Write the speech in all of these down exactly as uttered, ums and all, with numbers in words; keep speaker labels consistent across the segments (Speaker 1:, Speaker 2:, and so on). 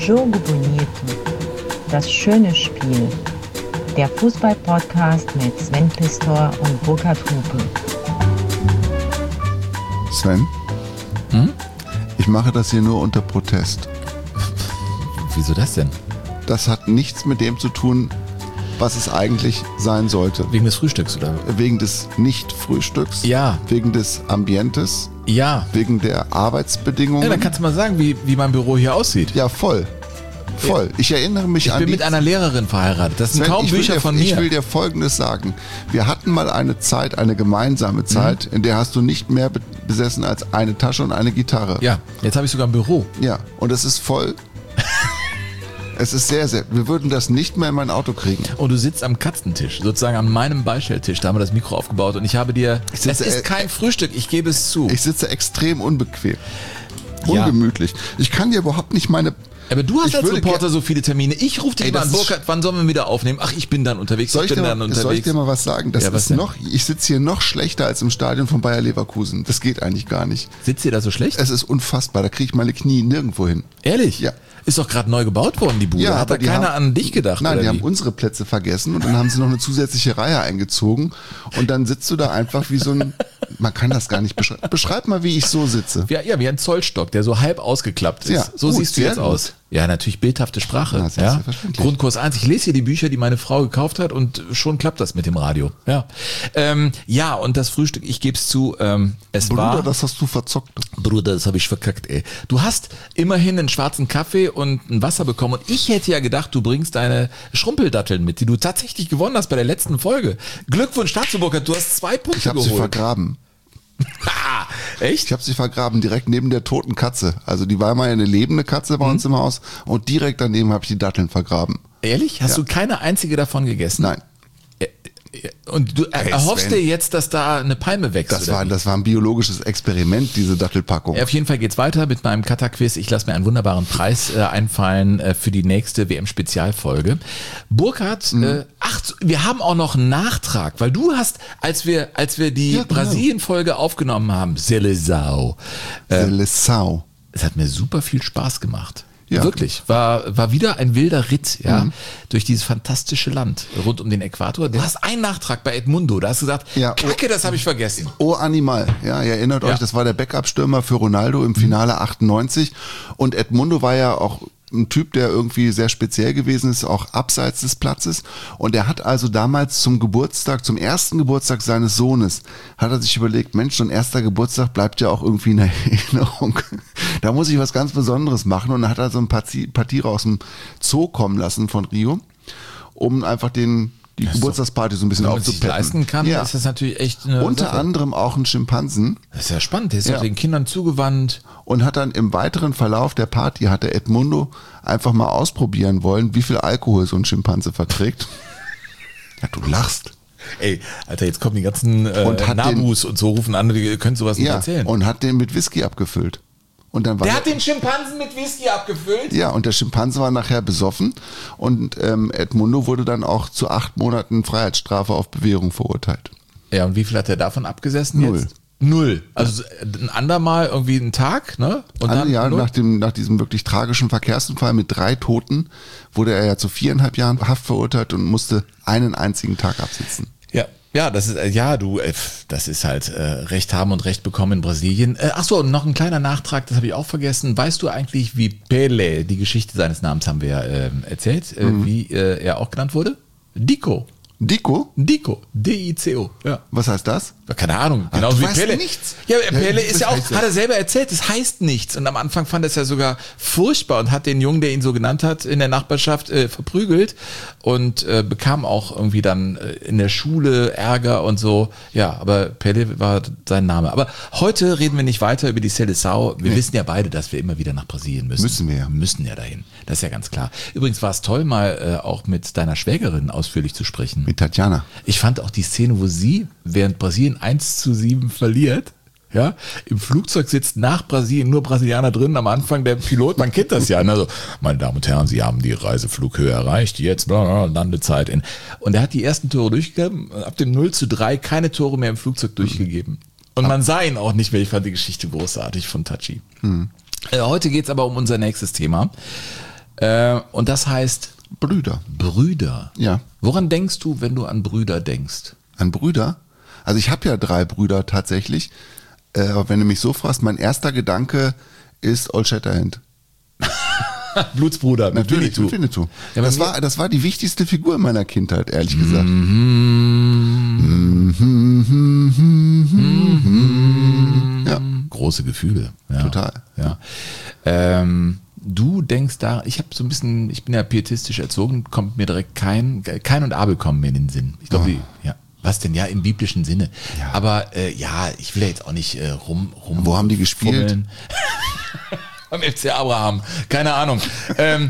Speaker 1: Jogo Bonito, das schöne Spiel. Der Fußball-Podcast mit Sven Pistor und Burkhard Hupe.
Speaker 2: Sven?
Speaker 3: Hm?
Speaker 2: Ich mache das hier nur unter Protest.
Speaker 3: Wieso das denn?
Speaker 2: Das hat nichts mit dem zu tun, was es eigentlich sein sollte.
Speaker 3: Wegen des Frühstücks, oder?
Speaker 2: Wegen des Nicht-Frühstücks.
Speaker 3: Ja.
Speaker 2: Wegen des Ambientes.
Speaker 3: Ja.
Speaker 2: Wegen der Arbeitsbedingungen.
Speaker 3: Ja, dann kannst du mal sagen, wie, wie mein Büro hier aussieht.
Speaker 2: Ja, voll. Voll. Ich erinnere mich
Speaker 3: ich
Speaker 2: an
Speaker 3: bin
Speaker 2: die...
Speaker 3: mit einer Lehrerin verheiratet. Das sind
Speaker 2: Sven,
Speaker 3: kaum
Speaker 2: ich will
Speaker 3: Bücher
Speaker 2: dir,
Speaker 3: von mir.
Speaker 2: Ich will dir Folgendes sagen. Wir hatten mal eine Zeit, eine gemeinsame Zeit, mhm. in der hast du nicht mehr besessen als eine Tasche und eine Gitarre.
Speaker 3: Ja, jetzt habe ich sogar ein Büro.
Speaker 2: Ja, und es ist voll... Es ist sehr, sehr... Wir würden das nicht mehr in mein Auto kriegen.
Speaker 3: Und du sitzt am Katzentisch, sozusagen an meinem Beistelltisch. Da haben wir das Mikro aufgebaut und ich habe dir...
Speaker 2: Sitze,
Speaker 3: es ist kein äh, Frühstück, ich gebe es zu.
Speaker 2: Ich sitze extrem unbequem.
Speaker 3: Ja.
Speaker 2: Ungemütlich. Ich kann dir überhaupt nicht meine...
Speaker 3: Aber du hast
Speaker 2: ich
Speaker 3: als Reporter so viele Termine. Ich rufe dich
Speaker 2: Ey,
Speaker 3: mal an, Burkhard, wann sollen wir wieder aufnehmen? Ach, ich bin dann unterwegs,
Speaker 2: soll
Speaker 3: ich
Speaker 2: ich
Speaker 3: bin
Speaker 2: dir
Speaker 3: dann
Speaker 2: mal,
Speaker 3: unterwegs.
Speaker 2: Soll ich dir mal was sagen? Das
Speaker 3: ja, was
Speaker 2: ist
Speaker 3: denn?
Speaker 2: noch, ich sitze hier noch schlechter als im Stadion von Bayer Leverkusen. Das geht eigentlich gar nicht.
Speaker 3: Sitzt ihr da so schlecht?
Speaker 2: Es ist unfassbar. Da kriege ich meine Knie nirgendwo hin.
Speaker 3: Ehrlich?
Speaker 2: Ja.
Speaker 3: Ist doch gerade neu gebaut worden, die Bude.
Speaker 2: Ja,
Speaker 3: Hat da keiner
Speaker 2: haben,
Speaker 3: an dich gedacht?
Speaker 2: Nein,
Speaker 3: oder
Speaker 2: die
Speaker 3: wie?
Speaker 2: haben unsere Plätze vergessen und dann haben sie noch eine zusätzliche Reihe eingezogen und dann sitzt du da einfach wie so ein, man kann das gar nicht beschreiben. Beschreib mal, wie ich so sitze.
Speaker 3: Ja, ja, wie ein Zollstock, der so halb ausgeklappt ist.
Speaker 2: Ja,
Speaker 3: so
Speaker 2: gut,
Speaker 3: siehst du jetzt
Speaker 2: gut.
Speaker 3: aus. Ja, natürlich bildhafte Sprache.
Speaker 2: Ja,
Speaker 3: Ja,
Speaker 2: selbstverständlich.
Speaker 3: Grundkurs eins. Ich lese hier die Bücher, die meine Frau gekauft hat und schon klappt das mit dem Radio. Ja, ähm, ja und das Frühstück, ich gebe es zu, ähm, es
Speaker 2: Bruder,
Speaker 3: war...
Speaker 2: das hast du verzockt.
Speaker 3: Bruder, das habe ich verkackt, ey. Du hast immerhin einen schwarzen Kaffee und ein Wasser bekommen und ich hätte ja gedacht, du bringst deine Schrumpeldatteln mit, die du tatsächlich gewonnen hast bei der letzten Folge. Glückwunsch dazu, Burkhard, du hast zwei Punkte
Speaker 2: Ich habe
Speaker 3: geholt.
Speaker 2: sie vergraben.
Speaker 3: Ha, echt?
Speaker 2: Ich habe sie vergraben, direkt neben der toten Katze. Also die war mal eine lebende Katze bei uns im Haus und direkt daneben habe ich die Datteln vergraben.
Speaker 3: Ehrlich? Hast
Speaker 2: Ja.
Speaker 3: du keine einzige davon gegessen?
Speaker 2: Nein.
Speaker 3: Und du
Speaker 2: Hey,
Speaker 3: erhoffst
Speaker 2: Sven.
Speaker 3: dir jetzt, dass da eine Palme wächst?
Speaker 2: Das
Speaker 3: oder
Speaker 2: war,
Speaker 3: wie?
Speaker 2: das war ein biologisches Experiment, diese Dattelpackung.
Speaker 3: Ja, auf jeden Fall geht's weiter mit meinem Kata-Quiz. Ich lasse mir einen wunderbaren Preis äh, einfallen äh, für die nächste W M-Spezialfolge. Burkhard,
Speaker 2: Mhm.
Speaker 3: äh, ach, wir haben auch noch einen Nachtrag, weil du hast, als wir, als wir die
Speaker 2: Ja, genau.
Speaker 3: Brasilien-Folge aufgenommen haben, Seleção, äh,
Speaker 2: Seleção.
Speaker 3: es hat mir super viel Spaß gemacht.
Speaker 2: Ja.
Speaker 3: Wirklich. War, war wieder ein wilder Ritt, ja, mhm. durch dieses fantastische Land rund um den Äquator. Du hast einen Nachtrag bei Edmundo, da hast du gesagt,
Speaker 2: Ja,
Speaker 3: Kacke, das habe ich vergessen.
Speaker 2: Oh Animal, ja, ihr erinnert
Speaker 3: Ja.
Speaker 2: euch, das war der Backup-Stürmer für Ronaldo im Finale achtundneunzig und Edmundo war ja auch ein Typ, der irgendwie sehr speziell gewesen ist, auch abseits des Platzes und er hat also damals zum Geburtstag, zum ersten Geburtstag seines Sohnes, hat er sich überlegt, Mensch, so ein erster Geburtstag bleibt ja auch irgendwie in Erinnerung. Da muss ich was ganz Besonderes machen und dann hat er so ein paar, Zi- paar Tiere aus dem Zoo kommen lassen von Rio, um einfach den die
Speaker 3: Das ist
Speaker 2: Geburtstagsparty so ein bisschen
Speaker 3: Wenn man es sich
Speaker 2: aufzupeppen.
Speaker 3: leisten kann,
Speaker 2: Ja.
Speaker 3: ist das natürlich echt eine
Speaker 2: Unter
Speaker 3: Sache.
Speaker 2: anderem auch ein Schimpansen.
Speaker 3: Das ist ja spannend, der ist
Speaker 2: Ja.
Speaker 3: doch den Kindern zugewandt.
Speaker 2: Und hat dann im weiteren Verlauf der Party, hat der Edmundo einfach mal ausprobieren wollen, wie viel Alkohol so ein Schimpanse verträgt. Ja, du lachst.
Speaker 3: Ey, Alter, jetzt kommen die ganzen äh,
Speaker 2: Und hat
Speaker 3: Nabus und so rufen an, die können sowas nicht
Speaker 2: Ja,
Speaker 3: erzählen.
Speaker 2: und hat den mit Whisky abgefüllt. Und dann war
Speaker 3: Der hat den Schimpansen mit Whisky abgefüllt?
Speaker 2: ja, und der Schimpanse war nachher besoffen und ähm, Edmundo wurde dann auch zu acht Monaten Freiheitsstrafe auf Bewährung verurteilt.
Speaker 3: Ja, und wie viel hat er davon abgesessen
Speaker 2: Null.
Speaker 3: jetzt? Null. Also ein andermal irgendwie einen Tag, ne? Und
Speaker 2: An,
Speaker 3: dann
Speaker 2: ja,
Speaker 3: null?
Speaker 2: nach, dem, nach diesem wirklich tragischen Verkehrsunfall mit drei Toten wurde er ja zu viereinhalb Jahren Haft verurteilt und musste einen einzigen Tag absitzen.
Speaker 3: Ja, ja, das ist, äh, ja, du, äh, das ist halt äh, Recht haben und Recht bekommen in Brasilien. Äh, ach so, und noch ein kleiner Nachtrag, das habe ich auch vergessen. Weißt du eigentlich, wie Pelé, die Geschichte seines Namens haben wir ja äh, erzählt, äh,
Speaker 2: Mhm.
Speaker 3: wie äh, er auch genannt wurde? Dico.
Speaker 2: Dico?
Speaker 3: Dico. D I C O. Ja.
Speaker 2: Was heißt das?
Speaker 3: Keine Ahnung,
Speaker 2: Ah,
Speaker 3: genauso
Speaker 2: du
Speaker 3: wie
Speaker 2: weißt
Speaker 3: Pelle.
Speaker 2: nichts.
Speaker 3: Ja,
Speaker 2: Ja,
Speaker 3: Pelle
Speaker 2: das
Speaker 3: ist ja auch,
Speaker 2: heißt das.
Speaker 3: hat er selber erzählt, das heißt nichts. Und am Anfang fand er es ja sogar furchtbar und hat den Jungen, der ihn so genannt hat, in der Nachbarschaft äh, verprügelt und äh, bekam auch irgendwie dann äh, in der Schule Ärger und so. Ja, aber Pelle war sein Name. Aber heute reden wir nicht weiter über die Seleção. Wir
Speaker 2: Nee.
Speaker 3: wissen ja beide, dass wir immer wieder nach Brasilien müssen.
Speaker 2: Müssen wir ja.
Speaker 3: Müssen ja dahin. Das ist ja ganz klar. Übrigens war es toll, mal äh, auch mit deiner Schwägerin ausführlich zu sprechen.
Speaker 2: Mit Tatjana.
Speaker 3: Ich fand auch die Szene, wo sie, während Brasilien eins zu sieben verliert, ja, im Flugzeug sitzt nach Brasilien nur Brasilianer drin, am Anfang der Pilot, man kennt das ja, ne, so, meine Damen und Herren, Sie haben die Reiseflughöhe erreicht, jetzt bla, bla, Landezeit in. Und er hat die ersten Tore durchgegeben, ab dem null zu drei keine Tore mehr im Flugzeug durchgegeben. Und man sah ihn auch nicht mehr, ich fand die Geschichte großartig von Tachi.
Speaker 2: Mhm.
Speaker 3: Äh, heute geht's aber um unser nächstes Thema. Äh, und das heißt
Speaker 2: Brüder.
Speaker 3: Brüder.
Speaker 2: Ja.
Speaker 3: Woran denkst du, wenn du an Brüder denkst?
Speaker 2: An Brüder? Also ich habe ja drei Brüder tatsächlich. Äh, aber wenn du mich so fragst, mein erster Gedanke ist Old Shatterhand.
Speaker 3: Blutsbruder, mit
Speaker 2: Natürlich,
Speaker 3: Winnetou.
Speaker 2: mit Winnetou.
Speaker 3: Ja,
Speaker 2: das,
Speaker 3: mir-
Speaker 2: war, das war die wichtigste Figur in meiner Kindheit, ehrlich gesagt. Ja,
Speaker 3: Große Gefühle. Ja.
Speaker 2: Total.
Speaker 3: Ja. Ähm, du denkst da, ich habe so ein bisschen, ich bin ja pietistisch erzogen, kommt mir direkt kein, kein und Abel kommen mir in den Sinn. Ich glaube,
Speaker 2: Oh.
Speaker 3: ja. Was denn? Ja, im biblischen Sinne.
Speaker 2: Ja.
Speaker 3: Aber äh, ja, ich will ja jetzt auch nicht äh, rum, rum.
Speaker 2: Wo haben die gespielt?
Speaker 3: fummeln. Am F C Abraham. Keine Ahnung. ähm,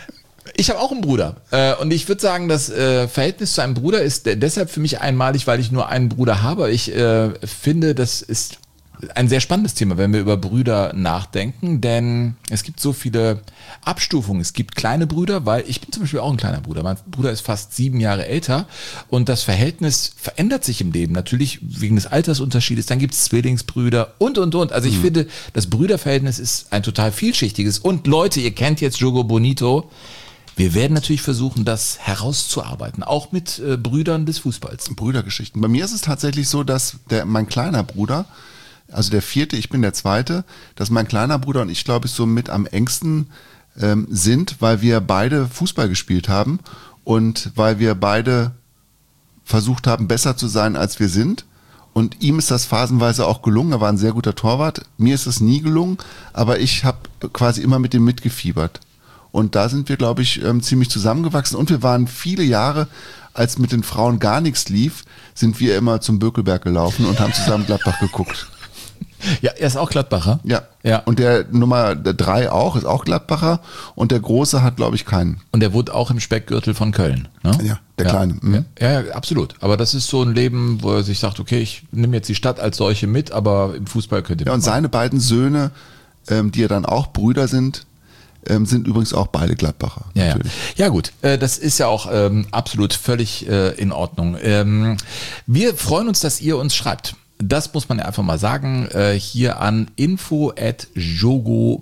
Speaker 3: ich habe auch einen Bruder. Äh, und ich würde sagen, das äh, Verhältnis zu einem Bruder ist de- deshalb für mich einmalig, weil ich nur einen Bruder habe. Ich äh, finde, das ist ein sehr spannendes Thema, wenn wir über Brüder nachdenken, denn es gibt so viele Abstufungen. Es gibt kleine Brüder, weil ich bin zum Beispiel auch ein kleiner Bruder. Mein Bruder ist fast sieben Jahre älter und das Verhältnis verändert sich im Leben. Natürlich wegen des Altersunterschiedes. Dann gibt es Zwillingsbrüder und, und, und. Also ich
Speaker 2: Mhm.
Speaker 3: finde, das Brüderverhältnis ist ein total vielschichtiges. Und Leute, ihr kennt jetzt Jogo Bonito. Wir werden natürlich versuchen, das herauszuarbeiten, auch mit äh, Brüdern des Fußballs.
Speaker 2: Brüdergeschichten. Bei mir ist es tatsächlich so, dass der, mein kleiner Bruder, also der vierte, ich bin der zweite, dass mein kleiner Bruder und ich, glaube ich, so mit am engsten ähm, sind, weil wir beide Fußball gespielt haben und weil wir beide versucht haben, besser zu sein, als wir sind. Und ihm ist das phasenweise auch gelungen. Er war ein sehr guter Torwart. Mir ist es nie gelungen, aber ich habe quasi immer mit ihm mitgefiebert. Und da sind wir, glaube ich, ähm, ziemlich zusammengewachsen. Und wir waren viele Jahre, als mit den Frauen gar nichts lief, sind wir immer zum Bökelberg gelaufen und haben zusammen Gladbach geguckt.
Speaker 3: Ja, er ist auch Gladbacher.
Speaker 2: Ja.
Speaker 3: Ja.
Speaker 2: Und der Nummer drei auch, ist auch Gladbacher. Und der Große hat, glaube ich, keinen.
Speaker 3: Und er wohnt auch im Speckgürtel von Köln. Ne?
Speaker 2: Ja, der Kleine. Mhm.
Speaker 3: Ja, ja, absolut. Aber das ist so ein Leben, wo er sich sagt, okay, ich nehme jetzt die Stadt als solche mit, aber im Fußball könnt ihr
Speaker 2: Ja, und
Speaker 3: mitmachen.
Speaker 2: seine beiden Söhne, ähm, die ja dann auch Brüder sind, ähm, sind übrigens auch beide Gladbacher.
Speaker 3: Ja, ja.
Speaker 2: natürlich.
Speaker 3: ja gut, äh, das ist ja auch ähm, absolut völlig äh, in Ordnung. Ähm, wir freuen uns, dass ihr uns schreibt. Das muss man ja einfach mal sagen, äh, hier an info at jogo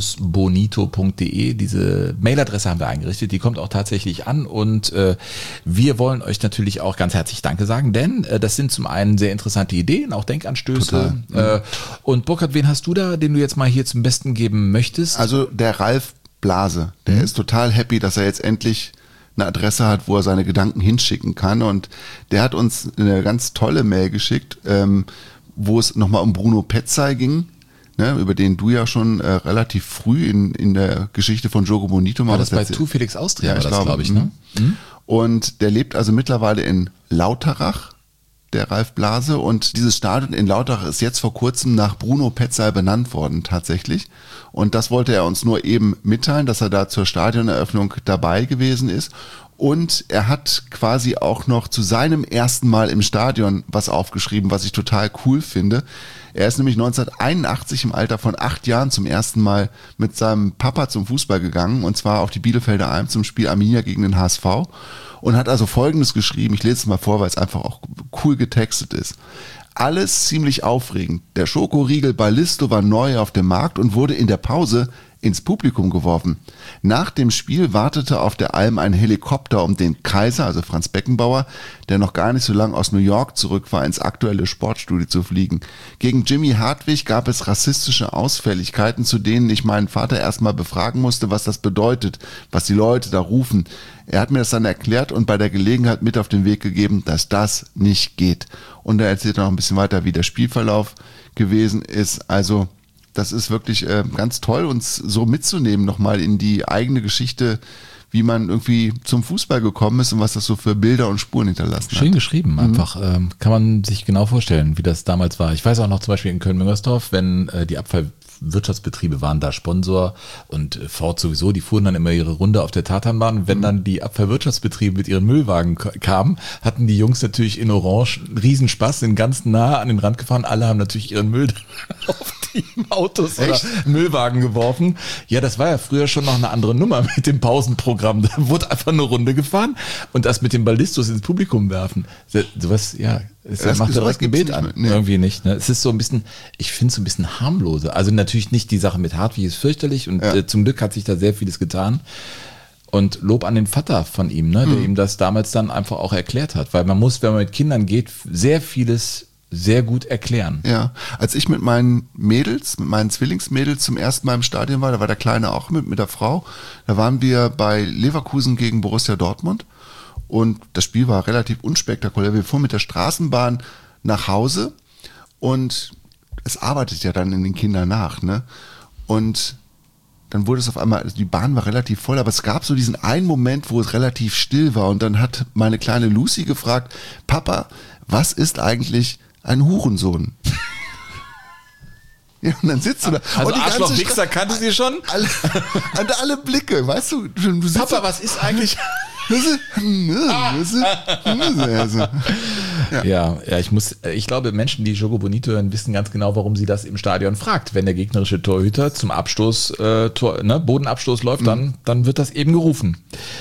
Speaker 3: bonito punkt de. Diese Mailadresse haben wir eingerichtet, die kommt auch tatsächlich an und äh, wir wollen euch natürlich auch ganz herzlich Danke sagen, denn äh, das sind zum einen sehr interessante Ideen, auch Denkanstöße.
Speaker 2: Total.
Speaker 3: Äh, und Burkhard, wen hast du da, den du jetzt mal hier zum Besten geben möchtest?
Speaker 2: Also der Ralf Blase, der
Speaker 3: Mhm.
Speaker 2: ist total happy, dass er jetzt endlich eine Adresse hat, wo er seine Gedanken hinschicken kann. Und der hat uns eine ganz tolle Mail geschickt, ähm, wo es nochmal um Bruno Petzai ging, ne, über den du ja schon äh, relativ früh in, in der Geschichte von Jogo Bonito mal
Speaker 3: war das
Speaker 2: was
Speaker 3: bei
Speaker 2: erzählt-
Speaker 3: Tu Felix Austria,
Speaker 2: Ja,
Speaker 3: war
Speaker 2: ich
Speaker 3: das,
Speaker 2: glaube,
Speaker 3: glaube ich, ne?
Speaker 2: mhm. Und der lebt also mittlerweile in Lauterach, der Ralf Blase. Und dieses Stadion in Lauterach ist jetzt vor kurzem nach Bruno Petzai benannt worden, tatsächlich. Und das wollte er uns nur eben mitteilen, dass er da zur Stadioneröffnung dabei gewesen ist. Und er hat quasi auch noch zu seinem ersten Mal im Stadion was aufgeschrieben, was ich total cool finde. Er ist nämlich neunzehnhunderteinundachtzig im Alter von acht Jahren zum ersten Mal mit seinem Papa zum Fußball gegangen, und zwar auf die Bielefelder Alm zum Spiel Arminia gegen den H S V, und hat also Folgendes geschrieben. Ich lese es mal vor, weil es einfach auch cool getextet ist. Alles ziemlich aufregend. Der Schokoriegel Ballisto war neu auf dem Markt und wurde in der Pause ins Publikum geworfen. Nach dem Spiel wartete auf der Alm ein Helikopter, um den Kaiser, also Franz Beckenbauer, der noch gar nicht so lange aus New York zurück war, ins aktuelle Sportstudio zu fliegen. Gegen Jimmy Hartwig gab es rassistische Ausfälligkeiten, zu denen ich meinen Vater erstmal befragen musste, was das bedeutet, was die Leute da rufen. Er hat mir das dann erklärt und bei der Gelegenheit mit auf den Weg gegeben, dass das nicht geht. Und er erzählt noch ein bisschen weiter, wie der Spielverlauf gewesen ist. Also das ist wirklich äh, ganz toll, uns so mitzunehmen nochmal in die eigene Geschichte, wie man irgendwie zum Fußball gekommen ist und was das so für Bilder und Spuren hinterlassen hat.
Speaker 3: Schön geschrieben, einfach. Ähm, kann man sich genau vorstellen, wie das damals war. Ich weiß auch noch zum Beispiel in Köln-Müngersdorf, wenn äh, die Abfallwirtschaftsbetriebe waren da Sponsor und äh, Ford sowieso, die fuhren dann immer ihre Runde auf der Tatanbahn. Wenn dann die Abfallwirtschaftsbetriebe mit ihren Müllwagen k- kamen, hatten die Jungs natürlich in Orange einen Riesenspaß, sind ganz nah an den Rand gefahren. Alle haben natürlich ihren Müll auf sieben Autos oder Müllwagen geworfen. Ja, das war ja früher schon noch eine andere Nummer mit dem Pausenprogramm. Da wurde einfach eine Runde gefahren und das mit dem Ballistus ins Publikum werfen. Sowas, ja, es
Speaker 2: das
Speaker 3: macht
Speaker 2: sowas
Speaker 3: direkt Gebet
Speaker 2: gibt's
Speaker 3: an.
Speaker 2: nicht mehr. Nee.
Speaker 3: Irgendwie nicht. Ne? Es ist so ein bisschen, ich finde es so ein bisschen harmloser. Also natürlich nicht die Sache mit Hartwig ist fürchterlich und
Speaker 2: Ja.
Speaker 3: äh, zum Glück hat sich da sehr vieles getan. Und Lob an den Vater von ihm, ne, der
Speaker 2: Mhm.
Speaker 3: ihm das damals dann einfach auch erklärt hat. Weil man muss, wenn man mit Kindern geht, sehr vieles sehr gut erklären.
Speaker 2: Ja, als ich mit meinen Mädels, mit meinen Zwillingsmädels zum ersten Mal im Stadion war, da war der Kleine auch mit, mit der Frau, da waren wir bei Leverkusen gegen Borussia Dortmund und das Spiel war relativ unspektakulär. Wir fuhren mit der Straßenbahn nach Hause und es arbeitet ja dann in den Kindern nach, ne? Und dann wurde es auf einmal, also die Bahn war relativ voll, aber es gab so diesen einen Moment, wo es relativ still war und dann hat meine kleine Lucy gefragt, Papa, was ist eigentlich ein Hurensohn? Ja, und dann sitzt du da.
Speaker 3: Also
Speaker 2: und die ganze
Speaker 3: Arschloch Wichser
Speaker 2: Stra-
Speaker 3: kannte sie schon?
Speaker 2: alle, alle, alle Blicke, weißt du? du sitzt
Speaker 3: Papa, was ist eigentlich...
Speaker 2: also,
Speaker 3: Ja, ja, ich muss, ich glaube, Menschen, die Jogo Bonito hören, wissen ganz genau, warum sie das im Stadion fragt. Wenn der gegnerische Torhüter zum Abstoß, äh, Tor, ne, Bodenabstoß läuft, dann, dann wird das eben gerufen.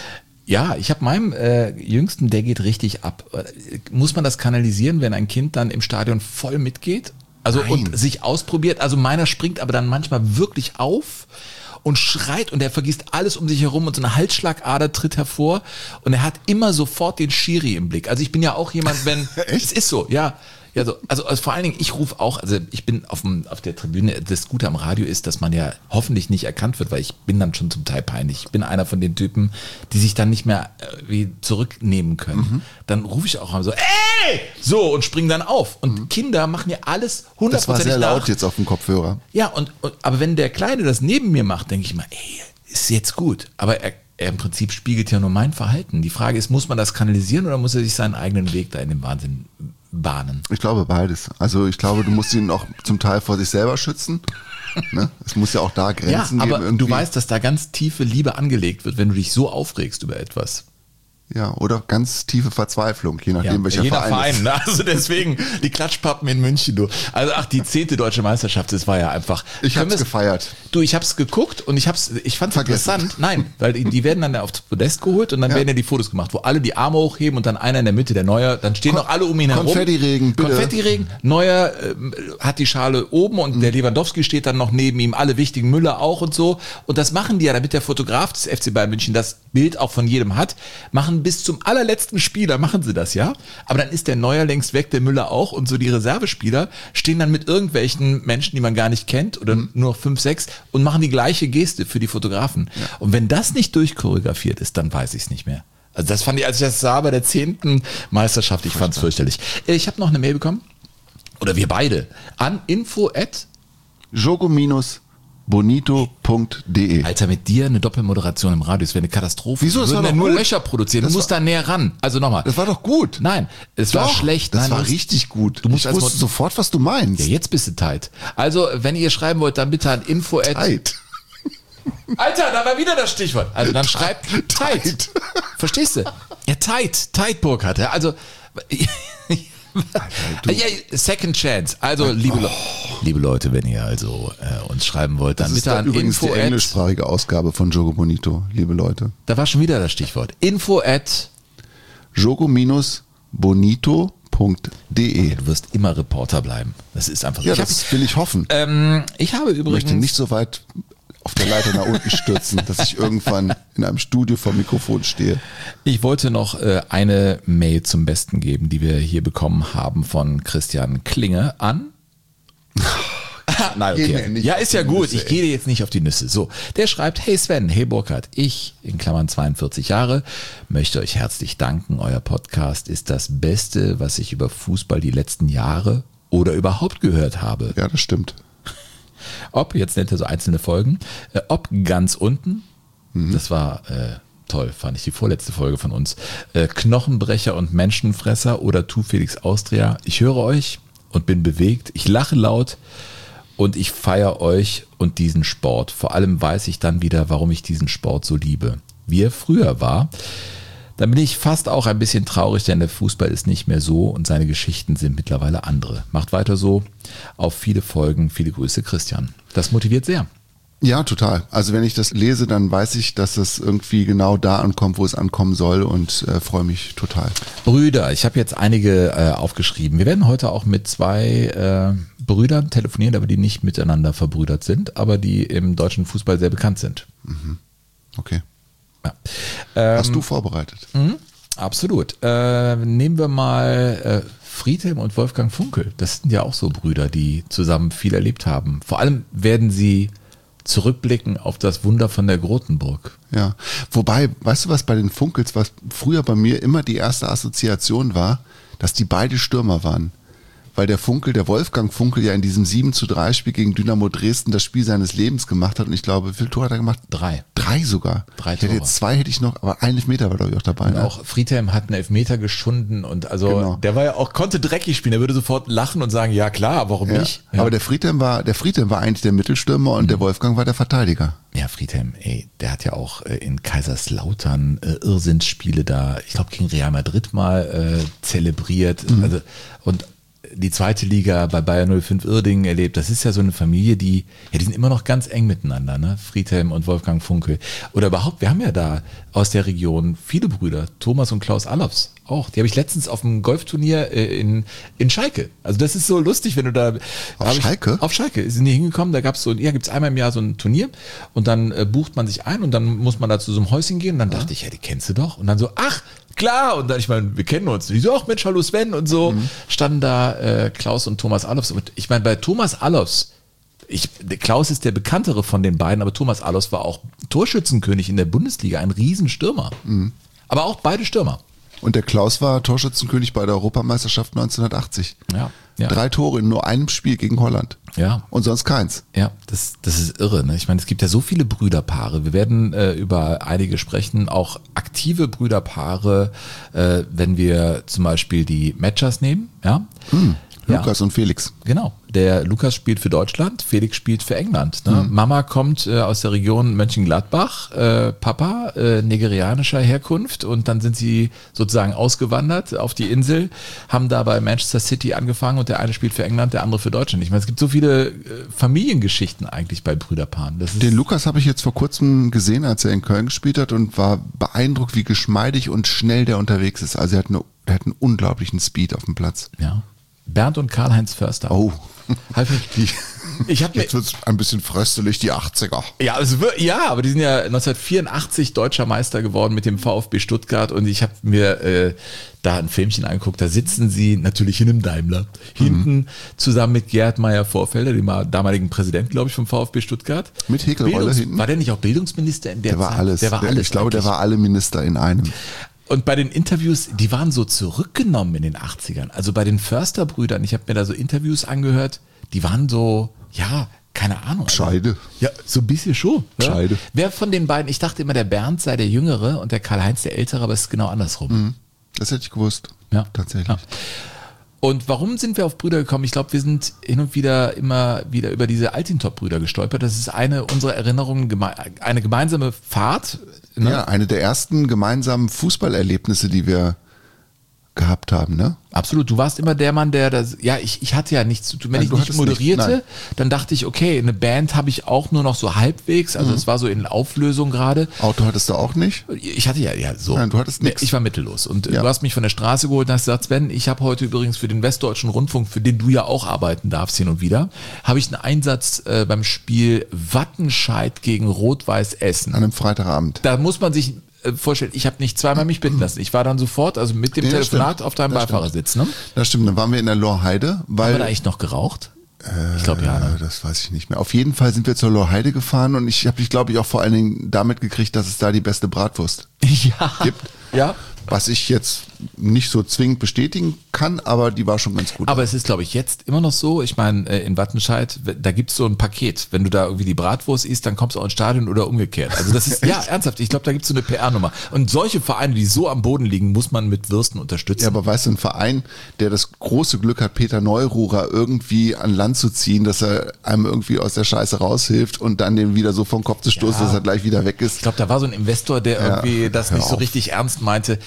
Speaker 3: Ja, ich habe meinem äh, Jüngsten, der geht richtig ab. Muss man das kanalisieren, wenn ein Kind dann im Stadion voll mitgeht? Also
Speaker 2: Nein.
Speaker 3: und sich ausprobiert? Also meiner springt aber dann manchmal wirklich auf und schreit und er vergisst alles um sich herum und so eine Halsschlagader tritt hervor und er hat immer sofort den Schiri im Blick. Also ich bin ja auch jemand, wenn...
Speaker 2: Echt?
Speaker 3: Es ist so, ja. Ja, so, also, also vor allen Dingen, ich rufe auch, also ich bin auf, dem, auf der Tribüne, das Gute am Radio ist, dass man ja hoffentlich nicht erkannt wird, weil ich bin dann schon zum Teil peinlich. Ich bin einer von den Typen, die sich dann nicht mehr äh, wie zurücknehmen können.
Speaker 2: Mhm.
Speaker 3: Dann rufe ich auch mal so, ey! So, und spring dann auf. Und
Speaker 2: Mhm.
Speaker 3: Kinder machen ja alles
Speaker 2: das war
Speaker 3: hundertprozentig
Speaker 2: sehr
Speaker 3: nach.
Speaker 2: laut jetzt auf dem Kopfhörer.
Speaker 3: Ja, und, und aber wenn der Kleine das neben mir macht, denke ich immer, ey, ist jetzt gut. Aber er, er im Prinzip spiegelt ja nur mein Verhalten. Die Frage ist, muss man das kanalisieren oder muss er sich seinen eigenen Weg da in dem Wahnsinn bahnen?
Speaker 2: Ich glaube beides. Also ich glaube, du musst ihn auch zum Teil vor sich selber schützen. Ne? Es muss ja auch da
Speaker 3: Ja,
Speaker 2: Grenzen
Speaker 3: aber
Speaker 2: geben. Irgendwie.
Speaker 3: du weißt, dass da ganz tiefe Liebe angelegt wird, wenn du dich so aufregst über etwas.
Speaker 2: Ja, oder ganz tiefe Verzweiflung, je nachdem, welcher
Speaker 3: jeder
Speaker 2: Verein,
Speaker 3: Verein,
Speaker 2: ist.
Speaker 3: ne? Also deswegen die Klatschpappen in München, du. Also ach, die zehnte deutsche Meisterschaft, das war ja einfach.
Speaker 2: Ich
Speaker 3: Können
Speaker 2: hab's
Speaker 3: wir's-
Speaker 2: gefeiert.
Speaker 3: Du, ich hab's geguckt und ich hab's, ich fand's
Speaker 2: Vergessen.
Speaker 3: interessant. Nein, weil die, die werden dann aufs Podest geholt und dann
Speaker 2: Ja.
Speaker 3: werden ja die Fotos gemacht, wo alle die Arme hochheben und dann einer in der Mitte, der Neuer, dann stehen
Speaker 2: Kon-
Speaker 3: noch alle um ihn herum.
Speaker 2: Konfettiregen, bitte.
Speaker 3: Konfettiregen. Neuer ähm, hat die Schale oben und
Speaker 2: Mhm.
Speaker 3: der Lewandowski steht dann noch neben ihm, alle wichtigen, Müller auch und so. Und das machen die ja, damit der Fotograf des F C Bayern München das Bild auch von jedem hat, machen bis zum allerletzten Spieler, machen sie das, ja. Aber dann ist der Neuer längst weg, der Müller auch und so die Reservespieler stehen dann mit irgendwelchen Menschen, die man gar nicht kennt oder
Speaker 2: Mhm.
Speaker 3: nur fünf, sechs und machen die gleiche Geste für die Fotografen. Und wenn das nicht durchchoreografiert ist, dann weiß ich es nicht mehr. Also das fand ich, als ich das sah bei der zehnten Meisterschaft, ich fand es fürchterlich. Äh, Ich habe noch eine Mail bekommen, oder wir beide, an info at
Speaker 2: jogo bonito punkt de.
Speaker 3: Alter, mit dir eine Doppelmoderation im Radio, das wäre eine Katastrophe.
Speaker 2: Wieso? Das
Speaker 3: Wir würden
Speaker 2: war
Speaker 3: ja
Speaker 2: doch
Speaker 3: nur
Speaker 2: gut.
Speaker 3: Löcher produzieren.
Speaker 2: Das
Speaker 3: Du musst
Speaker 2: war-
Speaker 3: da näher ran. Also nochmal.
Speaker 2: Das war doch gut.
Speaker 3: Nein, es war
Speaker 2: Doch,
Speaker 3: schlecht.
Speaker 2: Das
Speaker 3: Nein,
Speaker 2: war
Speaker 3: du musst-
Speaker 2: richtig gut.
Speaker 3: Du musst
Speaker 2: ich
Speaker 3: als
Speaker 2: wusste
Speaker 3: Mod-
Speaker 2: sofort, was du meinst.
Speaker 3: Ja, jetzt bist du tight. Also, wenn ihr schreiben wollt, dann bitte an info at
Speaker 2: Tight.
Speaker 3: Alter, da war wieder das Stichwort. Also dann schreibt tight.
Speaker 2: Tight.
Speaker 3: Verstehst du? Ja, tight. Tight Burkhardt. Ja, also ja, Second Chance. Also, liebe, Le liebe Leute, wenn ihr also äh, uns schreiben wollt, dann
Speaker 2: Das ist
Speaker 3: bitte
Speaker 2: dann
Speaker 3: an
Speaker 2: übrigens
Speaker 3: info
Speaker 2: die
Speaker 3: at,
Speaker 2: englischsprachige Ausgabe von Jogo Bonito, liebe Leute.
Speaker 3: da war schon wieder das Stichwort. Info at,
Speaker 2: jogo bonito punkt de.
Speaker 3: du wirst immer Reporter bleiben. Das ist einfach so.
Speaker 2: Ja,
Speaker 3: ich, hab,
Speaker 2: das will ich hoffen.
Speaker 3: ähm, ich habe
Speaker 2: Ich möchte
Speaker 3: übrigens
Speaker 2: nicht so weit auf der Leiter nach unten stürzen, dass ich irgendwann in einem Studio vor Mikrofon stehe.
Speaker 3: Ich wollte noch äh, eine Mail zum Besten geben, die wir hier bekommen haben von Christian Klinge an. Nein,
Speaker 2: Geh mir
Speaker 3: okay.
Speaker 2: nicht
Speaker 3: Ja,
Speaker 2: auf
Speaker 3: ist
Speaker 2: die
Speaker 3: ja gut.
Speaker 2: Nüsse,
Speaker 3: Ich
Speaker 2: ey.
Speaker 3: gehe dir jetzt nicht auf die Nüsse. So, der schreibt, hey Sven, hey Burkhard, ich, in Klammern zweiundvierzig Jahre, möchte euch herzlich danken. Euer Podcast ist das Beste, was ich über Fußball die letzten Jahre oder überhaupt gehört habe.
Speaker 2: Ja, das stimmt.
Speaker 3: Ob, jetzt nennt er so einzelne Folgen, äh, ob ganz unten, das war äh, toll, fand ich die vorletzte Folge von uns, äh, Knochenbrecher und Menschenfresser oder Tu Felix Austria. Ich höre euch und bin bewegt, ich lache laut und ich feiere euch und diesen Sport. Vor allem weiß ich dann wieder, warum ich diesen Sport so liebe. Wie er früher war, dann bin ich fast auch ein bisschen traurig, denn der Fußball ist nicht mehr so und seine Geschichten sind mittlerweile andere. Macht weiter so. Auf viele Folgen. Viele Grüße, Christian. Das motiviert sehr.
Speaker 2: Ja, total. Also wenn ich das lese, dann weiß ich, dass das irgendwie genau da ankommt, wo es ankommen soll und äh, freue mich total.
Speaker 3: Brüder, ich habe jetzt einige äh, aufgeschrieben. Wir werden heute auch mit zwei äh, Brüdern telefonieren, aber die nicht miteinander verbrüdert sind, aber die im deutschen Fußball sehr bekannt sind.
Speaker 2: Mhm. Okay.
Speaker 3: Ja. Ähm,
Speaker 2: Hast du vorbereitet?
Speaker 3: Mh, absolut. Äh, nehmen wir mal äh, Friedhelm und Wolfgang Funkel. Das sind ja auch so Brüder, die zusammen viel erlebt haben. Vor allem werden sie zurückblicken auf das Wunder von der Grotenburg.
Speaker 2: Ja, wobei, weißt du was, bei den Funkels, was früher bei mir immer die erste Assoziation war, dass die beide Stürmer waren. Weil der Funkel, der Wolfgang Funkel ja in diesem sieben zu drei Spiel gegen Dynamo Dresden das Spiel seines Lebens gemacht hat und ich glaube, wie viele Tore hat er gemacht?
Speaker 3: Drei.
Speaker 2: Drei sogar.
Speaker 3: Drei
Speaker 2: ich hätte
Speaker 3: Tore.
Speaker 2: jetzt zwei hätte ich noch, aber ein Elfmeter war glaube ich auch dabei.
Speaker 3: Und
Speaker 2: Ne?
Speaker 3: auch Friedhelm hat einen Elfmeter geschunden und also
Speaker 2: Genau.
Speaker 3: der war ja auch, konnte dreckig spielen, der würde sofort lachen und sagen, ja klar, warum
Speaker 2: Ja.
Speaker 3: nicht? Ja.
Speaker 2: Aber der Friedhelm war, der Friedhelm war eigentlich der Mittelstürmer und mhm. der Wolfgang war der Verteidiger.
Speaker 3: Ja, Friedhelm, ey, der hat ja auch äh, in Kaiserslautern äh, Irrsinnsspiele da, ich glaube gegen Real Madrid mal äh, zelebriert. Mhm. Also und die zweite Liga bei Bayer null fünf Uerdingen erlebt. Das ist ja so eine Familie, die, ja, die sind immer noch ganz eng miteinander, ne? Friedhelm und Wolfgang Funkel. Oder überhaupt, wir haben ja da aus der Region viele Brüder, Thomas und Klaus Allofs auch. Die habe ich letztens auf dem Golfturnier äh, in, in Schalke. Also das ist so lustig, wenn du da...
Speaker 2: Auf Schalke?
Speaker 3: Ich, auf Schalke sind die hingekommen, da gab es so, ja, gibt es einmal im Jahr so ein Turnier und dann äh, bucht man sich ein und dann muss man da zu so einem Häuschen gehen und dann ja. dachte ich, ja, die kennst du doch. Und dann so, ach, klar, und dann, ich meine, wir kennen uns. Die so, ach Mensch, hallo Sven und so, mhm. standen da äh, Klaus und Thomas Allofs. Und ich meine, bei Thomas Allofs, ich, Klaus ist der bekanntere von den beiden, aber Thomas Allofs war auch Torschützenkönig in der Bundesliga, ein Riesenstürmer. Mhm. Aber auch beide Stürmer.
Speaker 2: Und der Klaus war Torschützenkönig bei der Europameisterschaft neunzehnhundertachtzig.
Speaker 3: Ja, ja.
Speaker 2: Drei Tore in nur einem Spiel gegen Holland.
Speaker 3: Ja.
Speaker 2: Und sonst keins.
Speaker 3: Ja, das, das ist irre. Ne? Ich meine, es gibt ja so viele Brüderpaare. Wir werden äh, über einige sprechen, auch aktive Brüderpaare, äh, wenn wir zum Beispiel die Matchers nehmen. Ja.
Speaker 2: Hm.
Speaker 3: Ja.
Speaker 2: Lukas und Felix.
Speaker 3: Genau. Der Lukas spielt für Deutschland, Felix spielt für England. Ne? Mhm. Mama kommt äh, aus der Region Mönchengladbach, äh, Papa äh, nigerianischer Herkunft und dann sind sie sozusagen ausgewandert auf die Insel, haben da bei Manchester City angefangen und der eine spielt für England, der andere für Deutschland. Ich meine, es gibt so viele äh, Familiengeschichten eigentlich bei Brüderpaaren. Das ist
Speaker 2: Den Lukas habe ich jetzt vor kurzem gesehen, als er in Köln gespielt hat und war beeindruckt, wie geschmeidig und schnell der unterwegs ist. Also er hat, eine, er hat einen unglaublichen Speed auf dem Platz.
Speaker 3: Ja. Bernd und Karl-Heinz Förster.
Speaker 2: Oh.
Speaker 3: Ich, ich hab
Speaker 2: Jetzt wird es ein bisschen fröstelig, die achtziger.
Speaker 3: Ja, also, ja, aber die sind ja neunzehnhundertvierundachtzig deutscher Meister geworden mit dem VfB Stuttgart und ich habe mir äh, da ein Filmchen angeguckt, da sitzen sie natürlich in einem Daimler, hinten mhm. zusammen mit Gerd Meyer-Vorfelder, dem damaligen Präsidenten, glaube ich, vom VfB Stuttgart.
Speaker 2: Mit Häkelrolle hinten.
Speaker 3: War der nicht auch Bildungsminister in der,
Speaker 2: der
Speaker 3: Zeit?
Speaker 2: War alles.
Speaker 3: Der war
Speaker 2: der,
Speaker 3: alles.
Speaker 2: Ich glaube, der war alle Minister in einem.
Speaker 3: Und bei den Interviews, die waren so zurückgenommen in den achtzigern. Also bei den Förster-Brüdern, ich habe mir da so Interviews angehört, die waren so, ja, keine Ahnung.
Speaker 2: Scheide.
Speaker 3: Ja, so ein bisschen schon. Ja?
Speaker 2: Scheide.
Speaker 3: Wer von den beiden, ich dachte immer, der Bernd sei der Jüngere und der Karl-Heinz der Ältere, aber es ist genau andersrum.
Speaker 2: Mhm. Das hätte ich gewusst.
Speaker 3: Ja.
Speaker 2: Tatsächlich.
Speaker 3: Ja. Und warum sind wir auf Brüder gekommen? Ich glaube, wir sind hin und wieder immer wieder über diese Altintop-Brüder gestolpert. Das ist eine unserer Erinnerungen, eine gemeinsame Fahrt. Ne?
Speaker 2: Ja, eine der ersten gemeinsamen Fußballerlebnisse, die wir gehabt haben, ne?
Speaker 3: Absolut. Du warst immer der Mann, der das, ja, ich, ich hatte ja nichts zu tun. Wenn
Speaker 2: nein,
Speaker 3: ich nicht moderierte, nicht, dann dachte ich, okay, eine Band habe ich auch nur noch so halbwegs. Also es mhm. war so in Auflösung gerade.
Speaker 2: Auto hattest du auch nicht?
Speaker 3: Ich hatte ja, ja, so.
Speaker 2: Nein, du hattest nichts.
Speaker 3: Ich war mittellos. Und
Speaker 2: ja.
Speaker 3: du hast mich von der Straße geholt und hast gesagt, Sven, ich habe heute übrigens für den Westdeutschen Rundfunk, für den du ja auch arbeiten darfst hin und wieder, habe ich einen Einsatz äh, beim Spiel Wattenscheid gegen Rot-Weiß Essen.
Speaker 2: An einem Freitagabend.
Speaker 3: Da muss man sich vorstellen, ich habe nicht zweimal mich bitten lassen. Ich war dann sofort, also mit dem ja, Telefonat stimmt. auf deinem das Beifahrersitz. Ne?
Speaker 2: Das stimmt, dann waren wir in der Lorheide. Weil,
Speaker 3: Haben wir da eigentlich noch geraucht?
Speaker 2: Äh,
Speaker 3: ich glaube ja. Ne?
Speaker 2: Das weiß ich nicht mehr. Auf jeden Fall sind wir zur Lorheide gefahren und ich habe dich, glaube ich, auch vor allen Dingen damit gekriegt, dass es da die beste Bratwurst
Speaker 3: ja.
Speaker 2: gibt.
Speaker 3: Ja.
Speaker 2: Was ich jetzt nicht so zwingend bestätigen kann, aber die war schon ganz gut.
Speaker 3: Aber es ist, glaube ich, jetzt immer noch so. Ich meine, in Wattenscheid, da gibt es so ein Paket. Wenn du da irgendwie die Bratwurst isst, dann kommst du auch ins Stadion oder umgekehrt. Also das ist, ja, ernsthaft. Ich glaube, da gibt es so eine P R-Nummer. Und solche Vereine, die so am Boden liegen, muss man mit Würsten unterstützen.
Speaker 2: Ja, aber weißt du, ein Verein, der das große Glück hat, Peter Neururer irgendwie an Land zu ziehen, dass er einem irgendwie aus der Scheiße raushilft und dann den wieder so vom Kopf zu stoßen, ja. dass er gleich wieder weg ist.
Speaker 3: Ich glaube, da war so ein Investor, der
Speaker 2: ja,
Speaker 3: irgendwie das nicht so richtig ernst meinte.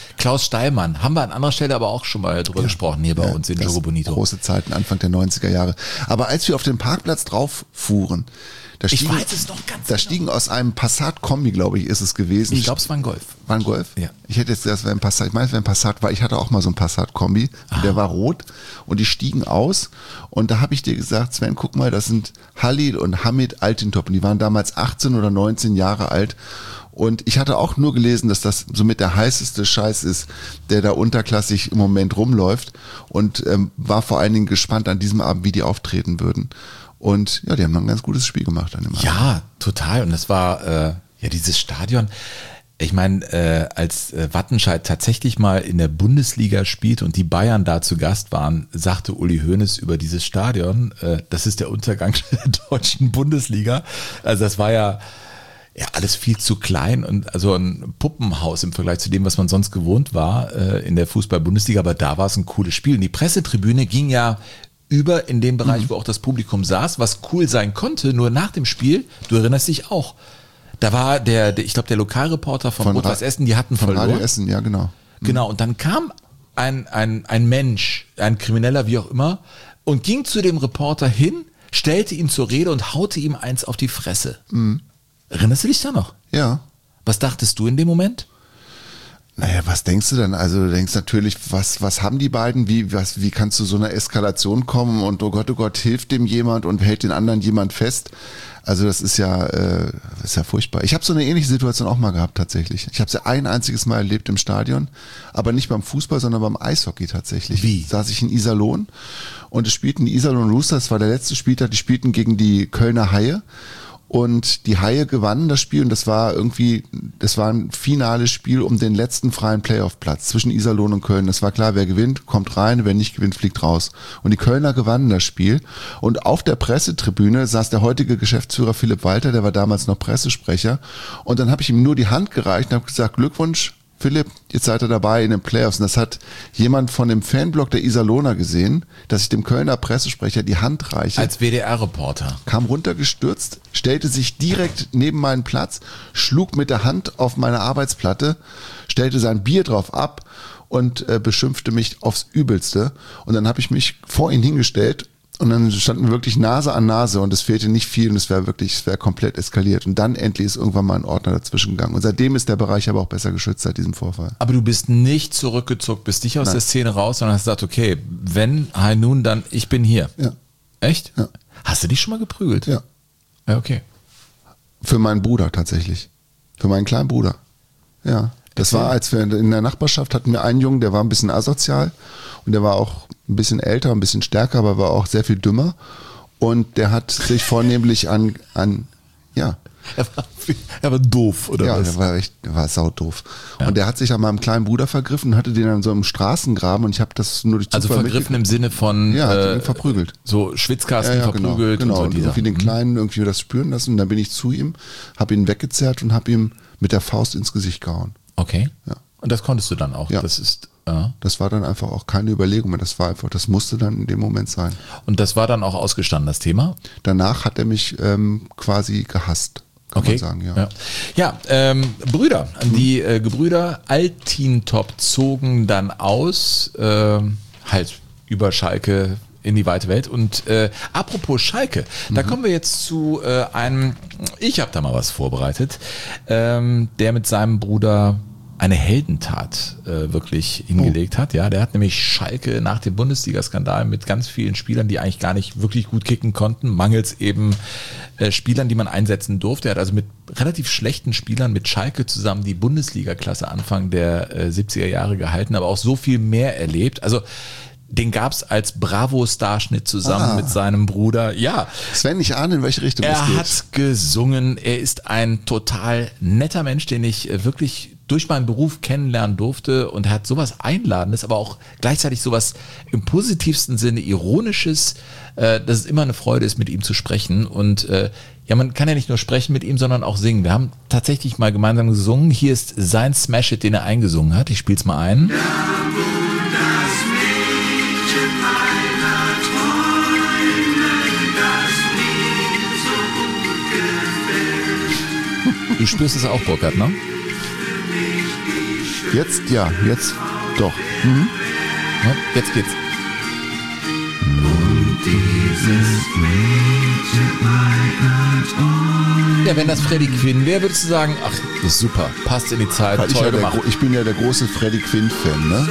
Speaker 3: Klaus Steilmann, haben wir an anderer Stelle aber auch schon mal drüber ja. gesprochen, hier bei ja, uns in Jogo Bonito.
Speaker 2: Große Zeiten, Anfang der neunziger Jahre. Aber als wir auf den Parkplatz drauf fuhren, da stiegen,
Speaker 3: ich weiß es noch ganz
Speaker 2: da
Speaker 3: genau.
Speaker 2: stiegen aus einem Passat-Kombi, glaube ich, ist es gewesen.
Speaker 3: Ich glaube, es war ein Golf.
Speaker 2: War ein Golf?
Speaker 3: Ja.
Speaker 2: Ich hätte jetzt, das wäre ein Passat, ich meine, es wäre ein Passat, weil ich hatte auch mal so ein Passat-Kombi, der war rot und die stiegen aus und da habe ich dir gesagt, Sven, guck mal, das sind Halil und Hamid Altintop und die waren damals achtzehn oder neunzehn Jahre alt. Und ich hatte auch nur gelesen, dass das somit der heißeste Scheiß ist, der da unterklassig im Moment rumläuft und ähm, war vor allen Dingen gespannt an diesem Abend, wie die auftreten würden. Und ja, die haben ein ganz gutes Spiel gemacht an dem Abend.
Speaker 3: Ja, total. Und das war äh, ja dieses Stadion. Ich meine, äh, als äh, Wattenscheid tatsächlich mal in der Bundesliga spielt und die Bayern da zu Gast waren, sagte Uli Hoeneß über dieses Stadion, äh, das ist der Untergang der deutschen Bundesliga. Also das war ja ja alles viel zu klein und also ein Puppenhaus im Vergleich zu dem, was man sonst gewohnt war äh, in der Fußball-Bundesliga. Aber da war es ein cooles Spiel. Und die Pressetribüne ging ja über in dem Bereich, mhm. wo auch das Publikum saß, was cool sein konnte, nur nach dem Spiel, du erinnerst dich auch, da war der, der ich glaube, der Lokalreporter von, von Rot-Weiß Essen, die hatten
Speaker 2: von
Speaker 3: verloren.
Speaker 2: Radio Essen, ja genau.
Speaker 3: Mhm. Genau, und dann kam ein, ein, ein Mensch, ein Krimineller, wie auch immer, und ging zu dem Reporter hin, stellte ihn zur Rede und haute ihm eins auf die Fresse. Mhm. Erinnerst du dich da noch?
Speaker 2: Ja.
Speaker 3: Was dachtest du in dem Moment?
Speaker 2: Naja, was denkst du denn? Also du denkst natürlich, was was haben die beiden? Wie was wie kannst du so einer Eskalation kommen? Und oh Gott, oh Gott, hilft dem jemand und hält den anderen jemand fest? Also das ist ja äh, das ist ja furchtbar. Ich habe so eine ähnliche Situation auch mal gehabt tatsächlich. Ich habe sie ein einziges Mal erlebt im Stadion, aber nicht beim Fußball, sondern beim Eishockey tatsächlich.
Speaker 3: Wie?
Speaker 2: Saß ich in Iserlohn und es spielten die Iserlohn Roosters, das war der letzte Spieltag, die spielten gegen die Kölner Haie. Und die Haie gewannen das Spiel und das war irgendwie, das war ein finales Spiel um den letzten freien Playoff-Platz zwischen Iserlohn und Köln. Das war klar, wer gewinnt, kommt rein, wer nicht gewinnt, fliegt raus. Und die Kölner gewannen das Spiel. Und auf der Pressetribüne saß der heutige Geschäftsführer Philipp Walter, der war damals noch Pressesprecher. Und dann habe ich ihm nur die Hand gereicht und habe gesagt, Glückwunsch, Philipp, jetzt seid ihr dabei in den Playoffs. Und das hat jemand von dem Fanblock der Iserlohner gesehen, dass ich dem Kölner Pressesprecher die Hand reiche.
Speaker 3: Als W D R-Reporter.
Speaker 2: Kam runtergestürzt, stellte sich direkt neben meinen Platz, schlug mit der Hand auf meine Arbeitsplatte, stellte sein Bier drauf ab und äh, beschimpfte mich aufs Übelste. Und dann habe ich mich vor ihn hingestellt und dann standen wir wirklich Nase an Nase und es fehlte nicht viel und es wäre wirklich, es wäre komplett eskaliert. Und dann endlich ist irgendwann mal ein Ordner dazwischen gegangen. Und seitdem ist der Bereich aber auch besser geschützt seit diesem Vorfall.
Speaker 3: Aber du bist nicht zurückgezuckt, bist nicht aus
Speaker 2: Nein.
Speaker 3: der Szene raus, sondern hast gesagt, okay, wenn High Noon, dann ich bin hier.
Speaker 2: Ja.
Speaker 3: Echt?
Speaker 2: Ja.
Speaker 3: Hast du dich schon mal geprügelt?
Speaker 2: Ja.
Speaker 3: Ja, okay.
Speaker 2: Für meinen Bruder tatsächlich. Für meinen kleinen Bruder. Ja. Das
Speaker 3: Erzähl.
Speaker 2: war, als wir in der Nachbarschaft hatten wir einen Jungen, der war ein bisschen asozial und der war auch ein bisschen älter, ein bisschen stärker, aber war auch sehr viel dümmer. Und der hat sich vornehmlich an, an ja.
Speaker 3: Er war, er war doof, oder
Speaker 2: ja,
Speaker 3: was?
Speaker 2: der war echt, der war saudoof.
Speaker 3: Ja.
Speaker 2: Und der hat sich an meinem kleinen Bruder vergriffen und hatte den an so einem Straßengraben und ich habe das nur durch
Speaker 3: Also
Speaker 2: Zufall
Speaker 3: vergriffen im Sinne von
Speaker 2: Ja, hat
Speaker 3: äh,
Speaker 2: ihn verprügelt.
Speaker 3: So Schwitzkasten
Speaker 2: Ja, ja,
Speaker 3: verprügelt
Speaker 2: genau, genau.
Speaker 3: und so
Speaker 2: Und irgendwie den Kleinen irgendwie das spüren lassen und dann bin ich zu ihm, habe ihn weggezerrt und habe ihm mit der Faust ins Gesicht gehauen.
Speaker 3: Okay.
Speaker 2: Ja.
Speaker 3: Und das konntest du dann auch.
Speaker 2: Ja.
Speaker 3: Das ist äh.
Speaker 2: Das war dann einfach auch keine Überlegung mehr. Das war einfach, das musste dann in dem Moment sein.
Speaker 3: Und das war dann auch ausgestanden, das Thema?
Speaker 2: Danach hat er mich ähm, quasi gehasst, kann
Speaker 3: Okay.
Speaker 2: man sagen. Ja,
Speaker 3: Ja, ja ähm, Brüder, die äh, Gebrüder Altintop zogen dann aus, äh, halt über Schalke in die weite Welt. Und äh, apropos Schalke, mhm. da kommen wir jetzt zu äh, einem, ich habe da mal was vorbereitet, ähm, der mit seinem Bruder eine Heldentat äh, wirklich hingelegt oh. hat. Ja, der hat nämlich Schalke nach dem Bundesliga-Skandal mit ganz vielen Spielern, die eigentlich gar nicht wirklich gut kicken konnten, mangels eben äh, Spielern, die man einsetzen durfte. Er hat also mit relativ schlechten Spielern mit Schalke zusammen die Bundesliga-Klasse Anfang der äh, siebziger Jahre gehalten, aber auch so viel mehr erlebt. Also den gab's als Bravo-Starschnitt zusammen ah. mit seinem Bruder. Ja.
Speaker 2: Sven, ich ahne, in welche Richtung es
Speaker 3: Er
Speaker 2: geht.
Speaker 3: hat gesungen. Er ist ein total netter Mensch, den ich wirklich durch meinen Beruf kennenlernen durfte und er hat sowas Einladendes, aber auch gleichzeitig sowas im positivsten Sinne Ironisches, äh, dass es immer eine Freude ist, mit ihm zu sprechen. Und äh, ja, man kann ja nicht nur sprechen mit ihm, sondern auch singen. Wir haben tatsächlich mal gemeinsam gesungen. Hier ist sein Smash-Hit, den er eingesungen hat. Ich spiel's mal ein.
Speaker 4: Ja, das Mädchen meiner Träume, das mir so gut gefällt.
Speaker 3: Du spürst es auch, Burkhard, ne?
Speaker 4: Für mich die
Speaker 2: Jetzt, ja, jetzt doch.
Speaker 3: Mhm. Ja, jetzt geht's. Ja, wenn das Freddie Quinn wäre, würdest du sagen, ach, das ist super, passt in die Zeit,
Speaker 2: Weil ich,
Speaker 3: toll
Speaker 2: ja der,
Speaker 3: gemacht.
Speaker 2: gro- ich bin ja der große Freddie Quinn-Fan, ne?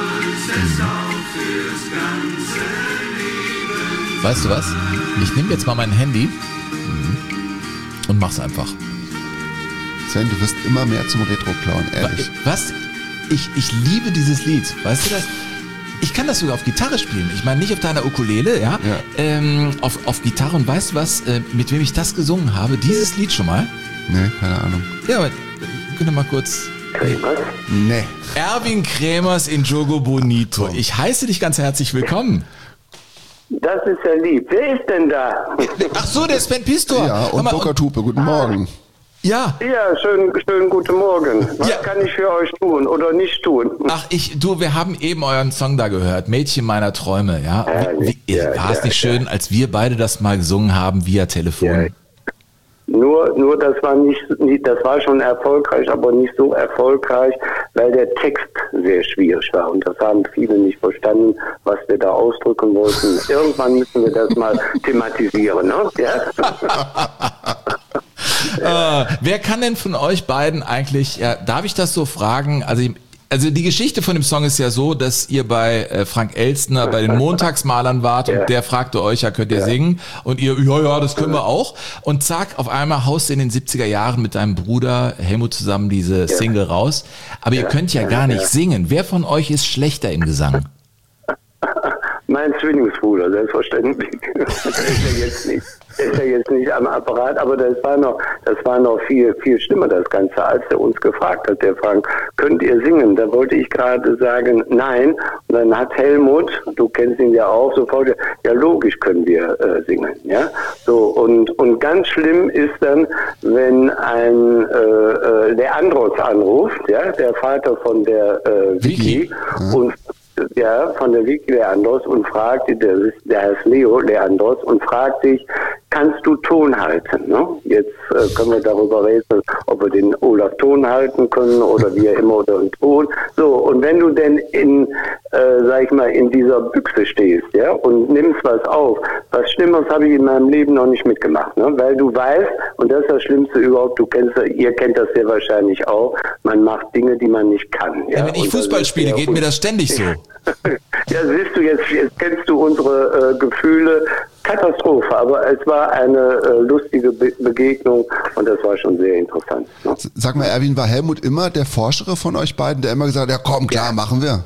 Speaker 3: Weißt du was? Ich nehme jetzt mal mein Handy und mach's einfach.
Speaker 2: Sven, du wirst immer mehr zum Retro-Clown, ehrlich.
Speaker 3: Was? Ich, ich liebe dieses Lied, weißt du das? Ich kann das sogar auf Gitarre spielen. Ich meine, nicht auf deiner Ukulele, ja?
Speaker 2: Ja.
Speaker 3: Ähm, auf, auf Gitarre. Und weißt du was, äh, mit wem ich das gesungen habe? Dieses Lied schon mal?
Speaker 2: Nee, keine Ahnung.
Speaker 3: Ja, aber können wir mal kurz...
Speaker 2: Nee.
Speaker 3: Erwin Kremers in Jogo Bonito. Ich heiße dich ganz herzlich willkommen.
Speaker 5: Das ist ja lieb. Wer ist denn da?
Speaker 3: Ach so, der Sven Pistor.
Speaker 2: Ja,
Speaker 3: Hör
Speaker 2: und
Speaker 3: mal,
Speaker 2: Burkhard Hupe, guten Morgen.
Speaker 3: Ja.
Speaker 5: Ja, schönen, schönen guten Morgen. Was
Speaker 3: Ja.
Speaker 5: kann ich für euch tun oder nicht tun?
Speaker 3: Ach, ich, du, wir haben eben euren Song da gehört, Mädchen meiner Träume, ja. Wie, wie,
Speaker 5: Ja,
Speaker 3: war es
Speaker 5: ja,
Speaker 3: nicht
Speaker 5: ja.
Speaker 3: schön, als wir beide das mal gesungen haben via Telefon?
Speaker 5: Ja. Nur, nur das war nicht, nicht, das war schon erfolgreich, aber nicht so erfolgreich, weil der Text sehr schwierig war. Und das haben viele nicht verstanden, was wir da ausdrücken wollten. Irgendwann müssen wir das mal thematisieren, ne? Ja?
Speaker 3: Äh, wer kann denn von euch beiden eigentlich, ja, darf ich das so fragen? Also, ich- also die Geschichte von dem Song ist ja so, dass ihr bei äh, Frank Elstner bei den Montagsmalern wart und
Speaker 5: Ja.
Speaker 3: der fragte euch, ja, könnt ihr singen? Und ihr, ja, ja, das können wir auch. Und zack, auf einmal haust du in den siebziger Jahren mit deinem Bruder Helmut zusammen diese Single raus. Aber ihr könnt ja gar nicht singen. Wer von euch ist schlechter im Gesang?
Speaker 5: Mein Zwillingsbruder, selbstverständlich. Der ist ja jetzt nicht, der ist ja jetzt nicht am Apparat, aber das war noch, das war noch viel, viel schlimmer, das Ganze, als er uns gefragt hat, der Frank, könnt ihr singen? Da wollte ich gerade sagen, nein. Und dann hat Helmut, du kennst ihn ja auch, sofort, ja logisch können wir äh, singen, ja. So, und, und ganz schlimm ist dann, wenn ein, äh, äh, Leandros anruft, ja, der Vater von der, äh,
Speaker 3: Vicky.
Speaker 5: Vicky, und ja, von der Vicky Leandros und fragt, der, ist- der heißt Leo Leandros und fragt dich, kannst du Ton halten? Ne? Jetzt äh, können wir darüber reden, ob wir den Olaf Ton halten können oder wie er immer oder einen Ton. So, und wenn du denn in, äh, sag ich mal, in dieser Büchse stehst, ja, und nimmst was auf, was Schlimmeres habe ich in meinem Leben noch nicht mitgemacht, ne? Weil du weißt, und das ist das Schlimmste überhaupt, du kennst, ihr kennt das sehr wahrscheinlich auch, man macht Dinge, die man nicht kann. Ja,
Speaker 3: Ja, wenn ich
Speaker 5: Und das
Speaker 3: Fußball
Speaker 5: ist
Speaker 3: spiele,
Speaker 5: sehr
Speaker 3: geht mir das ständig so.
Speaker 5: Ja, siehst du, jetzt, jetzt kennst du unsere äh, Gefühle. Katastrophe, aber es war eine äh, lustige Be Begegnung und das war schon sehr interessant. Ne?
Speaker 2: Sag mal, Erwin, war Helmut immer der Forschere von euch beiden, der immer gesagt hat, ja komm, klar, machen wir?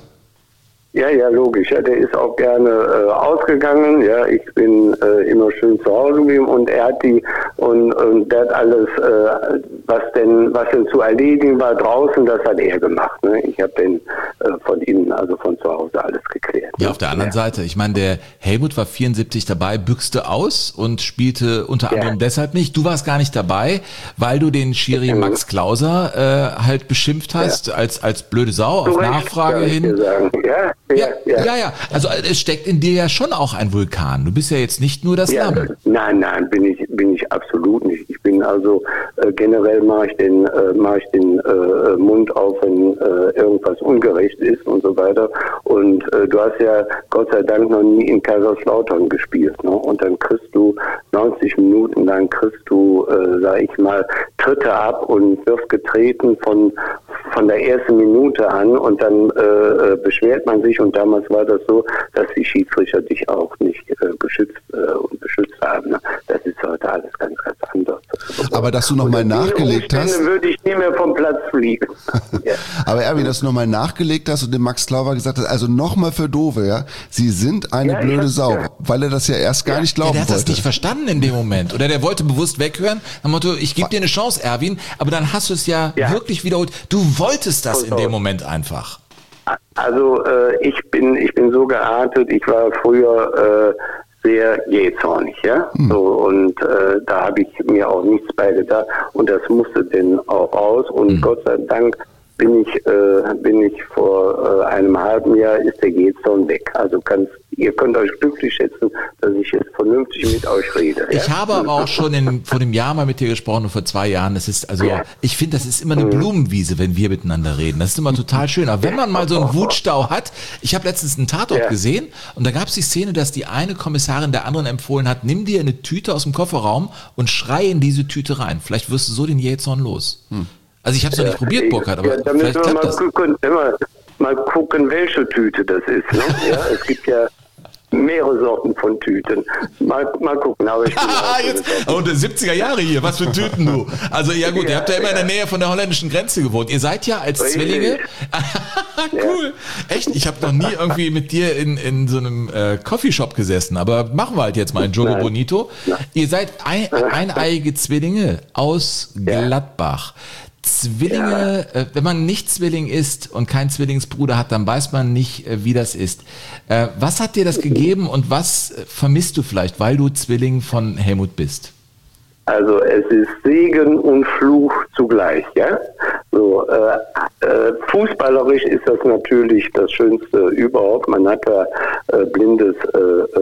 Speaker 5: Ja, ja, logisch. Ja, der ist auch gerne äh, ausgegangen. Ja, ich bin äh, immer schön zu Hause geblieben und er hat die und, und der hat alles, äh, was denn, was denn zu erledigen war draußen, das hat er gemacht. Ne? Ich habe den äh, von ihm, also von zu Hause alles geklärt.
Speaker 3: Ja, auf der anderen Seite, ich meine, der Helmut war vierundsiebzig dabei, büchste aus und spielte unter
Speaker 5: Ja.
Speaker 3: anderem deshalb nicht. Du warst gar nicht dabei, weil du den Schiri
Speaker 5: Mhm.
Speaker 3: Max Klauser äh, halt beschimpft hast als als blöde Sau
Speaker 5: Zu
Speaker 3: auf
Speaker 5: Recht,
Speaker 3: Nachfrage
Speaker 5: kann ich
Speaker 3: hin.
Speaker 5: dir sagen. Ja,
Speaker 3: Ja,
Speaker 5: ja,
Speaker 3: ja, ja. Also es steckt in dir ja schon auch ein Vulkan. Du bist ja jetzt nicht nur das
Speaker 5: Ja,
Speaker 3: Lamm.
Speaker 5: nein, nein, bin ich, bin ich absolut nicht. Ich bin also äh, generell mache ich den, äh, mache ich den äh, Mund auf, wenn äh, irgendwas ungerecht ist und so weiter. Und äh, du hast ja Gott sei Dank noch nie in Kaiserslautern gespielt, ne? Und dann kriegst du neunzig Minuten lang kriegst du, äh, sag ich mal, Tritte ab und wirst getreten von von der ersten Minute an und dann äh, beschwert man sich und damals war das so, dass die Schiedsrichter dich auch nicht äh, geschützt äh, und beschützt haben. Ne? Das ist heute alles ganz, ganz anders.
Speaker 2: Aber dass du nochmal nachgelegt hast,
Speaker 5: Dann würde ich nie mehr vom Platz fliegen. Ja.
Speaker 2: aber Erwin, dass du nochmal nachgelegt hast und dem Max Klauber gesagt hast, also nochmal für Dove, ja, sie sind eine
Speaker 5: Ja, ich
Speaker 2: blöde
Speaker 5: hab-
Speaker 2: Sau,
Speaker 5: ja.
Speaker 2: weil er das ja erst gar nicht
Speaker 3: Ja,
Speaker 2: glauben
Speaker 3: der hat das
Speaker 2: wollte.
Speaker 3: nicht verstanden in dem Moment. Oder der wollte bewusst weghören. Nach dem Motto, ich gebe dir eine Chance, Erwin, aber dann hast du es ja,
Speaker 5: Ja.
Speaker 3: wirklich wiederholt. Du wolltest das in
Speaker 5: Pass
Speaker 3: dem
Speaker 5: auf.
Speaker 3: Moment einfach.
Speaker 5: Also äh, ich bin ich bin so geartet, ich war früher äh, sehr jähzornig, ja.
Speaker 2: Hm.
Speaker 5: So, und äh, da habe ich mir auch nichts bei gedacht und das musste denn auch raus und
Speaker 3: Hm.
Speaker 5: Gott sei Dank bin ich, äh, bin ich vor äh, einem halben Jahr ist der Jähzorn weg. Also kannst, ihr könnt euch glücklich schätzen, dass ich jetzt vernünftig mit euch rede.
Speaker 3: Ich
Speaker 5: ja?
Speaker 3: habe aber auch schon in, vor dem Jahr mal mit dir gesprochen und vor zwei Jahren. Das ist also,
Speaker 5: Ja.
Speaker 3: ich finde, das ist immer eine Blumenwiese, wenn wir miteinander reden. Das ist immer total schön. Aber wenn man mal so einen Wutstau hat, ich habe letztens einen Tatort
Speaker 5: Ja.
Speaker 3: gesehen und da gab es die Szene, dass die eine Kommissarin der anderen empfohlen hat, nimm dir eine Tüte aus dem Kofferraum und schrei in diese Tüte rein. Vielleicht wirst du so den Jähzorn los. Hm. Also ich habe es noch nicht probiert, Burkhard, aber
Speaker 5: ja, da müssen
Speaker 3: vielleicht
Speaker 5: wir
Speaker 3: klappt
Speaker 5: mal
Speaker 3: das.
Speaker 5: gucken, immer, mal gucken, welche Tüte das ist. Ne? Ja, es gibt ja mehrere Sorten von Tüten. Mal, mal gucken. Aber ich bin
Speaker 3: Ah,
Speaker 5: auch-
Speaker 3: jetzt, oh, der siebziger Jahre hier, was für Tüten du. Also ja gut, ihr habt ja immer in der Nähe von der holländischen Grenze gewohnt. Ihr seid ja als
Speaker 5: Richtig.
Speaker 3: Zwillinge. Cool. Echt, ich habe noch nie irgendwie mit dir in, in so einem äh, Coffeeshop gesessen, aber machen wir halt jetzt mal in Jogo
Speaker 5: Nein.
Speaker 3: Bonito. Ihr seid ein, eineiige Zwillinge aus Gladbach. Zwillinge, äh, wenn man nicht Zwilling ist und keinen Zwillingsbruder hat, dann weiß man nicht, äh, wie das ist. Äh, was hat dir das gegeben und was äh, vermisst du vielleicht, weil du Zwilling von Helmut bist?
Speaker 5: Also es ist Segen und Fluch zugleich, ja. So äh, äh, fußballerisch ist das natürlich das Schönste überhaupt. Man hat da äh, blindes äh,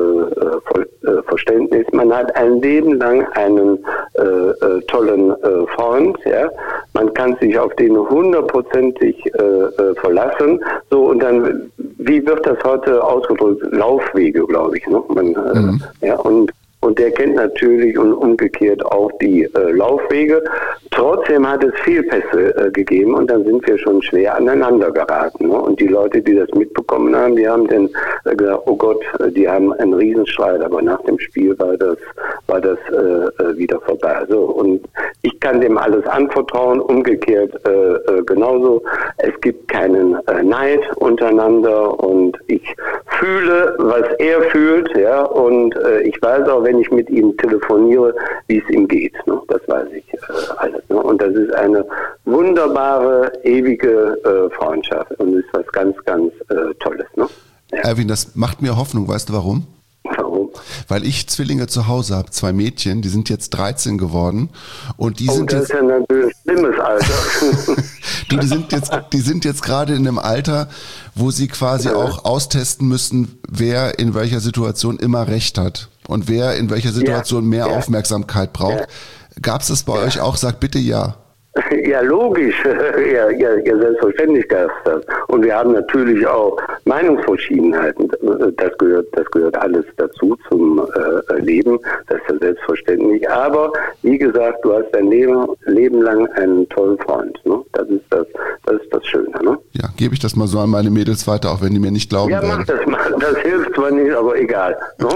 Speaker 5: äh, Ver äh, Verständnis. Man hat ein Leben lang einen äh, äh, tollen äh, Freund, ja. Man kann sich auf den hundertprozentig äh, äh, verlassen. So und dann, wie wird das heute ausgedrückt? Laufwege, glaube ich. Ne? Man, äh,
Speaker 2: Mhm.
Speaker 5: ja und Und der kennt natürlich und umgekehrt auch die äh, Laufwege. Trotzdem hat es Fehlpässe äh, gegeben und dann sind wir schon schwer aneinander geraten. Ne? Und die Leute, die das mitbekommen haben, die haben dann äh, gesagt, oh Gott, äh, die haben einen Riesenstreit, aber nach dem Spiel war das, war das äh, äh, wieder vorbei. So, und ich kann dem alles anvertrauen, umgekehrt äh, äh, genauso. Es gibt keinen äh, Neid untereinander und ich fühle, was er fühlt, ja, und äh, ich weiß auch, wenn ich mit ihm telefoniere, wie es ihm geht. Ne? Das weiß ich äh, alles. Ne? Und das ist eine wunderbare, ewige äh, Freundschaft und ist was ganz, ganz äh, Tolles. Ne? Ja.
Speaker 2: Erwin, das macht mir Hoffnung, weißt du warum?
Speaker 5: Warum?
Speaker 2: Weil ich Zwillinge zu Hause habe, zwei Mädchen, die sind jetzt dreizehn geworden und die
Speaker 5: Oh,
Speaker 2: sind
Speaker 5: das
Speaker 2: jetzt
Speaker 5: ist ja natürlich ein schlimmes Alter.
Speaker 2: du, die sind jetzt die sind jetzt gerade in einem Alter, wo sie quasi auch austesten müssen, wer in welcher Situation immer recht hat und wer in welcher Situation
Speaker 5: Ja,
Speaker 2: mehr
Speaker 5: ja.
Speaker 2: Aufmerksamkeit braucht. Gab es das bei euch auch? Sagt bitte ja.
Speaker 5: Ja, logisch. Ja, ja, ja, selbstverständlich gab es das. Und wir haben natürlich auch Meinungsverschiedenheiten. Das gehört, das gehört alles dazu zum äh, Leben. Das ist ja selbstverständlich. Aber wie gesagt, du hast dein Leben, Leben lang einen tollen Freund. Ne? Das ist das, das ist das Schöne. Ne?
Speaker 2: Ja, gebe ich das mal so an meine Mädels weiter, auch wenn die mir nicht glauben
Speaker 5: Ja,
Speaker 2: werden.
Speaker 5: mach das mal. Das hilft zwar nicht, aber egal. Ne?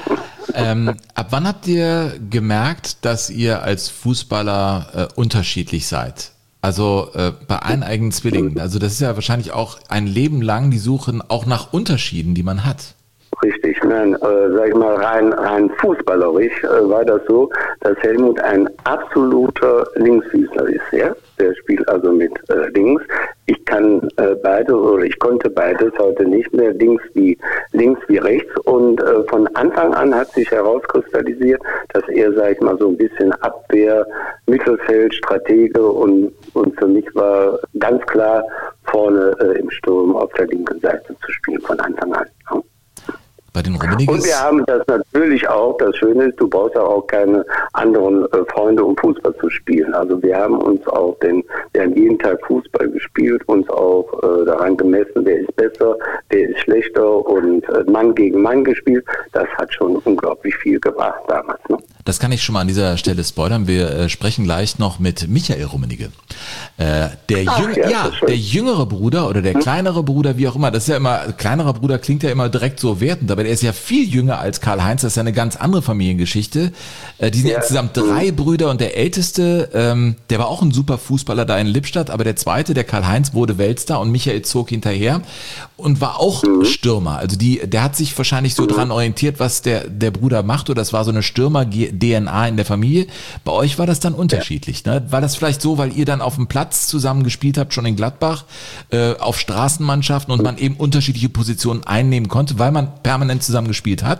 Speaker 3: Ähm, ab wann habt ihr gemerkt, dass ihr als Fußballer äh, unterschiedlich seid? Also äh, bei eineigen Zwillingen. Also das ist ja wahrscheinlich auch ein Leben lang die Suche auch nach Unterschieden, die man hat.
Speaker 5: Richtig, nein, äh, sag ich mal, rein, rein fußballerisch äh, war das so, dass Helmut ein absoluter Linksfüßler ist, ja. Der spielt also mit äh, links. Ich kann äh, beides oder ich konnte beides heute nicht mehr, links wie links wie rechts. Und äh, von Anfang an hat sich herauskristallisiert, dass er, sag ich mal, so ein bisschen Abwehr, Mittelfeld, Stratege und und für mich war ganz klar vorne äh, im Sturm auf der linken Seite zu spielen von Anfang an. Ja.
Speaker 3: Bei den
Speaker 5: Und
Speaker 3: Rummeniges?
Speaker 5: wir haben das natürlich auch, das Schöne ist, du brauchst ja auch keine anderen äh, Freunde, um Fußball zu spielen. Also wir haben uns auch, den, wir haben jeden Tag Fußball gespielt, uns auch äh, daran gemessen, wer ist besser, wer ist schlechter und äh, Mann gegen Mann gespielt. Das hat schon unglaublich viel gebracht damals. Ne?
Speaker 3: Das kann ich schon mal an dieser Stelle spoilern. Wir äh, sprechen gleich noch mit Michael Rummenigge. Äh, der,
Speaker 5: Ach,
Speaker 3: jüng
Speaker 5: ja,
Speaker 3: ja,
Speaker 5: das ist schön.
Speaker 3: der jüngere Bruder oder der kleinere Bruder, wie auch immer, das ist ja immer, kleinerer Bruder klingt ja immer direkt so wertend, aber der ist ja viel jünger als Karl-Heinz, das ist ja eine ganz andere Familiengeschichte. Äh, die sind
Speaker 5: Ja.
Speaker 3: insgesamt drei Brüder und der älteste, ähm, der war auch ein super Fußballer da in Lippstadt, aber der zweite, der Karl-Heinz, wurde Weltstar und Michael zog hinterher und war auch Stürmer. Also die, der hat sich wahrscheinlich so dran orientiert, was der, der Bruder macht, oder das war so eine Stürmer-D N A in der Familie. Bei euch war das dann unterschiedlich, ne? War das vielleicht so, weil ihr dann auf dem Platz zusammen gespielt habt, schon in Gladbach, äh, auf Straßenmannschaften und man eben unterschiedliche Positionen einnehmen konnte, weil man permanent zusammen gespielt hat?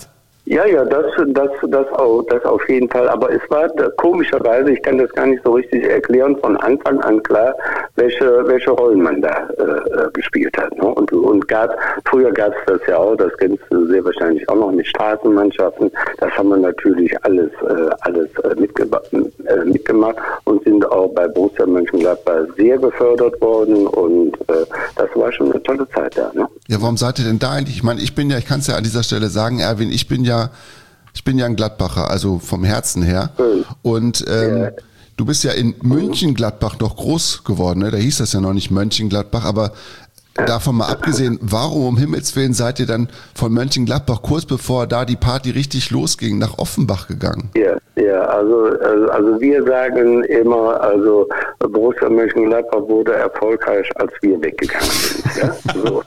Speaker 5: Ja, ja, das, das, das, auch, das auf jeden Fall. Aber es war komischerweise, ich kann das gar nicht so richtig erklären, von Anfang an klar, welche, welche Rollen man da äh, gespielt hat. Ne? Und, und gab, früher gab es das ja auch, das kennst du sehr wahrscheinlich auch noch mit Straßenmannschaften. Das haben wir natürlich alles, äh, alles äh, mitge- äh, mitgemacht und sind auch bei Borussia Mönchengladbach sehr gefördert worden. Und äh, das war schon eine tolle Zeit da. Ne?
Speaker 2: Ja, warum seid ihr denn da eigentlich? Ich meine, ich bin ja, ich kann es ja an dieser Stelle sagen, Erwin, ich bin ja Ich bin ja ein Gladbacher, also vom Herzen her. Und ähm, ja. du bist ja in Mönchengladbach noch groß geworden, ne? Da hieß das ja noch nicht Mönchengladbach, aber ja. davon mal abgesehen, warum um Himmels Willen seid ihr dann von Mönchengladbach kurz bevor da die Party richtig losging nach Offenbach gegangen?
Speaker 5: Ja, ja, also, also, also wir sagen immer, also Borussia Mönchengladbach wurde erfolgreich, als wir weggegangen sind. Ja? So.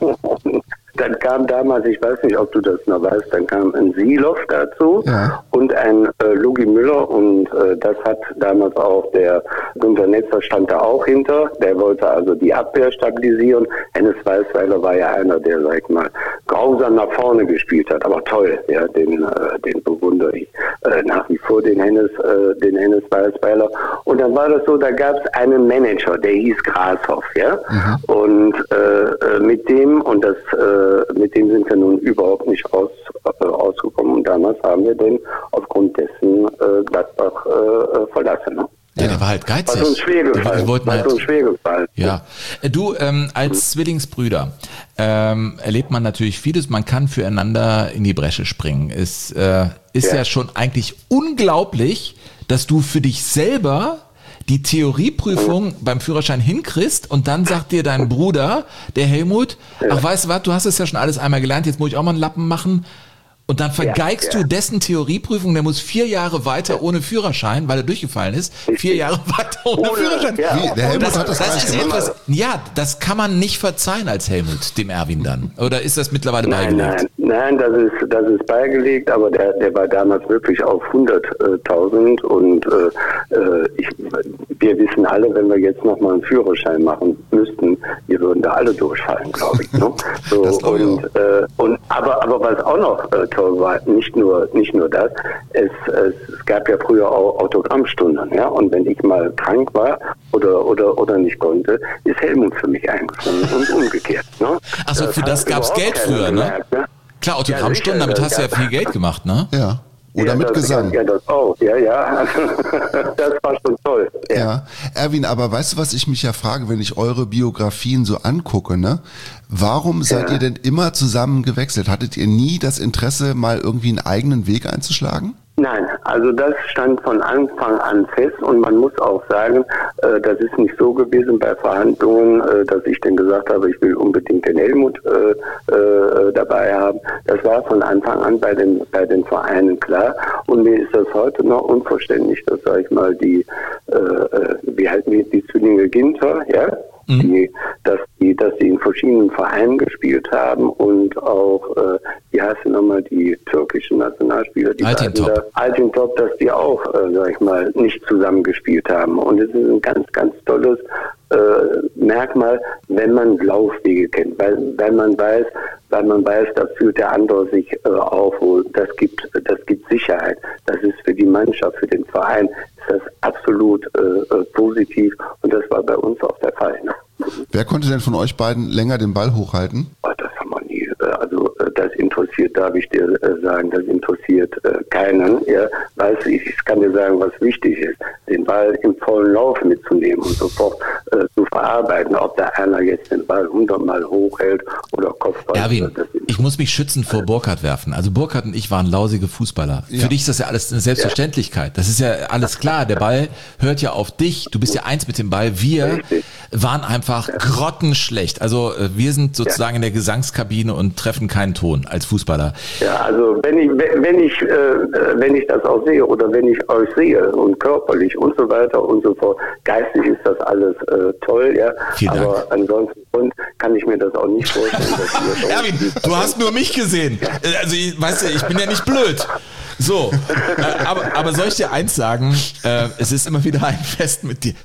Speaker 5: Dann kam damals, ich weiß nicht, ob du das noch weißt, dann kam ein Siloff dazu ja. und ein äh, Lugi Müller und äh, das hat damals auch der Günter Netzer stand da auch hinter, der wollte also die Abwehr stabilisieren. Hennes Weißweiler war ja einer, der, sag ich mal, grausam nach vorne gespielt hat, aber toll, ja, den, äh, den bewundere ich äh, nach wie vor, den Hennes, äh, den Hennes Weißweiler. Und dann war das so, da gab es einen Manager, der hieß Grashoff, ja, mhm. und äh, mit dem, und das äh, mit dem sind wir nun überhaupt nicht raus, äh, rausgekommen und damals haben wir den aufgrund dessen äh, Gladbach äh, verlassen. Ne?
Speaker 3: Ja, der war halt geizig.
Speaker 5: War uns schwer gefallen.
Speaker 3: Wir
Speaker 5: war
Speaker 3: halt,
Speaker 5: uns schwer gefallen.
Speaker 3: Ja. Du, ähm, als Zwillingsbrüder ähm, erlebt man natürlich vieles. Man kann füreinander in die Bresche springen. Es äh, ist ja. ja schon eigentlich unglaublich, dass du für dich selber die Theorieprüfung mhm. beim Führerschein hinkriegst und dann sagt dir dein Bruder, der Helmut, ja. ach weißt du was, du hast es ja schon alles einmal gelernt, jetzt muss ich auch mal einen Lappen machen. Und dann vergeigst ja, ja. du dessen Theorieprüfung, der muss vier Jahre weiter ohne Führerschein, weil er durchgefallen ist, vier Jahre weiter ohne, ohne Führerschein.
Speaker 2: Ja. Wie, der Helmut
Speaker 3: das,
Speaker 2: hat das,
Speaker 3: das ist
Speaker 2: gemacht.
Speaker 3: etwas, ja, das kann man nicht verzeihen als Helmut, dem Erwin dann. Oder ist das mittlerweile
Speaker 5: nein,
Speaker 3: beigelegt?
Speaker 5: Nein, nein, das ist, das ist beigelegt, aber der, der war damals wirklich auf hunderttausend und äh, ich, wir wissen alle, wenn wir jetzt nochmal einen Führerschein machen müssten, wir würden da alle durchfallen, glaube ich. Ne? So,
Speaker 2: das
Speaker 5: und, äh, und, aber, aber was auch noch äh, war nicht nur nicht nur das, es, es, es gab ja früher auch Autogrammstunden, ja, und wenn ich mal krank war oder oder oder nicht konnte, ist Helmut für mich eingesprungen und umgekehrt. Ne?
Speaker 3: Achso, für das, das gab's Geld früher,
Speaker 5: gemerkt,
Speaker 3: ne?
Speaker 5: ne?
Speaker 3: Klar, Autogrammstunden,
Speaker 5: ja,
Speaker 3: damit
Speaker 5: ja,
Speaker 3: hast du ja viel Geld gemacht, ne?
Speaker 2: Ja. Oder
Speaker 5: ja,
Speaker 2: mit
Speaker 5: das,
Speaker 2: Gesang.
Speaker 5: Ja, das auch. Ja, ja. Das war schon toll. Ja.
Speaker 2: ja. Erwin, aber weißt du, was ich mich ja frage, wenn ich eure Biografien so angucke, ne? Warum seid
Speaker 5: ja.
Speaker 2: ihr denn immer zusammen gewechselt? Hattet ihr nie das Interesse, mal irgendwie einen eigenen Weg einzuschlagen?
Speaker 5: Nein, also das stand von Anfang an fest und man muss auch sagen, äh, das ist nicht so gewesen bei Verhandlungen, äh, dass ich dann gesagt habe, ich will unbedingt den Helmut äh, äh, dabei haben. Das war von Anfang an bei den bei den Vereinen klar und mir ist das heute noch unverständlich, dass, sag ich mal, die, äh, wie halten wir die Zwillinge Ginter, ja, mhm. die, dass die, dass die in verschiedenen Vereinen gespielt haben und auch, äh, wie heißt sie nochmal, die türkischen Nationalspieler, die
Speaker 3: Altintop.
Speaker 5: Altintop, dass die auch, äh, sag ich mal, nicht zusammengespielt haben. Und es ist ein ganz, ganz tolles äh, Merkmal, wenn man Laufwege kennt, weil, weil man weiß, weil man weiß, da fühlt der andere sich äh, auf, das gibt, das gibt Sicherheit. Das ist für die Mannschaft, für den Verein, ist das absolut äh, positiv und das war bei uns auch der Fall. Ne?
Speaker 2: Wer konnte denn von euch beiden länger den Ball hochhalten?
Speaker 5: Oh, das haben wir nie. Also das interessiert, darf ich dir sagen, das interessiert äh, keinen. Ja, weißt du, ich, ich kann dir sagen, was wichtig ist, den Ball im vollen Lauf mitzunehmen und sofort äh, zu verarbeiten, ob da einer jetzt den Ball hundertmal hochhält oder Kopfball.
Speaker 3: Erwin, ich muss mich schützen vor Burkhardt werfen. Also Burkhardt und ich waren lausige Fußballer. Ja. Für dich ist das ja alles eine Selbstverständlichkeit. Das ist ja alles klar. Der Ball hört ja auf dich. Du bist ja eins mit dem Ball. Wir Richtig. waren einfach ja. grottenschlecht. Also wir sind sozusagen ja. in der Gesangskabine und treffen keinen Ton als Fußballer.
Speaker 5: Ja, also wenn ich wenn ich äh, wenn ich das auch sehe oder wenn ich euch sehe und körperlich und so weiter und so fort, geistig ist das alles äh, toll, ja.
Speaker 3: Vielen Dank.
Speaker 5: Aber ansonsten kann ich mir das auch nicht vorstellen. Dass ihr
Speaker 3: Erwin, du hast nur mich gesehen. Also ich, weißt du, ich bin ja nicht blöd. So, äh, aber, aber soll ich dir eins sagen? Äh, es ist immer wieder ein Fest mit dir.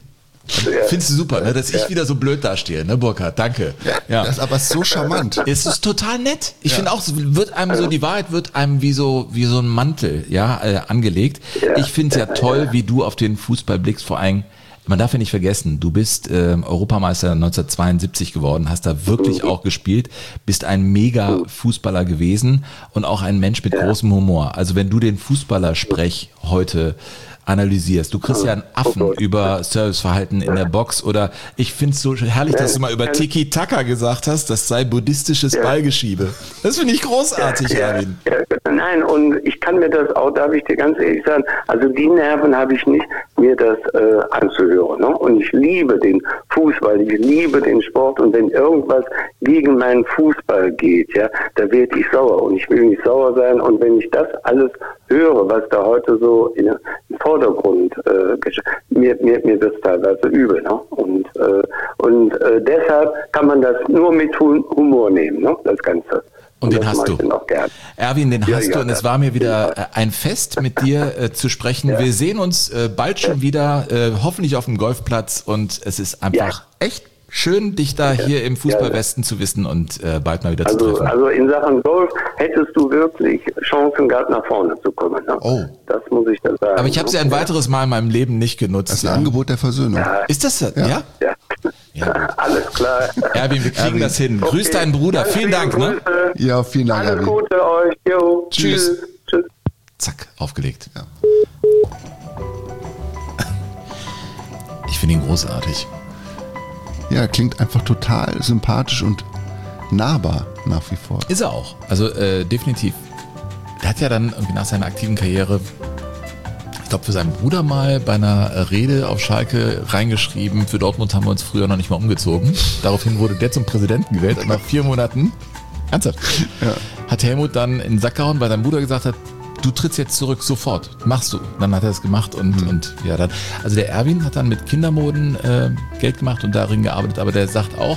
Speaker 3: Findest du super, ne? Dass ich wieder so blöd dastehe, ne, Burkhard? Danke. Ja.
Speaker 2: Das ist aber so charmant.
Speaker 3: Es ist total nett. Ich finde auch, so wird einem so, die Wahrheit wird einem wie so, wie so ein Mantel, ja, äh, angelegt.
Speaker 5: Ja.
Speaker 3: Ich finde es ja toll, wie du auf den Fußball blickst, vor allem, man darf ja nicht vergessen, du bist ähm, Europameister neunzehnhundertzweiundsiebzig geworden, hast da wirklich auch gespielt, bist ein mega Fußballer gewesen und auch ein Mensch mit großem Humor. Also wenn du den Fußballersprech heute analysierst. Du kriegst ja einen Affen über Serviceverhalten in der Box oder ich finde es so herrlich, dass du mal über Tiki-Taka gesagt hast, das sei buddhistisches Ballgeschiebe. Das finde ich großartig,
Speaker 5: ja,
Speaker 3: Erwin.
Speaker 5: Ja, nein, und ich kann mir das auch, darf ich dir ganz ehrlich sagen, also die Nerven habe ich nicht, mir das äh, anzuhören. Ne? Und ich liebe den Fußball, ich liebe den Sport und wenn irgendwas gegen meinen Fußball geht, ja, da werde ich sauer und ich will nicht sauer sein und wenn ich das alles höre, was da heute so in, im Vordergrund äh, mir, mir, mir wird es teilweise übel. Ne? Und, äh, und äh, deshalb kann man das nur mit Humor nehmen, ne? Das Ganze.
Speaker 3: Und, und den hast du. Erwin, den
Speaker 5: ja,
Speaker 3: hast
Speaker 5: ja,
Speaker 3: du und es war mir wieder äh, ein Fest, mit dir äh, zu sprechen. Ja. Wir sehen uns äh, bald schon wieder, äh, hoffentlich auf dem Golfplatz und es ist einfach ja. echt schön, dich da hier im Fußballwesten ja, ja. zu wissen und äh, bald mal wieder
Speaker 5: also,
Speaker 3: zu treffen.
Speaker 5: Also in Sachen Golf hättest du wirklich Chancen gehabt, nach vorne zu kommen. Ne?
Speaker 2: Oh.
Speaker 5: Das muss ich dann sagen.
Speaker 3: Aber ich habe sie ein weiteres Mal in meinem Leben nicht genutzt.
Speaker 2: Das ist ein
Speaker 3: ja.
Speaker 2: Angebot der Versöhnung.
Speaker 5: Ja.
Speaker 3: Ist das das? Ja?
Speaker 5: Ja. ja.
Speaker 3: ja.
Speaker 5: Alles klar.
Speaker 3: Erwin, wir kriegen
Speaker 2: Erwin.
Speaker 3: das hin. Grüß
Speaker 5: Okay.
Speaker 3: deinen Bruder.
Speaker 5: Ganz
Speaker 3: Vielen Dank.
Speaker 5: Grüße.
Speaker 3: Ne?
Speaker 2: Ja, vielen Dank,
Speaker 5: Alles
Speaker 2: Erwin.
Speaker 5: Gute euch. Jo.
Speaker 3: Tschüss.
Speaker 5: Tschüss. Tschüss.
Speaker 3: Zack, aufgelegt.
Speaker 2: Ja.
Speaker 3: Ich finde ihn großartig.
Speaker 2: Ja, klingt einfach total sympathisch und nahbar nach wie vor.
Speaker 3: Ist er auch. Also äh, definitiv. Der hat ja dann irgendwie nach seiner aktiven Karriere, ich glaube für seinen Bruder mal bei einer Rede auf Schalke reingeschrieben, für Dortmund haben wir uns früher noch nicht mal umgezogen. Daraufhin wurde der zum Präsidenten gewählt und nach vier Monaten, ernsthaft,
Speaker 2: Ja.
Speaker 3: hat Helmut dann in den Sack gehauen, weil sein Bruder gesagt hat, du trittst jetzt zurück, sofort, machst du. Dann hat er es gemacht und, mhm. und ja dann, also der Erwin hat dann mit Kindermoden äh, Geld gemacht und darin gearbeitet, aber der sagt auch,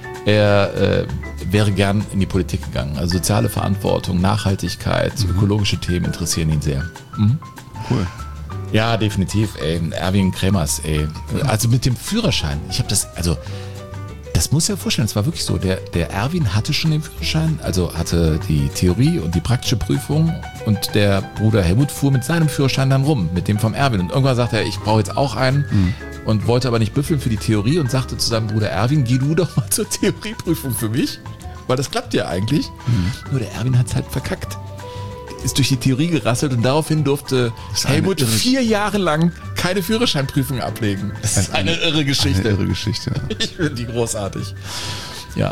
Speaker 3: er äh, wäre gern in die Politik gegangen. Also soziale Verantwortung, Nachhaltigkeit, mhm. ökologische Themen interessieren ihn sehr. Mhm.
Speaker 2: Cool.
Speaker 3: Ja, definitiv, ey. Erwin Kremers, ey. Also mit dem Führerschein. Ich habe das, also das muss ja vorstellen, es war wirklich so, der, der Erwin hatte schon den Führerschein, also hatte die Theorie und die praktische Prüfung und der Bruder Helmut fuhr mit seinem Führerschein dann rum, mit dem vom Erwin. Und irgendwann sagte er, ich brauche jetzt auch einen mhm. und wollte aber nicht büffeln für die Theorie und sagte zu seinem Bruder Erwin, geh du doch mal zur Theorieprüfung für mich, weil das klappt ja eigentlich. Mhm. Nur der Erwin hat es halt verkackt. Ist durch die Theorie gerasselt und daraufhin durfte Helmut
Speaker 2: irre,
Speaker 3: vier Jahre lang keine Führerscheinprüfung ablegen. Das ist eine, eine irre Geschichte.
Speaker 2: Eine irre Geschichte, ja.
Speaker 3: Ich finde die großartig. Ja.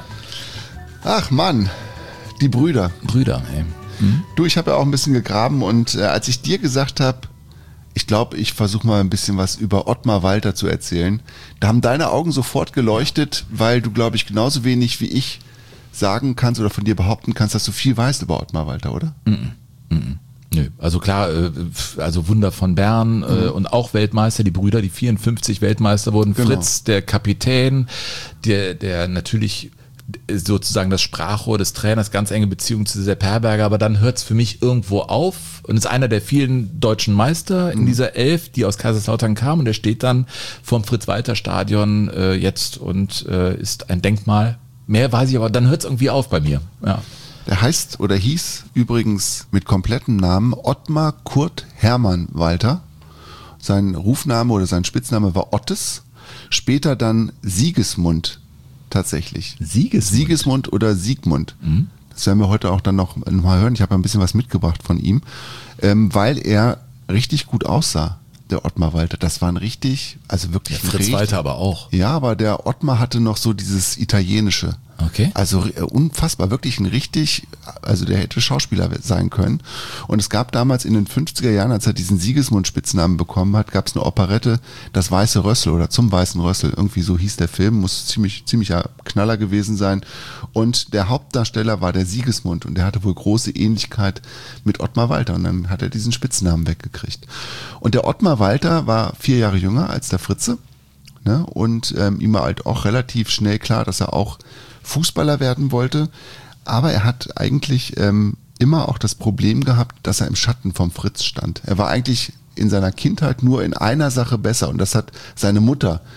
Speaker 2: Ach Mann, die Brüder.
Speaker 3: Brüder, ey. Mhm.
Speaker 2: Du, ich habe ja auch ein bisschen gegraben und äh, als ich dir gesagt habe, ich glaube, ich versuche mal ein bisschen was über Ottmar Walter zu erzählen, da haben deine Augen sofort geleuchtet, weil du, glaube ich, genauso wenig wie ich sagen kannst oder von dir behaupten kannst, dass du viel weißt über Ottmar Walter, oder?
Speaker 3: Mhm. Mhm. Nö, also klar, also Wunder von Bern mhm. und auch Weltmeister, die Brüder, die vierundfünfzig Weltmeister wurden. Genau. Fritz, der Kapitän, der, der natürlich sozusagen das Sprachrohr des Trainers, ganz enge Beziehung zu Sepp Herberger, aber dann hört es für mich irgendwo auf und ist einer der vielen deutschen Meister in mhm. dieser Elf, die aus Kaiserslautern kam und der steht dann vorm Fritz-Walter-Stadion äh, jetzt und äh, ist ein Denkmal. Mehr weiß ich, aber dann hört es irgendwie auf bei mir, ja.
Speaker 2: Der heißt oder hieß übrigens mit komplettem Namen Ottmar Kurt Hermann Walter. Sein Rufname oder sein Spitzname war Ottes. Später dann Sigismund tatsächlich.
Speaker 3: Sigismund?
Speaker 2: Sigismund oder Siegmund. Mhm. Das werden wir heute auch dann noch, noch mal hören. Ich habe ein bisschen was mitgebracht von ihm, ähm, weil er richtig gut aussah. Der Ottmar Walter, das war ein richtig, also wirklich
Speaker 3: der Fritz
Speaker 2: richtig,
Speaker 3: Walter aber auch.
Speaker 2: Ja, aber der Ottmar hatte noch so dieses Italienische.
Speaker 3: Okay.
Speaker 2: Also äh, unfassbar, wirklich ein richtig, also der hätte Schauspieler sein können. Und es gab damals in den fünfziger Jahren, als er diesen Sigismund-Spitznamen bekommen hat, gab es eine Operette, Das Weiße Rössel oder Zum Weißen Rössel, irgendwie so hieß der Film, muss ziemlich ziemlicher Knaller gewesen sein. Und der Hauptdarsteller war der Sigismund und der hatte wohl große Ähnlichkeit mit Ottmar Walter und dann hat er diesen Spitznamen weggekriegt. Und der Ottmar Walter war vier Jahre jünger als der Fritze, ne? Und ähm, ihm war halt auch relativ schnell klar, dass er auch Fußballer werden wollte, aber er hat eigentlich ähm, immer auch das Problem gehabt, dass er im Schatten vom Fritz stand. Er war eigentlich in seiner Kindheit nur in einer Sache besser und das hat seine Mutter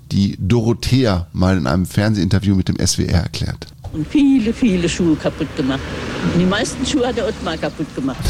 Speaker 2: die Dorothea mal in einem Fernsehinterview mit dem S W R erklärt.
Speaker 6: Und viele, viele Schuhe kaputt gemacht. Und die meisten Schuhe hat der Ottmar kaputt gemacht.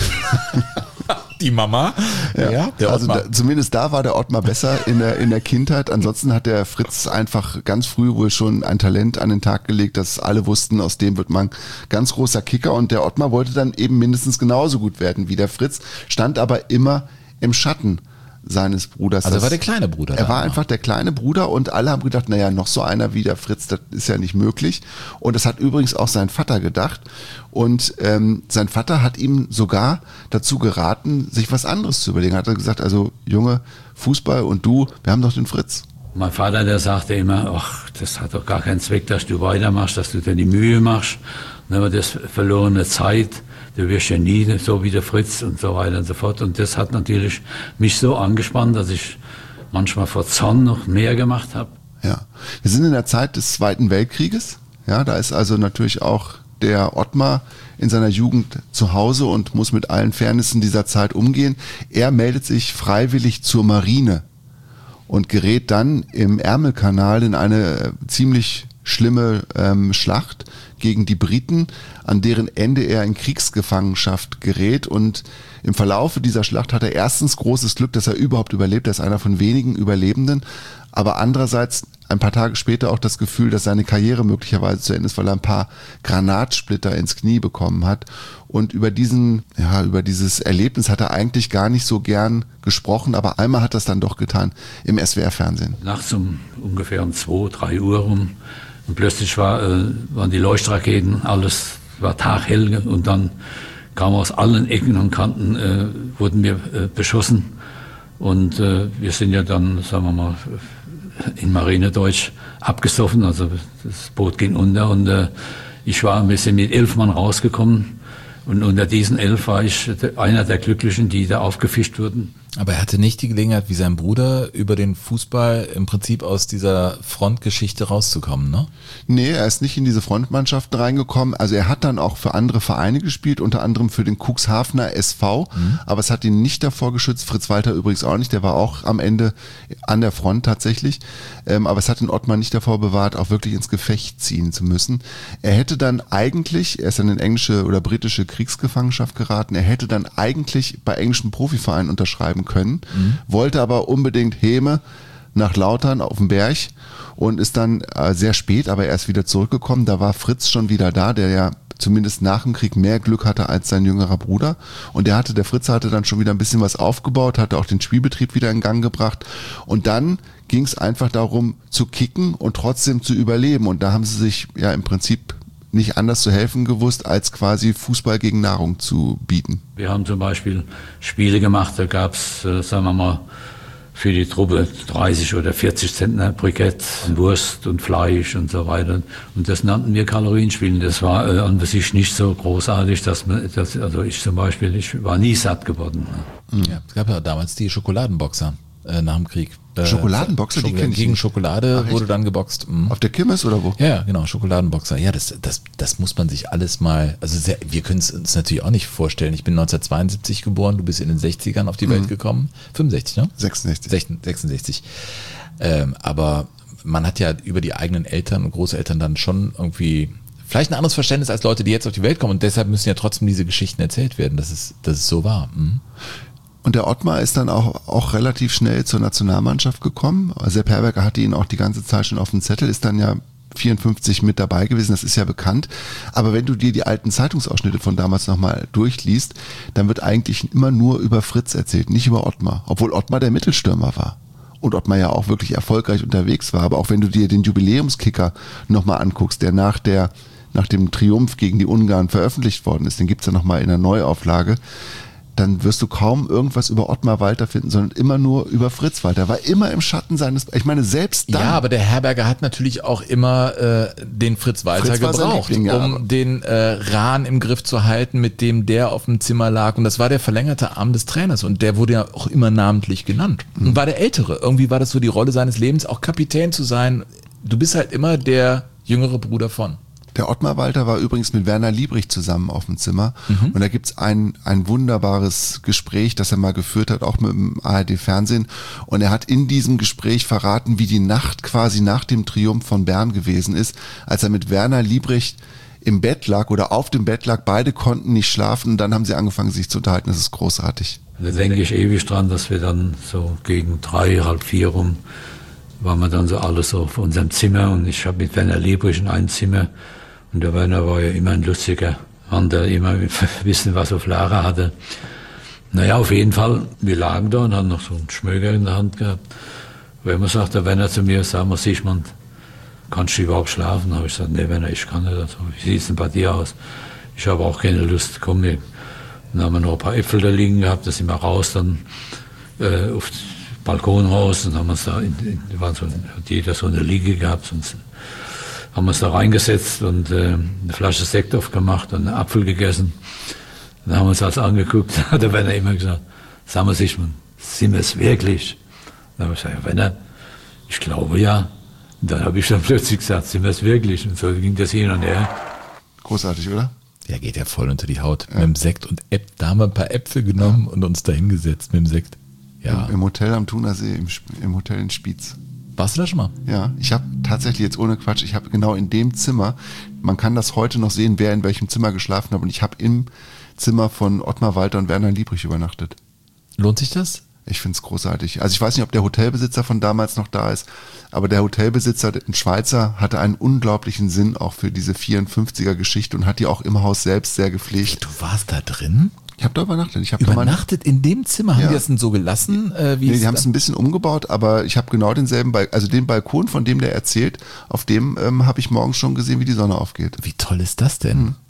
Speaker 3: Die Mama?
Speaker 2: Ja,
Speaker 3: ja der
Speaker 2: also
Speaker 3: Ottmar.
Speaker 2: da, zumindest da war der Ottmar besser in der, in der Kindheit. Ansonsten hat der Fritz einfach ganz früh wohl schon ein Talent an den Tag gelegt, dass alle wussten, aus dem wird man ganz großer Kicker. Und der Ottmar wollte dann eben mindestens genauso gut werden wie der Fritz, stand aber immer im Schatten seines Bruders.
Speaker 3: Also
Speaker 2: das,
Speaker 3: war der kleine Bruder.
Speaker 2: Er war
Speaker 3: immer.
Speaker 2: einfach der kleine Bruder und alle haben gedacht, naja, noch so einer wie der Fritz, das ist ja nicht möglich. Und das hat übrigens auch sein Vater gedacht. Und ähm, sein Vater hat ihm sogar dazu geraten, sich was anderes zu überlegen. Hat er gesagt, also Junge, Fußball und du, wir haben doch den Fritz.
Speaker 7: Mein Vater, der sagte immer, ach, das hat doch gar keinen Zweck, dass du weitermachst, dass du dir die Mühe machst. Aber das verlorene Zeit, du wirst ja nie so wie der Fritz und so weiter und so fort. Und das hat natürlich mich so angespannt, dass ich manchmal vor Zorn noch mehr gemacht habe.
Speaker 2: Ja, wir sind in der Zeit des Zweiten Weltkrieges. Ja, da ist also natürlich auch der Ottmar in seiner Jugend zu Hause und muss mit allen Fairnissen dieser Zeit umgehen. Er meldet sich freiwillig zur Marine und gerät dann im Ärmelkanal in eine ziemlich schlimme ähm, Schlacht gegen die Briten, an deren Ende er in Kriegsgefangenschaft gerät. Und im Verlaufe dieser Schlacht hat er erstens großes Glück, dass er überhaupt überlebt. Er ist einer von wenigen Überlebenden. Aber andererseits ein paar Tage später auch das Gefühl, dass seine Karriere möglicherweise zu Ende ist, weil er ein paar Granatsplitter ins Knie bekommen hat. Und über diesen, ja, über dieses Erlebnis hat er eigentlich gar nicht so gern gesprochen, aber einmal hat er es dann doch getan im S W R-Fernsehen.
Speaker 7: Nachts um ungefähr um zwei, drei Uhr rum. Und plötzlich war, äh, waren die Leuchtraketen, alles war taghell und dann kamen aus allen Ecken und Kanten, äh, wurden wir äh, beschossen. Und äh, wir sind ja dann, sagen wir mal, in Marinedeutsch abgesoffen, also das Boot ging unter und äh, ich war, wir sind mit elf Mann rausgekommen und unter diesen elf war ich einer der Glücklichen, die da aufgefischt wurden.
Speaker 3: Aber er hatte nicht die Gelegenheit, wie sein Bruder, über den Fußball im Prinzip aus dieser Frontgeschichte rauszukommen, ne?
Speaker 2: Nee, er ist nicht in diese Frontmannschaften reingekommen. Also er hat dann auch für andere Vereine gespielt, unter anderem für den Cuxhavener S V, mhm. aber es hat ihn nicht davor geschützt. Fritz Walter übrigens auch nicht, der war auch am Ende an der Front tatsächlich. Ähm, aber es hat den Ottmar nicht davor bewahrt, auch wirklich ins Gefecht ziehen zu müssen. Er hätte dann eigentlich, er ist dann in englische oder britische Kriegsgefangenschaft geraten, er hätte dann eigentlich bei englischen Profivereinen unterschreiben können, mhm. wollte aber unbedingt Heme nach Lautern auf dem Berg und ist dann äh, sehr spät, aber erst wieder zurückgekommen. Da war Fritz schon wieder da, der ja zumindest nach dem Krieg mehr Glück hatte als sein jüngerer Bruder. Und der hatte, der Fritz hatte dann schon wieder ein bisschen was aufgebaut, hatte auch den Spielbetrieb wieder in Gang gebracht. Und dann ging es einfach darum, zu kicken und trotzdem zu überleben. Und da haben sie sich ja im Prinzip nicht anders zu helfen gewusst, als quasi Fußball gegen Nahrung zu bieten.
Speaker 7: Wir haben zum Beispiel Spiele gemacht, da gab es, äh, sagen wir mal, für die Truppe dreißig oder vierzig Zentner Brikett, Wurst und Fleisch und so weiter. Und das nannten wir Kalorienspielen. Das war äh, an sich nicht so großartig, dass man, dass, also ich zum Beispiel, ich war nie satt geworden.
Speaker 3: Ja, es gab ja damals die Schokoladenboxer äh, nach dem Krieg. Äh,
Speaker 2: Schokoladenboxer, die kenn ich
Speaker 3: Gegen
Speaker 2: nicht.
Speaker 3: Schokolade
Speaker 2: Ach,
Speaker 3: wurde
Speaker 2: echt?
Speaker 3: dann geboxt. Mhm.
Speaker 2: Auf der Kirmes oder wo?
Speaker 3: Ja, genau, Schokoladenboxer. Ja, das, das, das muss man sich alles mal, also sehr, wir können es uns natürlich auch nicht vorstellen. Ich bin neunzehnhundertzweiundsiebzig geboren, du bist in den sechzigern auf die
Speaker 2: Mhm.
Speaker 3: Welt gekommen. fünfundsechzig, ne?
Speaker 2: sechsundsechzig.
Speaker 3: sechsundsechzig. Ähm, aber man hat ja über die eigenen Eltern und Großeltern dann schon irgendwie vielleicht ein anderes Verständnis als Leute, die jetzt auf die Welt kommen. Und deshalb müssen ja trotzdem diese Geschichten erzählt werden, dass es, dass es so war. Mhm.
Speaker 2: Und der Ottmar ist dann auch, auch relativ schnell zur Nationalmannschaft gekommen. Sepp Herberger hatte ihn auch die ganze Zeit schon auf dem Zettel, ist dann ja vierundfünfzig mit dabei gewesen, das ist ja bekannt. Aber wenn du dir die alten Zeitungsausschnitte von damals nochmal durchliest, dann wird eigentlich immer nur über Fritz erzählt, nicht über Ottmar. Obwohl Ottmar der Mittelstürmer war. Und Ottmar ja auch wirklich erfolgreich unterwegs war. Aber auch wenn du dir den Jubiläumskicker nochmal anguckst, der nach der, nach dem Triumph gegen die Ungarn veröffentlicht worden ist, den gibt's ja nochmal in der Neuauflage, dann wirst du kaum irgendwas über Ottmar Walter finden, sondern immer nur über Fritz Walter. War immer im Schatten seines, ich meine, selbst dann.
Speaker 3: Ja, aber der Herberger hat natürlich auch immer äh, den Fritz Walter
Speaker 2: Fritz war sein
Speaker 3: gebraucht,
Speaker 2: Liebling, ja, aber-
Speaker 3: um den äh, Rahn im Griff zu halten, mit dem der auf dem Zimmer lag. Und das war der verlängerte Arm des Trainers. Und der wurde ja auch immer namentlich genannt. Und war der Ältere. Irgendwie war das so die Rolle seines Lebens, auch Kapitän zu sein. Du bist halt immer der jüngere Bruder von.
Speaker 2: Der Ottmar Walter war übrigens mit Werner Liebrich zusammen auf dem Zimmer mhm. und da gibt's ein, ein wunderbares Gespräch, das er mal geführt hat, auch mit dem A R D-Fernsehen, und er hat in diesem Gespräch verraten, wie die Nacht quasi nach dem Triumph von Bern gewesen ist, als er mit Werner Liebrich im Bett lag oder auf dem Bett lag, beide konnten nicht schlafen und dann haben sie angefangen, sich zu unterhalten. Das ist großartig.
Speaker 7: Da denke ich ewig dran, dass wir dann so gegen drei, halb vier rum, waren wir dann so alles so auf unserem Zimmer und ich habe mit Werner Liebrich in einem Zimmer. Und der Werner war ja immer ein lustiger Mann, der immer wissen, was auf Lager hatte. Naja, auf jeden Fall, wir lagen da und hatten noch so einen Schmöger in der Hand gehabt. Wenn man sagt, der Werner zu mir, sag mal, Sigmund, kannst du überhaupt schlafen? Da habe ich gesagt, nee, Werner, ich kann nicht. Also, wie sieht es denn bei dir aus? Ich habe auch keine Lust, komm mir. Dann haben wir noch ein paar Äpfel da liegen gehabt, da sind wir raus, dann äh, auf den Balkon raus und haben uns da, in, in, waren so, hat jeder so eine Liege gehabt, sonst haben wir uns da reingesetzt und äh, eine Flasche Sekt aufgemacht und einen Apfel gegessen. Dann haben wir uns das angeguckt, da hat der Werner immer gesagt, sag mal Sigmund, sind wir es wirklich? Dann habe ich gesagt, ja, Werner, ich glaube ja. Und dann habe ich dann plötzlich gesagt, sind wir es wirklich? Und so ging das hin und her.
Speaker 2: Großartig, oder?
Speaker 3: Ja, geht ja voll unter die Haut. Ja. Mit dem Sekt und Äpfel, da haben wir ein paar Äpfel genommen ja. und uns da hingesetzt mit dem Sekt. Ja.
Speaker 2: Im, Im Hotel am Thunersee, im, im Hotel in Spiez.
Speaker 3: Warst du da schon mal?
Speaker 2: Ja, ich habe tatsächlich jetzt ohne Quatsch, ich habe genau in dem Zimmer, man kann das heute noch sehen, wer in welchem Zimmer geschlafen hat, und ich habe im Zimmer von Ottmar Walter und Werner Liebrich übernachtet.
Speaker 3: Lohnt sich das?
Speaker 2: Ich finde es großartig. Also ich weiß nicht, ob der Hotelbesitzer von damals noch da ist, aber der Hotelbesitzer, ein Schweizer, hatte einen unglaublichen Sinn auch für diese vierundfünfziger-Geschichte und hat die auch im Haus selbst sehr gepflegt.
Speaker 3: Du warst da drin?
Speaker 2: Ich habe da übernachtet. Ich hab
Speaker 3: übernachtet in dem Zimmer? Haben
Speaker 2: ja.
Speaker 3: die das denn so gelassen? Äh, wie
Speaker 2: nee, die haben es ein bisschen umgebaut, aber ich habe genau denselben, Balkon, also den Balkon, von dem der erzählt, auf dem ähm, habe ich morgens schon gesehen, wie die Sonne aufgeht.
Speaker 3: Wie toll ist das denn? Hm.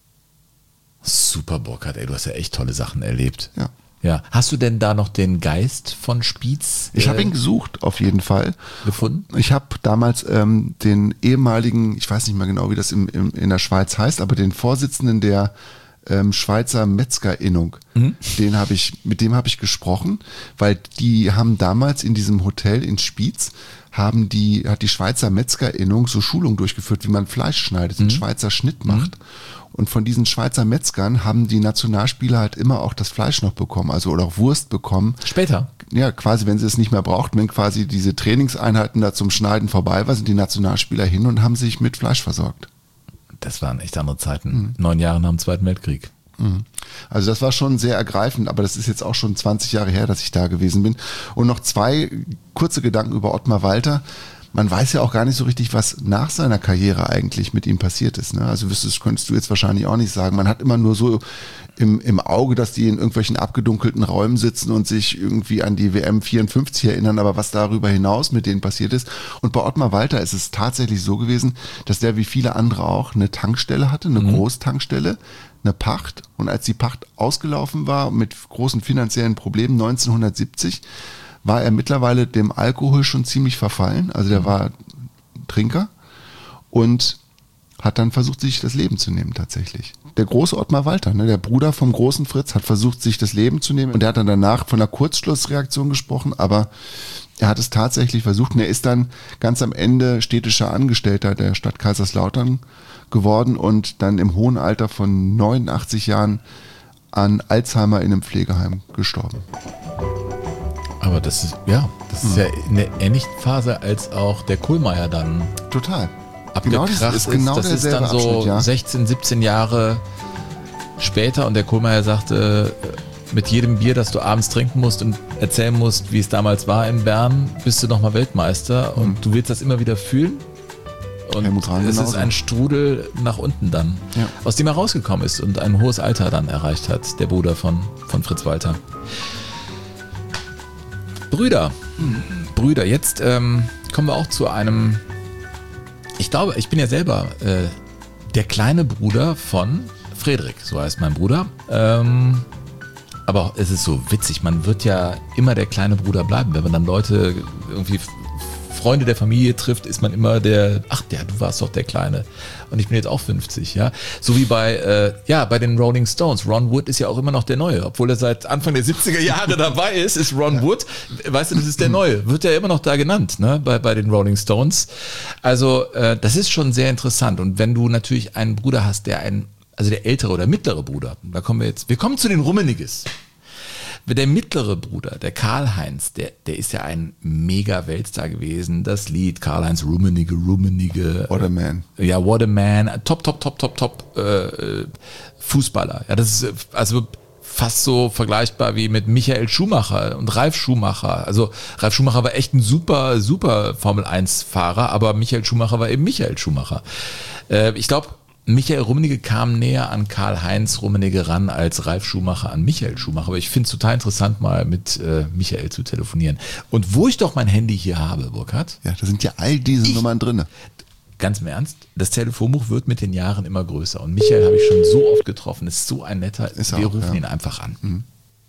Speaker 3: Super, Burkhard, ey, du hast ja echt tolle Sachen erlebt.
Speaker 2: Ja.
Speaker 3: Ja. Hast du denn da noch den Geist von Spiez?
Speaker 2: Ich habe ihn gesucht, auf jeden Fall.
Speaker 3: Gefunden?
Speaker 2: Ich habe damals ähm, den ehemaligen, ich weiß nicht mehr genau, wie das im, im, in der Schweiz heißt, aber den Vorsitzenden der ähm, Schweizer Metzgerinnung, mhm. den habe ich, mit dem habe ich gesprochen, weil die haben damals in diesem Hotel in Spiez haben die, hat die Schweizer Metzgerinnung so Schulungen durchgeführt, wie man Fleisch schneidet, mhm. einen Schweizer Schnitt macht. Mhm. Und von diesen Schweizer Metzgern haben die Nationalspieler halt immer auch das Fleisch noch bekommen, also oder auch Wurst bekommen.
Speaker 3: Später?
Speaker 2: Ja, quasi, wenn sie es nicht mehr brauchten, wenn quasi diese Trainingseinheiten da zum Schneiden vorbei waren, sind die Nationalspieler hin und haben sich mit Fleisch versorgt.
Speaker 3: Das waren echt andere Zeiten. Mhm. Neun Jahre nach dem Zweiten Weltkrieg.
Speaker 2: Mhm. Also das war schon sehr ergreifend, aber das ist jetzt auch schon zwanzig Jahre her, dass ich da gewesen bin. Und noch zwei kurze Gedanken über Ottmar Walter. Man weiß ja auch gar nicht so richtig, was nach seiner Karriere eigentlich mit ihm passiert ist. Ne? Also das könntest du jetzt wahrscheinlich auch nicht sagen. Man hat immer nur so im, im Auge, dass die in irgendwelchen abgedunkelten Räumen sitzen und sich irgendwie an die W M vierundfünfzig erinnern, aber was darüber hinaus mit denen passiert ist. Und bei Ottmar Walter ist es tatsächlich so gewesen, dass der wie viele andere auch eine Tankstelle hatte, eine mhm. Großtankstelle, eine Pacht. Und als die Pacht ausgelaufen war mit großen finanziellen Problemen neunzehnhundertsiebzig, war er mittlerweile dem Alkohol schon ziemlich verfallen. Also der war Trinker und hat dann versucht, sich das Leben zu nehmen tatsächlich. Der große Ottmar Walter, ne, der Bruder vom großen Fritz, hat versucht, sich das Leben zu nehmen. Und der hat dann danach von einer Kurzschlussreaktion gesprochen, aber er hat es tatsächlich versucht. Und er ist dann ganz am Ende städtischer Angestellter der Stadt Kaiserslautern geworden und dann im hohen Alter von neunundachtzig Jahren an Alzheimer in einem Pflegeheim gestorben.
Speaker 3: Aber das ist, ja, das ist ja in der ähnlichen Phase, als auch der Kohlmeier dann
Speaker 2: total
Speaker 3: abgekracht
Speaker 2: genau, das ist. Genau
Speaker 3: das ist dann so
Speaker 2: Abschnitt, ja.
Speaker 3: sechzehn, siebzehn Jahre später und der Kohlmeier sagte, mit jedem Bier, das du abends trinken musst und erzählen musst, wie es damals war in Bern, bist du nochmal Weltmeister und mhm. du willst das immer wieder fühlen. Und es ist ein Strudel nach unten dann, ja. aus dem er rausgekommen ist und ein hohes Alter dann erreicht hat, der Bruder von, von Fritz Walter. Brüder, mhm. Brüder, jetzt ähm, kommen wir auch zu einem, ich glaube, ich bin ja selber äh, der kleine Bruder von Friedrich, so heißt mein Bruder. Ähm, aber es ist so witzig, man wird ja immer der kleine Bruder bleiben, wenn man dann Leute irgendwie Freunde der Familie trifft, ist man immer der, ach der, du warst doch der Kleine. Und ich bin jetzt auch fünfzig, ja. So wie bei, äh, ja, bei den Rolling Stones. Ron Wood ist ja auch immer noch der Neue. Obwohl er seit Anfang der siebziger Jahre dabei ist, ist Ron Wood, weißt du, das ist der Neue. Wird ja immer noch da genannt, ne, bei, bei den Rolling Stones. Also, äh, das ist schon sehr interessant. Und wenn du natürlich einen Bruder hast, der ein, also der ältere oder mittlere Bruder, da kommen wir jetzt, wir kommen zu den Rummeniges. Der mittlere Bruder, der Karl-Heinz, der, der ist ja ein Mega-Weltstar gewesen. Das Lied Karl-Heinz Rummenigge, Rummenigge.
Speaker 2: What a man.
Speaker 3: Ja, what a man. Top, top, top, top, top äh, Fußballer. Ja, das ist also fast so vergleichbar wie mit Michael Schumacher und Ralf Schumacher. Also Ralf Schumacher war echt ein super, super Formel eins Fahrer, aber Michael Schumacher war eben Michael Schumacher. Äh, ich glaube, Michael Rummenigge kam näher an Karl-Heinz Rummenigge ran als Ralf Schumacher an Michael Schumacher. Aber ich finde es total interessant, mal mit äh, Michael zu telefonieren. Und wo ich doch mein Handy hier habe, Burkhard.
Speaker 2: Ja, da sind ja all diese ich, Nummern drin.
Speaker 3: Ganz im Ernst, das Telefonbuch wird mit den Jahren immer größer. Und Michael habe ich schon so oft getroffen, ist so ein netter. Ist Wir auch, rufen ja. ihn einfach an. Mhm.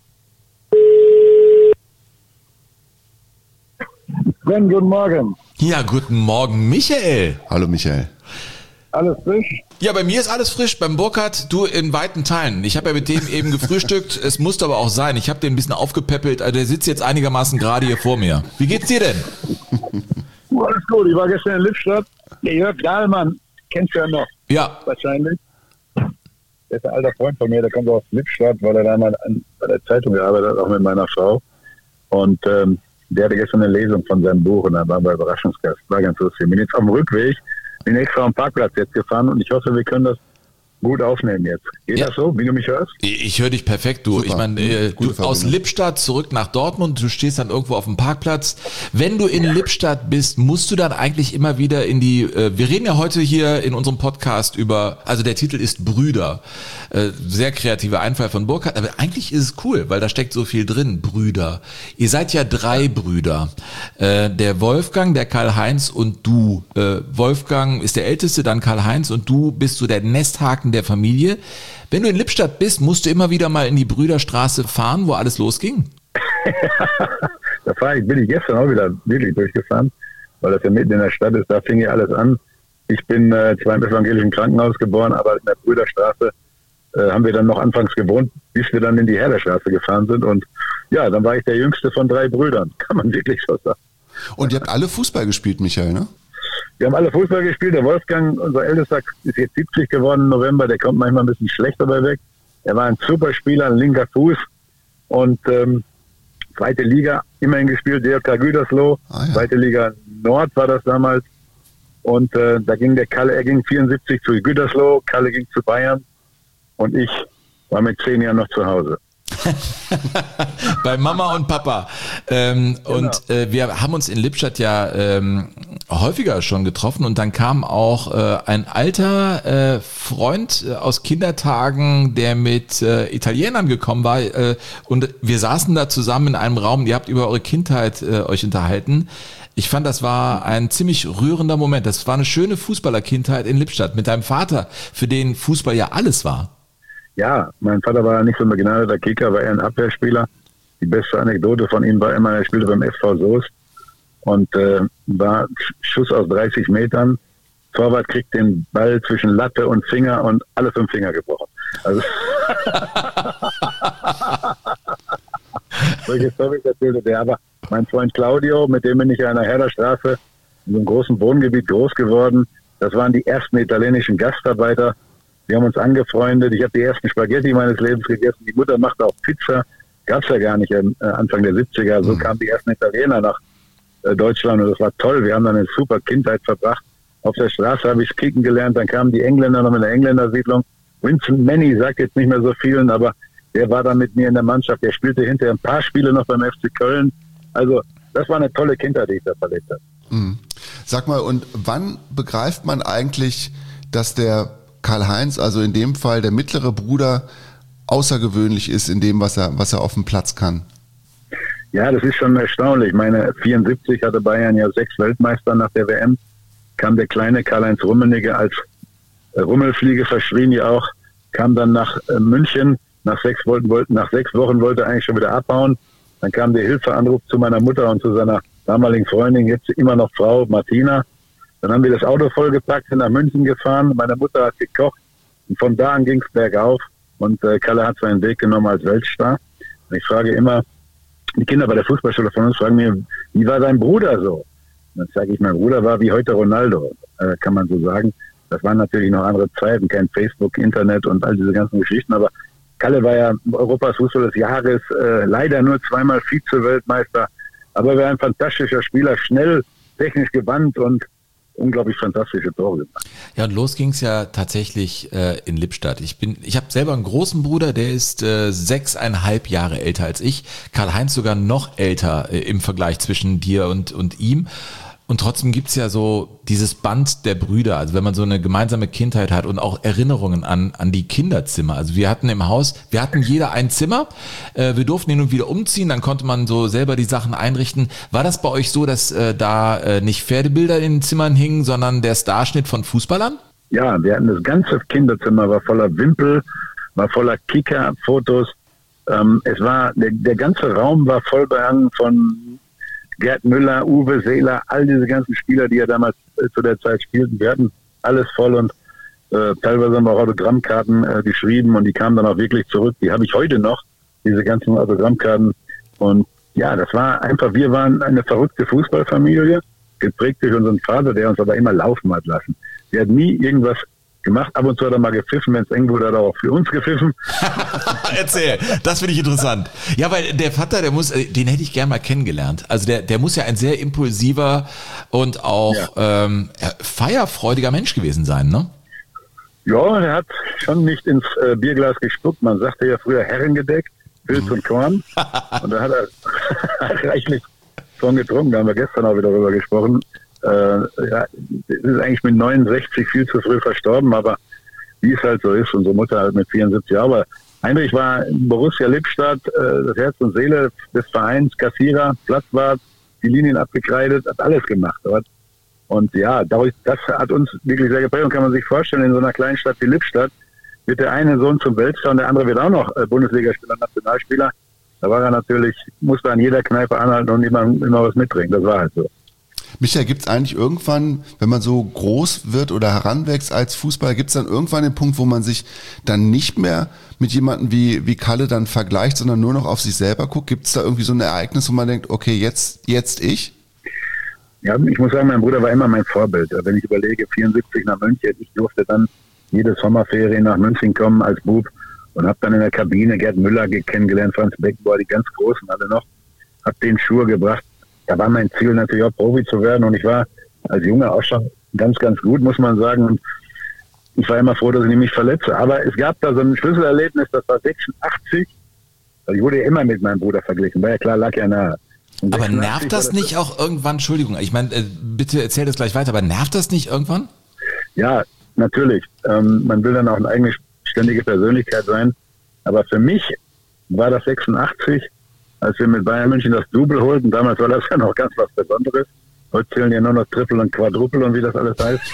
Speaker 8: Sven, guten Morgen.
Speaker 3: Ja, guten Morgen, Michael.
Speaker 2: Hallo, Michael.
Speaker 8: Alles frisch?
Speaker 3: Ja, bei mir ist alles frisch. Beim Burkhard, du in weiten Teilen. Ich habe ja mit dem eben gefrühstückt. Es musste aber auch sein. Ich habe den ein bisschen aufgepäppelt. Also der sitzt jetzt einigermaßen gerade hier vor mir. Wie geht's dir denn?
Speaker 8: Oh, alles gut. Ich war gestern in Lippstadt. Der Jörg Dahlmann, kennst du ja noch.
Speaker 3: Ja.
Speaker 8: Wahrscheinlich. Der ist ein alter Freund von mir. Der kommt aus Lippstadt, weil er da mal an, bei der Zeitung gearbeitet hat, auch mit meiner Frau. Und ähm, der hatte gestern eine Lesung von seinem Buch und da waren wir Überraschungsgast. War ganz lustig. Ich bin jetzt auf dem Rückweg. Bin extra am Parkplatz jetzt gefahren und ich hoffe, wir können das gut aufnehmen jetzt. Geht ja. das so, wie du mich hörst?
Speaker 3: Ich höre dich perfekt, du. Super. Ich meine, äh, du aus Lippstadt zurück nach Dortmund, du stehst dann irgendwo auf dem Parkplatz. Wenn du in Lippstadt bist, musst du dann eigentlich immer wieder in die, äh, wir reden ja heute hier in unserem Podcast über, also der Titel ist Brüder. Äh, sehr kreativer Einfall von Burkhard, aber eigentlich ist es cool, weil da steckt so viel drin, Brüder. Ihr seid ja drei Brüder. Äh, der Wolfgang, der Karl-Heinz und du. Äh, Wolfgang ist der Älteste, dann Karl-Heinz und du bist so der Nesthaken der Familie. Wenn du in Lippstadt bist, musst du immer wieder mal in die Brüderstraße fahren, wo alles losging?
Speaker 8: Da fahre ich, bin ich gestern auch wieder wirklich durchgefahren, weil das ja mitten in der Stadt ist, da fing ja alles an. Ich bin äh, zwar im evangelischen Krankenhaus geboren, aber in der Brüderstraße äh, haben wir dann noch anfangs gewohnt, bis wir dann in die Herderstraße gefahren sind und ja, dann war ich der jüngste von drei Brüdern, kann man wirklich so sagen.
Speaker 2: Und ihr habt alle Fußball gespielt, Michael, ne?
Speaker 8: Wir haben alle Fußball gespielt. Der Wolfgang, unser Ältester, ist jetzt siebzig geworden im November. Der kommt manchmal ein bisschen schlecht dabei weg. Er war ein super Spieler, ein linker Fuß. Und ähm, zweite Liga immerhin gespielt, D J K Gütersloh. Ah, ja. Zweite Liga Nord war das damals. Und äh, da ging der Kalle, er ging vierundsiebzig zu Gütersloh, Kalle ging zu Bayern. Und ich war mit zehn Jahren noch zu Hause.
Speaker 3: Bei Mama und Papa. Ähm, genau. Und äh, wir haben uns in Lippstadt ja ähm, häufiger schon getroffen und dann kam auch äh, ein alter äh, Freund äh, aus Kindertagen, der mit äh, Italienern gekommen war äh, und wir saßen da zusammen in einem Raum, ihr habt über eure Kindheit äh, euch unterhalten. Ich fand, das war ein ziemlich rührender Moment. Das war eine schöne Fußballerkindheit in Lippstadt mit deinem Vater, für den Fußball ja alles war.
Speaker 8: Ja, mein Vater war nicht so ein begnadeter Kicker, war eher ein Abwehrspieler. Die beste Anekdote von ihm war immer, er spielte beim F V Soest und äh, war Schuss aus dreißig Metern. Torwart kriegt den Ball zwischen Latte und Finger und alle fünf Finger gebrochen. Also solche Storys erzählte der. Aber mein Freund Claudio, mit dem bin ich an der Herderstraße in einem großen Wohngebiet groß geworden. Das waren die ersten italienischen Gastarbeiter. Wir haben uns angefreundet. Ich habe die ersten Spaghetti meines Lebens gegessen. Die Mutter machte auch Pizza. Gab es ja gar nicht äh, Anfang der siebziger. So mhm. kamen die ersten Italiener nach äh, Deutschland und das war toll. Wir haben dann eine super Kindheit verbracht. Auf der Straße habe ich kicken gelernt. Dann kamen die Engländer noch in der Engländersiedlung. Vincent Manny sagt jetzt nicht mehr so vielen, aber der war dann mit mir in der Mannschaft. Der spielte hinterher ein paar Spiele noch beim F C Köln. Also das war eine tolle Kindheit, die ich da verlebt habe.
Speaker 2: Mhm. Sag mal, und wann begreift man eigentlich, dass der Karl-Heinz, also in dem Fall der mittlere Bruder, außergewöhnlich ist in dem, was er, was er auf dem Platz kann?
Speaker 8: Ja, das ist schon erstaunlich. Ich meine, vierundsiebzig hatte Bayern ja sechs Weltmeister nach der W M. Kam der kleine Karl-Heinz Rummenigge als Rummelfliege, verschrien ja auch, kam dann nach München. Nach sechs, wollten, wollten, nach sechs Wochen wollte er eigentlich schon wieder abhauen. Dann kam der Hilfeanruf zu meiner Mutter und zu seiner damaligen Freundin, jetzt immer noch Frau Martina. Dann haben wir das Auto vollgepackt, sind nach München gefahren. Meine Mutter hat gekocht und von da an ging es bergauf. Und äh, Kalle hat seinen Weg genommen als Weltstar. Und ich frage immer, die Kinder bei der Fußballschule von uns fragen mir, wie war dein Bruder so? Und dann sage ich, mein Bruder war wie heute Ronaldo, äh, kann man so sagen. Das waren natürlich noch andere Zeiten, kein Facebook, Internet und all diese ganzen Geschichten. Aber Kalle war ja Europas Fußballer des Jahres, äh, leider nur zweimal Vize-Weltmeister. Aber er war ein fantastischer Spieler, schnell, technisch gewandt und unglaublich fantastische Tore gemacht.
Speaker 3: Ja, und los ging's ja tatsächlich äh, in Lippstadt. Ich bin, ich habe selber einen großen Bruder, der ist äh, sechseinhalb Jahre älter als ich. Karl-Heinz sogar noch älter äh, im Vergleich zwischen dir und und ihm. Und trotzdem gibt's ja so dieses Band der Brüder, also wenn man so eine gemeinsame Kindheit hat und auch Erinnerungen an an die Kinderzimmer. Also wir hatten im Haus, wir hatten jeder ein Zimmer, äh, wir durften hin und wieder umziehen, dann konnte man so selber die Sachen einrichten. War das bei euch so, dass äh, da äh, nicht Pferdebilder in den Zimmern hingen, sondern der Starschnitt von Fußballern?
Speaker 8: Ja, wir hatten das ganze Kinderzimmer, war voller Wimpel, war voller Kicker-Fotos. Ähm, es war, der, der ganze Raum war voll behangen von Gerd Müller, Uwe Seeler, all diese ganzen Spieler, die ja damals äh, zu der Zeit spielten. Wir hatten alles voll und äh, teilweise haben wir auch Autogrammkarten äh, geschrieben und die kamen dann auch wirklich zurück. Die habe ich heute noch, diese ganzen Autogrammkarten. Und ja, das war einfach, wir waren eine verrückte Fußballfamilie, geprägt durch unseren Vater, der uns aber immer laufen hat lassen. Der hat nie irgendwas gemacht. Ab und zu hat er mal gepfiffen, wenn es eng wurde, hat er auch für uns gepfiffen.
Speaker 3: Erzähl, das finde ich interessant. Ja, weil der Vater, der muss, den hätte ich gern mal kennengelernt. Also der, der muss ja ein sehr impulsiver und auch ja. ähm, feierfreudiger Mensch gewesen sein, ne?
Speaker 8: Ja, er hat schon nicht ins äh, Bierglas gespuckt. Man sagte ja früher Herrengedeck, Pilz und Korn. Und da hat er reichlich von getrunken. Da haben wir gestern auch wieder darüber gesprochen. Äh, ja, ist eigentlich mit neunundsechzig viel zu früh verstorben, aber wie es halt so ist, unsere Mutter halt mit vierundsiebzig Jahren. Aber Heinrich war Borussia Lippstadt, äh, das Herz und Seele des Vereins, Kassierer, Platzwart, die Linien abgekreidet, hat alles gemacht. Und ja, dadurch, das hat uns wirklich sehr geprägt und kann man sich vorstellen, in so einer kleinen Stadt wie Lippstadt wird der eine Sohn zum Weltstar und der andere wird auch noch äh, Bundesligaspieler, Nationalspieler. Da war er natürlich, musste an jeder Kneipe anhalten und immer, immer was mittrinken. Das war halt so.
Speaker 2: Michael, gibt es eigentlich irgendwann, wenn man so groß wird oder heranwächst als Fußballer, gibt es dann irgendwann den Punkt, wo man sich dann nicht mehr mit jemandem wie, wie Kalle dann vergleicht, sondern nur noch auf sich selber guckt? Gibt es da irgendwie so ein Ereignis, wo man denkt, okay, jetzt, jetzt ich?
Speaker 8: Ja, ich muss sagen, mein Bruder war immer mein Vorbild. Wenn ich überlege, vierundsiebzig nach München, ich durfte dann jede Sommerferien nach München kommen als Bub und habe dann in der Kabine Gerd Müller kennengelernt, Franz Beckenbauer, die ganz Großen alle noch, habe den Schuhe gebracht. Da war mein Ziel natürlich auch Profi zu werden und ich war als Junge auch schon ganz, ganz gut, muss man sagen. Und ich war immer froh, dass ich mich verletze. Aber es gab da so ein Schlüsselerlebnis, das war sechsundachtzig. Also ich wurde ja immer mit meinem Bruder verglichen, war ja klar, lag ja nahe.
Speaker 3: Aber nervt das nicht auch irgendwann, Entschuldigung, ich meine, äh, bitte erzähl das gleich weiter, aber nervt das nicht irgendwann?
Speaker 8: Ja, natürlich. Ähm, man will dann auch eine eigenständige Persönlichkeit sein. Aber für mich war das sechsundachtzig, als wir mit Bayern München das Double holten. Damals war das ja noch ganz was Besonderes. Heute zählen ja nur noch Triple und Quadruple und wie das alles heißt.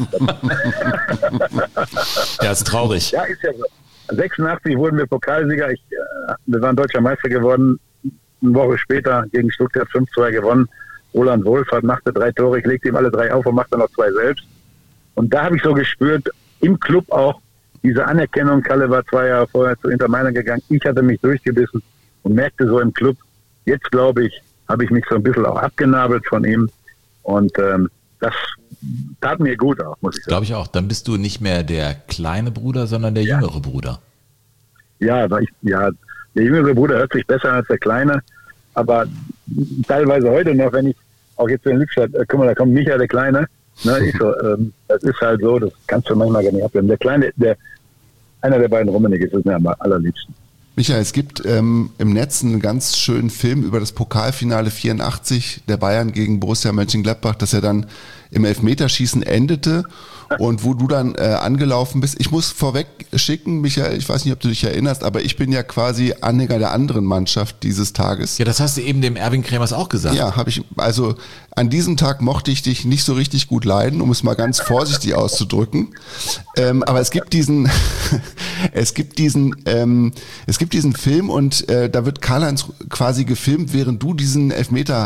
Speaker 3: Ja, ist traurig.
Speaker 8: Ja, ist ja so. sechsundachtzig wurden wir Pokalsieger. Ich, äh, wir waren deutscher Meister geworden. Eine Woche später gegen Stuttgart fünf zwei gewonnen. Roland Wohlfahrt machte drei Tore. Ich legte ihm alle drei auf und machte noch zwei selbst. Und da habe ich so gespürt, im Club auch, diese Anerkennung. Kalle war zwei Jahre vorher zu Inter Mailand gegangen. Ich hatte mich durchgebissen und merkte so im Club, jetzt glaube ich, habe ich mich so ein bisschen auch abgenabelt von ihm. Und ähm, das tat mir gut auch, muss ich sagen.
Speaker 3: Glaube ich auch. Dann bist du nicht mehr der kleine Bruder, sondern der ja. jüngere Bruder.
Speaker 8: Ja, weil ich, ja, der jüngere Bruder hört sich besser als der kleine. Aber teilweise heute noch, wenn ich auch jetzt in Lippstadt, äh, guck mal, da kommt Micha, der Kleine. Ne, ich so, ähm, das ist halt so, das kannst du manchmal gar nicht abwenden. Der Kleine, der, einer der beiden Rummenigge ist mir am allerliebsten.
Speaker 2: Michael, es gibt ähm, im Netz einen ganz schönen Film über das Pokalfinale vierundachtzig der Bayern gegen Borussia Mönchengladbach, das ja dann im Elfmeterschießen endete und wo du dann äh, angelaufen bist. Ich muss vorweg schicken, Michael, ich weiß nicht, ob du dich erinnerst, aber ich bin ja quasi Anhänger der anderen Mannschaft dieses Tages.
Speaker 3: Ja, das hast du eben dem Erwin Kremers auch gesagt.
Speaker 2: Ja, habe ich. Also an diesem Tag mochte ich dich nicht so richtig gut leiden, um es mal ganz vorsichtig auszudrücken. Ähm, aber es gibt diesen, es gibt diesen, ähm, es gibt diesen Film und äh, da wird Karl-Heinz quasi gefilmt, während du diesen Elfmeter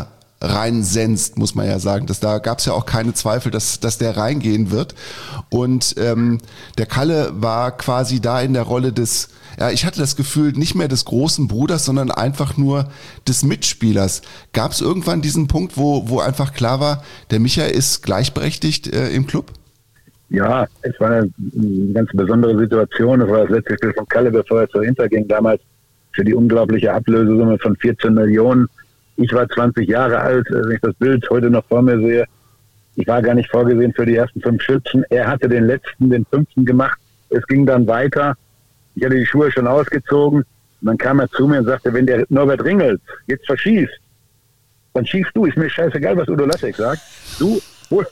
Speaker 2: reinsenzt, muss man ja sagen. Das, da gab es ja auch keine Zweifel, dass, dass der reingehen wird. Und ähm, der Kalle war quasi da in der Rolle des, ja, ich hatte das Gefühl, nicht mehr des großen Bruders, sondern einfach nur des Mitspielers. Gab es irgendwann diesen Punkt, wo, wo einfach klar war, der Micha ist gleichberechtigt äh, im Club?
Speaker 8: Ja, es war eine, eine ganz besondere Situation. Es war das letzte Spiel von Kalle, bevor er zur Inter ging, damals für die unglaubliche Ablösesumme von vierzehn Millionen. Ich war zwanzig Jahre alt, wenn ich das Bild heute noch vor mir sehe. Ich war gar nicht vorgesehen für die ersten fünf Schützen. Er hatte den letzten, den fünften gemacht. Es ging dann weiter. Ich hatte die Schuhe schon ausgezogen. Und dann kam er zu mir und sagte, wenn der Norbert Ringels jetzt verschießt, dann schießt du. Ist mir scheißegal, was Udo Lattek sagt. Du, hol,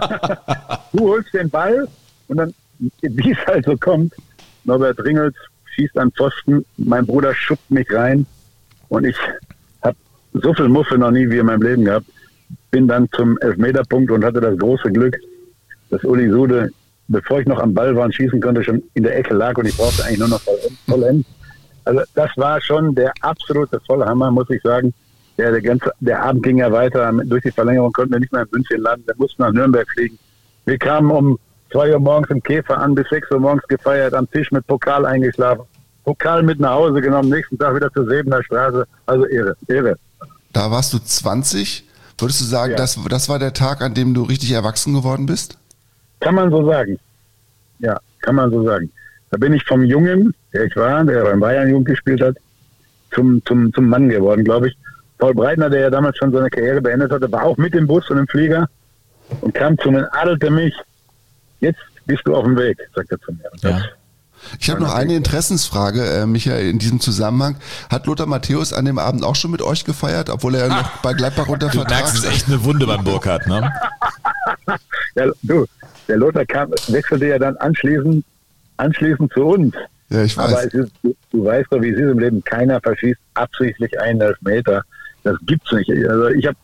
Speaker 8: du holst den Ball und dann, wie es halt so kommt, Norbert Ringels schießt an Pfosten. Mein Bruder schubt mich rein und ich habe so viel Muffe noch nie wie in meinem Leben gehabt. Bin dann zum Elfmeterpunkt und hatte das große Glück, dass Uli Sude, bevor ich noch am Ball war und schießen konnte, schon in der Ecke lag und ich brauchte eigentlich nur noch vollenden. Also das war schon der absolute Vollhammer, muss ich sagen. Der, der, ganze, der Abend ging ja weiter. Durch die Verlängerung konnten wir nicht mehr in München landen. Wir mussten nach Nürnberg fliegen. Wir kamen um zwei Uhr morgens im Käfer an, bis sechs Uhr morgens gefeiert, am Tisch mit Pokal eingeschlafen. Pokal mit nach Hause genommen, nächsten Tag wieder zur Sebener Straße. Also irre, irre.
Speaker 2: Da warst du zwanzig. Würdest du sagen,
Speaker 8: Ja.
Speaker 2: das, das war der Tag, an dem du richtig erwachsen geworden bist?
Speaker 8: Kann man so sagen. Ja, kann man so sagen. Da bin ich vom Jungen, der ich war, der beim Bayern-Jugend gespielt hat, zum, zum, zum Mann geworden, glaube ich. Paul Breitner, der ja damals schon seine Karriere beendet hatte, war auch mit im Bus und im Flieger und kam zu mir und adelte mich. Jetzt bist du auf dem Weg, sagt er zu mir. Und das,
Speaker 3: Ja.
Speaker 2: Ich habe noch eine Interessensfrage, äh, Michael, in diesem Zusammenhang. Hat Lothar Matthäus an dem Abend auch schon mit euch gefeiert, obwohl er noch bei Gladbach unter
Speaker 3: Du
Speaker 2: Vertrag
Speaker 3: merkst, es ist
Speaker 2: steht?
Speaker 3: echt eine Wunde beim Burkhardt, ne?
Speaker 8: ja, du, der Lothar kam, wechselte ja dann anschließend, anschließend zu uns.
Speaker 2: Ja, ich weiß.
Speaker 8: Aber es ist, du, du weißt doch, wie es ist im Leben. Keiner verschießt absichtlich einen Elfmeter. Das gibt's nicht. Also ich habe,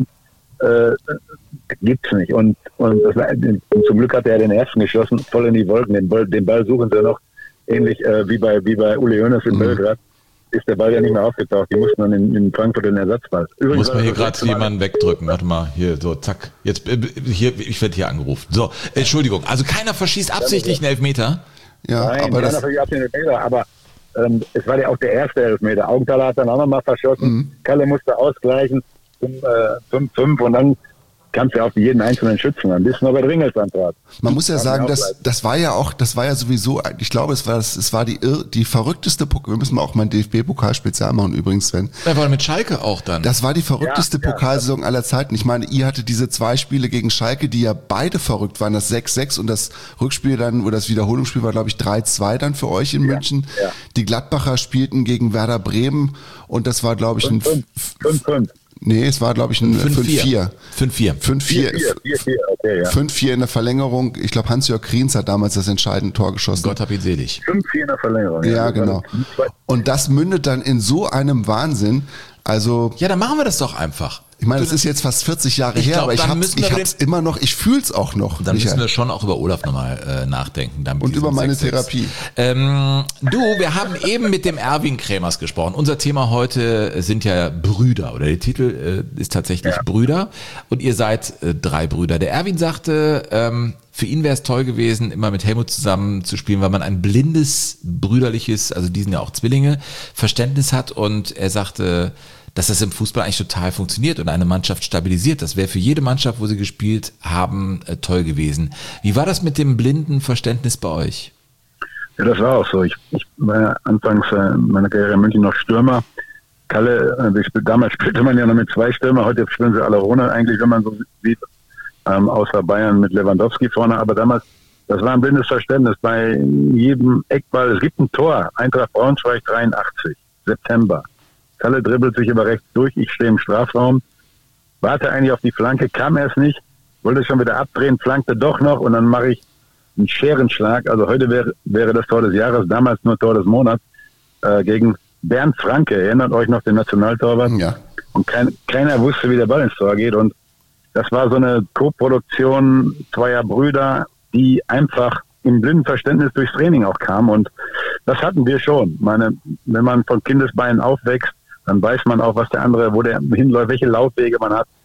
Speaker 8: äh, gibt's nicht. Und, und, das war, und zum Glück hat er den ersten geschossen, voll in die Wolken. Den Ball, den Ball suchen sie noch, ähnlich äh, wie bei wie bei Uli Hoeneß in
Speaker 2: Mhm.
Speaker 8: Belgrad. Ist der Ball ja nicht mehr aufgetaucht. Die mussten dann in, in Frankfurt den Ersatzball. Übrigens
Speaker 3: Muss man
Speaker 8: war
Speaker 3: hier
Speaker 8: das
Speaker 3: gerade
Speaker 8: letzte Mal-
Speaker 3: jemanden wegdrücken. Warte mal, hier, so, zack. Jetzt, äh, hier, ich werde hier angerufen. So, Entschuldigung. Also keiner verschießt absichtlich einen Elfmeter?
Speaker 2: Ja,
Speaker 8: Nein,
Speaker 2: aber
Speaker 8: keiner
Speaker 2: das,
Speaker 8: für die ablehnende Elfer, aber ähm, es war ja auch der erste Elfmeter. Augenthaler hat dann auch nochmal verschossen.
Speaker 2: Mhm.
Speaker 8: Kalle musste ausgleichen zum äh, fünf fünf und dann kam es ja auf jeden einzelnen Schützen an, bis Norbert Ringels antrat.
Speaker 2: man muss ja
Speaker 8: Darf
Speaker 2: sagen,
Speaker 8: mir
Speaker 2: das,
Speaker 8: ausleiten.
Speaker 2: das war ja auch, das war ja sowieso, ich glaube, es war, das, es war die, irr, die verrückteste Pokal, wir müssen mal auch mal ein D F B-Pokal-Spezial machen übrigens, Sven.
Speaker 3: Er war mit Schalke auch dann.
Speaker 2: Das war die verrückteste
Speaker 8: Ja, ja.
Speaker 2: Pokalsaison aller Zeiten. Ich meine, ihr hattet diese zwei Spiele gegen Schalke, die ja beide verrückt waren, das sechs sechs und das Rückspiel dann, oder das Wiederholungsspiel war, glaube ich, drei zwei dann für euch in München.
Speaker 8: ja.
Speaker 2: Die Gladbacher spielten gegen Werder Bremen und das war, glaube ich, ein,
Speaker 8: fünf fünf fünf
Speaker 2: nee, es war, glaube ich, ein fünf vier.
Speaker 3: fünf vier.
Speaker 2: fünf vier.
Speaker 8: vier vier vier okay, ja.
Speaker 2: fünf vier in der Verlängerung. Ich glaube, Hans-Jörg Kriens hat damals das entscheidende Tor geschossen.
Speaker 3: Gott hab ihn selig.
Speaker 8: fünf vier in der Verlängerung.
Speaker 2: Ja,
Speaker 8: Das war
Speaker 2: genau.
Speaker 8: die zwei-
Speaker 2: Und das mündet dann in so einem Wahnsinn. Also,
Speaker 3: Ja, dann machen wir das doch einfach.
Speaker 2: ich meine, das ist jetzt fast vierzig Jahre
Speaker 3: Ich
Speaker 2: her,
Speaker 3: glaub,
Speaker 2: aber ich
Speaker 3: dann
Speaker 2: hab's,
Speaker 3: müssen wir
Speaker 2: ich
Speaker 3: über
Speaker 2: hab's immer noch, ich fühl's auch noch.
Speaker 3: Dann
Speaker 2: Michael.
Speaker 3: müssen wir schon auch über Olaf nochmal äh, nachdenken. Dann mit
Speaker 2: Und
Speaker 3: diesem
Speaker 2: über meine
Speaker 3: sechs sechs.
Speaker 2: Therapie.
Speaker 3: Ähm, du, wir haben eben mit dem Erwin Krämers gesprochen. Unser Thema heute sind ja Brüder, oder der Titel äh, ist tatsächlich
Speaker 8: Ja.
Speaker 3: Brüder. Und ihr seid äh, drei Brüder. Der Erwin sagte, ähm, für ihn wäre es toll gewesen, immer mit Helmut zusammen zu spielen, weil man ein blindes, brüderliches, also die sind ja auch Zwillinge, Verständnis hat. Und er sagte, dass das im Fußball eigentlich total funktioniert und eine Mannschaft stabilisiert. Das wäre für jede Mannschaft, wo sie gespielt haben, äh, toll gewesen. Wie war das mit dem blinden Verständnis bei euch?
Speaker 8: Ja, das war auch so. Ich, ich war ja anfangs äh, meiner Karriere in München noch Stürmer. Kalle, äh, wir spiel, damals spielte man ja noch mit zwei Stürmer, heute spielen sie alle ohne eigentlich, wenn man so sieht, ähm, außer Bayern mit Lewandowski vorne. Aber damals, das war ein blindes Verständnis. Bei jedem Eckball, es gibt ein Tor, Eintracht Braunschweig dreiundachtzig, September. Kalle dribbelt sich über rechts durch, ich stehe im Strafraum, warte eigentlich auf die Flanke, kam erst nicht, wollte schon wieder abdrehen, flankte doch noch und dann mache ich einen Scherenschlag. Also heute wäre wäre das Tor des Jahres, damals nur Tor des Monats, äh, gegen Bernd Franke. Erinnert euch noch den Nationaltorwart?
Speaker 2: Ja.
Speaker 8: Und kein, keiner wusste, wie der Ball ins Tor geht. Und das war so eine Co-Produktion zweier Brüder, die einfach im blinden Verständnis durchs Training auch kamen. Und das hatten wir schon. Meine, wenn man von Kindesbeinen aufwächst, dann weiß man auch, was der andere, wo der hinläuft, welche Laufwege man hat.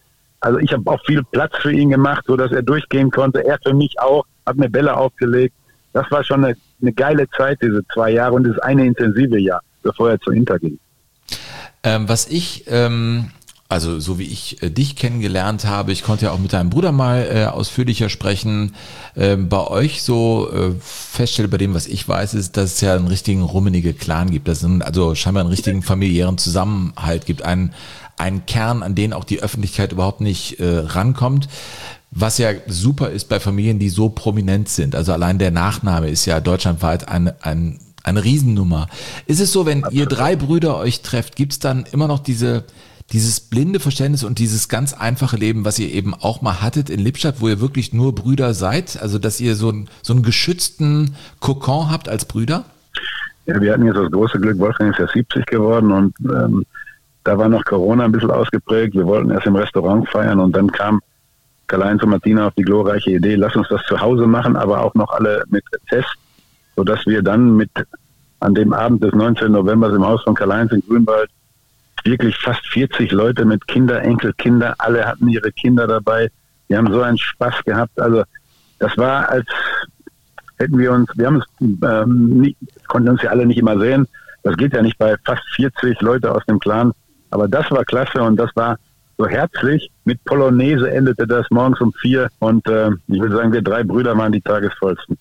Speaker 8: Also ich habe auch viel Platz für ihn gemacht, so dass er durchgehen konnte. Er für mich auch, hat mir Bälle aufgelegt. Das war schon eine, eine geile Zeit, diese zwei Jahre und das eine intensive Jahr, bevor er zu Inter ging.
Speaker 3: Ähm, was ich, ähm, also so wie ich äh, dich kennengelernt habe, ich konnte ja auch mit deinem Bruder mal äh, ausführlicher sprechen, ähm, bei euch so äh, feststelle, bei dem, was ich weiß, ist, dass es ja einen richtigen rummenige Clan gibt, dass es also scheinbar einen richtigen familiären Zusammenhalt gibt, einen, einen Kern, an den auch die Öffentlichkeit überhaupt nicht äh, rankommt. Was ja super ist bei Familien, die so prominent sind. Also allein der Nachname ist ja deutschlandweit ein, ein, eine Riesennummer. Ist es so, wenn ihr drei Brüder euch trefft, gibt es dann immer noch diese, dieses blinde Verständnis und dieses ganz einfache Leben, was ihr eben auch mal hattet in Lippstadt, wo ihr wirklich nur Brüder seid? Also dass ihr so, ein, so einen geschützten Kokon habt als Brüder?
Speaker 8: Ja, wir hatten jetzt das große Glück, Wolfgang ist ja siebzig geworden und ähm, da war noch Corona ein bisschen ausgeprägt. Wir wollten erst im Restaurant feiern und dann kam Karl-Heinz und Martina auf die glorreiche Idee, lass uns das zu Hause machen, aber auch noch alle mit Test, sodass wir dann mit an dem Abend des neunzehnten November im Haus von Karl-Heinz in Grünwald wirklich fast vierzig Leute mit Kinder, Enkelkinder, alle hatten ihre Kinder dabei. Wir haben so einen Spaß gehabt. Also das war, als hätten wir uns, wir haben es ähm, nicht, konnten uns ja alle nicht immer sehen. Das geht ja nicht bei fast vierzig Leute aus dem Clan. Aber das war klasse und das war so herzlich. Mit Polonaise endete das morgens um vier und äh, ich würde sagen, wir drei Brüder waren die tagesvollsten.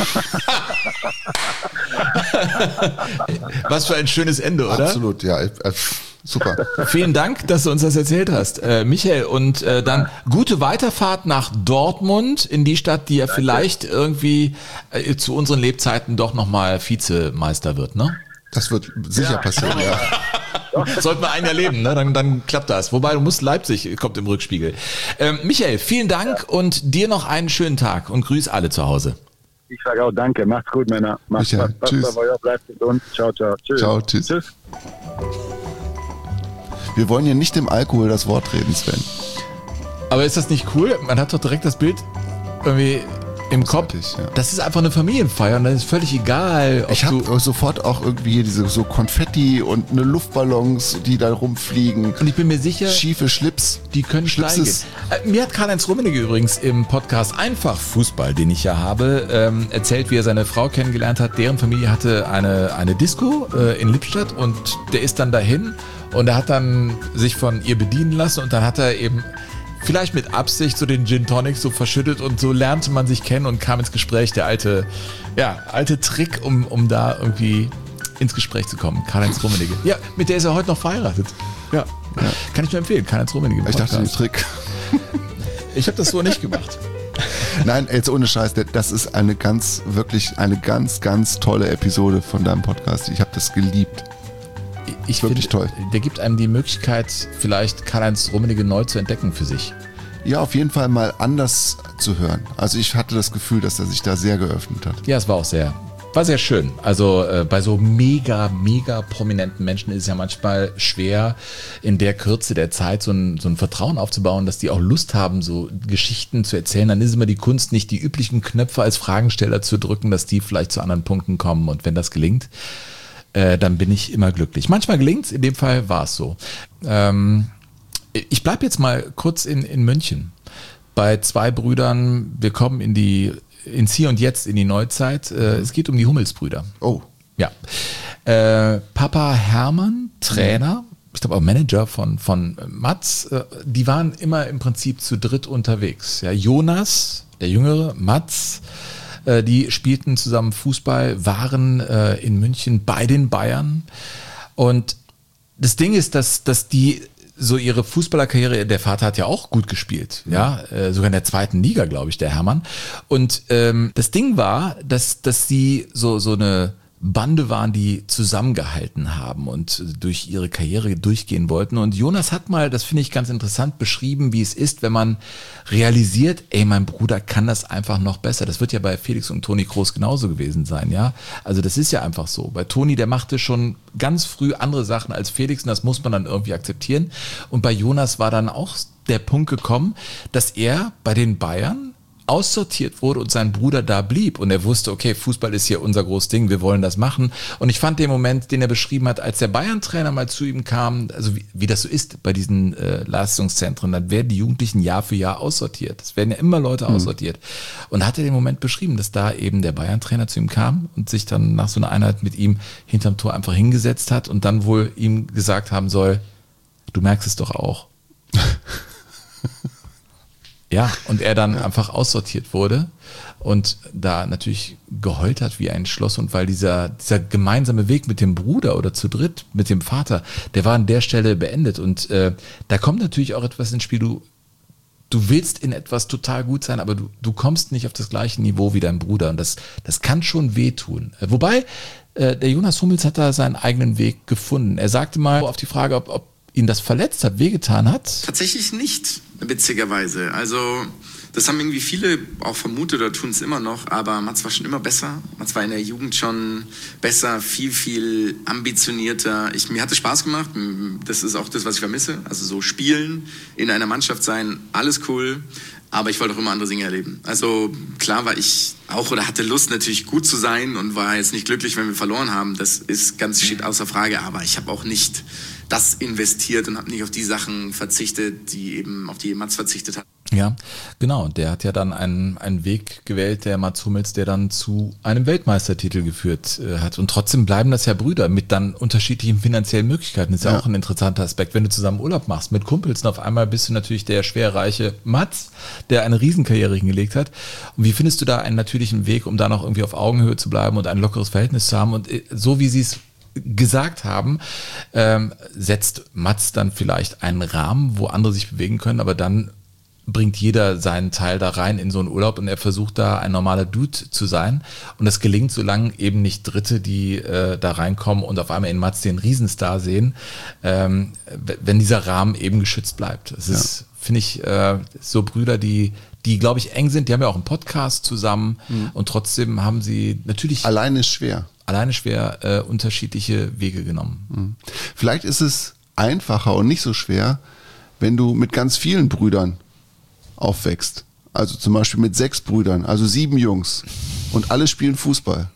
Speaker 3: Was für ein schönes Ende, oder?
Speaker 2: Absolut, ja. Äh, super.
Speaker 3: Vielen Dank, dass du uns das erzählt hast, äh, Michael. Und äh, dann gute Weiterfahrt nach Dortmund, in die Stadt, die ja vielleicht irgendwie äh, zu unseren Lebzeiten doch nochmal Vizemeister wird, ne?
Speaker 2: Das wird sicher ja. passieren, ja.
Speaker 3: Sollten wir ein Jahr leben, ne? dann, dann klappt das. Wobei, du musst Leipzig, kommt im Rückspiegel. Ähm, Michael, vielen Dank ja. und dir noch einen schönen Tag und grüß alle zu Hause.
Speaker 8: Ich sage auch danke. Macht's gut, Männer. Macht's
Speaker 2: Michael,
Speaker 8: was.
Speaker 2: tschüss.
Speaker 8: Passt auf euch, bleibt gesund. Ciao, ciao. Tschüss.
Speaker 2: Ciao, tschüss. Tschüss. Wir wollen hier nicht dem Alkohol das Wort reden, Sven.
Speaker 3: Aber ist das nicht cool? Man hat doch direkt das Bild irgendwie im Kopf. Ja. Das ist einfach eine Familienfeier und dann ist völlig egal. Ob
Speaker 2: ich habe sofort auch irgendwie diese so Konfetti und eine Luftballons, die da rumfliegen.
Speaker 3: Und ich bin mir sicher,
Speaker 2: schiefe Schlips,
Speaker 3: die können steigen. Äh, mir hat Karl-Heinz Rummenigge übrigens im Podcast Einfach Fußball, den ich ja habe, ähm, erzählt, wie er seine Frau kennengelernt hat. Deren Familie hatte eine, eine Disco äh, in Lippstadt und der ist dann dahin und er hat dann sich von ihr bedienen lassen und dann hat er eben vielleicht mit Absicht so den Gin Tonic so verschüttet und so lernte man sich kennen und kam ins Gespräch. Der alte, ja, alte Trick, um, um da irgendwie ins Gespräch zu kommen. Karl-Heinz Rummenigge. Ja, mit der ist er heute noch verheiratet. Ja, ja. Kann ich nur empfehlen. Karl-Heinz Rummenigge.
Speaker 2: Ich dachte, den Trick.
Speaker 3: Ich habe das so nicht gemacht.
Speaker 2: Nein, jetzt ohne Scheiß, das ist eine ganz, wirklich eine ganz, ganz tolle Episode von deinem Podcast. Ich habe das geliebt.
Speaker 3: Ich
Speaker 2: Wirklich
Speaker 3: finde,
Speaker 2: toll.
Speaker 3: Der gibt einem die Möglichkeit, vielleicht Karl-Heinz Rummenigge neu zu entdecken für sich.
Speaker 2: Ja, auf jeden Fall mal anders zu hören. Also ich hatte das Gefühl, dass er sich da sehr geöffnet hat.
Speaker 3: Ja, es war auch sehr, war sehr schön. Also äh, bei so mega, mega prominenten Menschen ist es ja manchmal schwer, in der Kürze der Zeit so ein, so ein Vertrauen aufzubauen, dass die auch Lust haben, so Geschichten zu erzählen. Dann ist immer die Kunst, nicht die üblichen Knöpfe als Fragensteller zu drücken, dass die vielleicht zu anderen Punkten kommen. Und wenn das gelingt, dann bin ich immer glücklich. Manchmal gelingt's, in dem Fall war es so. Ähm, ich bleibe jetzt mal kurz in, in München. Bei zwei Brüdern, wir kommen in die, ins Hier und Jetzt, in die Neuzeit. Äh, es geht um die Hummelsbrüder.
Speaker 2: Oh.
Speaker 3: Ja. Äh, Papa Hermann, Trainer, ich glaube auch Manager von, von Mats, äh, die waren immer im Prinzip zu dritt unterwegs. Ja, Jonas, der Jüngere, Mats, die spielten zusammen Fußball, waren äh, in München bei den Bayern. Und das Ding ist, dass, dass die so ihre Fußballerkarriere, der Vater hat ja auch gut gespielt, ja, äh, sogar in der zweiten Liga, glaube ich, der Hermann. Und ähm, das Ding war, dass, dass sie so, so eine Bande waren, die zusammengehalten haben und durch ihre Karriere durchgehen wollten. Und Jonas hat mal, das finde ich ganz interessant, beschrieben, wie es ist, wenn man realisiert, ey, mein Bruder kann das einfach noch besser. Das wird ja bei Felix und Toni Kroos genauso gewesen sein, ja. Also das ist ja einfach so. Bei Toni, der machte schon ganz früh andere Sachen als Felix und das muss man dann irgendwie akzeptieren. Und bei Jonas war dann auch der Punkt gekommen, dass er bei den Bayern aussortiert wurde und sein Bruder da blieb und er wusste, okay, Fußball ist hier unser großes Ding, wir wollen das machen. Und ich fand den Moment, den er beschrieben hat, als der Bayern-Trainer mal zu ihm kam, also wie, wie das so ist bei diesen äh, Leistungszentren, dann werden die Jugendlichen Jahr für Jahr aussortiert. Es werden ja immer Leute mhm. aussortiert. Und hat er den Moment beschrieben, dass da eben der Bayern-Trainer zu ihm kam und sich dann nach so einer Einheit mit ihm hinterm Tor einfach hingesetzt hat und dann wohl ihm gesagt haben soll, du merkst es doch auch. Ja, und er dann ja. einfach aussortiert wurde und da natürlich geheult hat wie ein Schloss. Und weil dieser, dieser gemeinsame Weg mit dem Bruder oder zu dritt mit dem Vater, der war an der Stelle beendet. Und äh, da kommt natürlich auch etwas ins Spiel. Du, du willst in etwas total gut sein, aber du, du kommst nicht auf das gleiche Niveau wie dein Bruder. Und das, das kann schon wehtun. Wobei, äh, der Jonas Hummels hat da seinen eigenen Weg gefunden. Er sagte mal auf die Frage, ob, ob ihn das verletzt hat, wehgetan hat.
Speaker 9: Tatsächlich nicht, witzigerweise. Also das haben irgendwie viele auch vermutet oder tun es immer noch, aber Mats war schon immer besser. Mats war in der Jugend schon besser, viel, viel ambitionierter. Ich, mir hat es Spaß gemacht, das ist auch das, was ich vermisse. Also so spielen, in einer Mannschaft sein, alles cool. Aber ich wollte auch immer andere Dinge erleben. Also klar war ich auch oder hatte Lust natürlich gut zu sein und war jetzt nicht glücklich, wenn wir verloren haben. Das ist ganz steht außer Frage. Aber ich habe auch nicht das investiert und habe nicht auf die Sachen verzichtet, die eben auf die Mats verzichtet hat.
Speaker 3: Ja, genau. Der hat ja dann einen, einen Weg gewählt, der Mats Hummels, der dann zu einem Weltmeistertitel geführt äh, hat. Und trotzdem bleiben das ja Brüder mit dann unterschiedlichen finanziellen Möglichkeiten. Das ist ja, ja auch ein interessanter Aspekt. Wenn du zusammen Urlaub machst mit Kumpels und auf einmal bist du natürlich der schwerreiche Mats, der eine Riesenkarriere hingelegt hat. Und wie findest du da einen natürlichen Weg, um da noch irgendwie auf Augenhöhe zu bleiben und ein lockeres Verhältnis zu haben? Und äh, so wie sie es gesagt haben, ähm, setzt Mats dann vielleicht einen Rahmen, wo andere sich bewegen können, aber dann bringt jeder seinen Teil da rein in so einen Urlaub und er versucht da ein normaler Dude zu sein und das gelingt, solange eben nicht Dritte, die äh, da reinkommen und auf einmal in Mats den Riesenstar sehen, ähm, wenn dieser Rahmen eben geschützt bleibt. Das ist, ja. finde ich, äh, so Brüder, die die, glaube ich, eng sind, die haben ja auch einen Podcast zusammen mhm. und trotzdem haben sie natürlich...
Speaker 2: Alleine ist schwer.
Speaker 3: Alleine schwer äh, unterschiedliche Wege genommen.
Speaker 2: Mhm. Vielleicht ist es einfacher und nicht so schwer, wenn du mit ganz vielen Brüdern aufwächst. Also zum Beispiel mit sechs Brüdern, also sieben Jungs und alle spielen Fußball.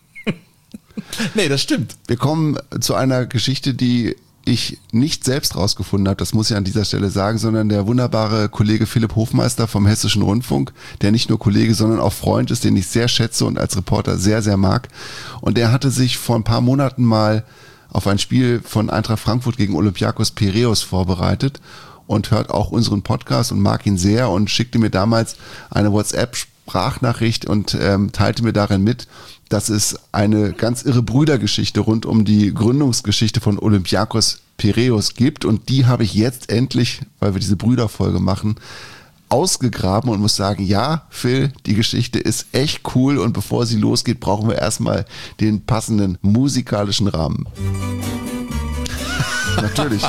Speaker 3: Nee, das stimmt.
Speaker 2: Wir kommen zu einer Geschichte, die ich nicht selbst rausgefunden habe, das muss ich an dieser Stelle sagen, sondern der wunderbare Kollege Philipp Hofmeister vom Hessischen Rundfunk, der nicht nur Kollege, sondern auch Freund ist, den ich sehr schätze und als Reporter sehr, sehr mag. Und der hatte sich vor ein paar Monaten mal auf ein Spiel von Eintracht Frankfurt gegen Olympiakos Piräus vorbereitet und hört auch unseren Podcast und mag ihn sehr und schickte mir damals eine WhatsApp-Sprachnachricht und ähm, teilte mir darin mit, dass es eine ganz irre Brüdergeschichte rund um die Gründungsgeschichte von Olympiakos Piräus gibt und die habe ich jetzt endlich, weil wir diese Brüderfolge machen, ausgegraben und muss sagen, ja, Phil, die Geschichte ist echt cool und bevor sie losgeht, brauchen wir erstmal den passenden musikalischen Rahmen. Natürlich.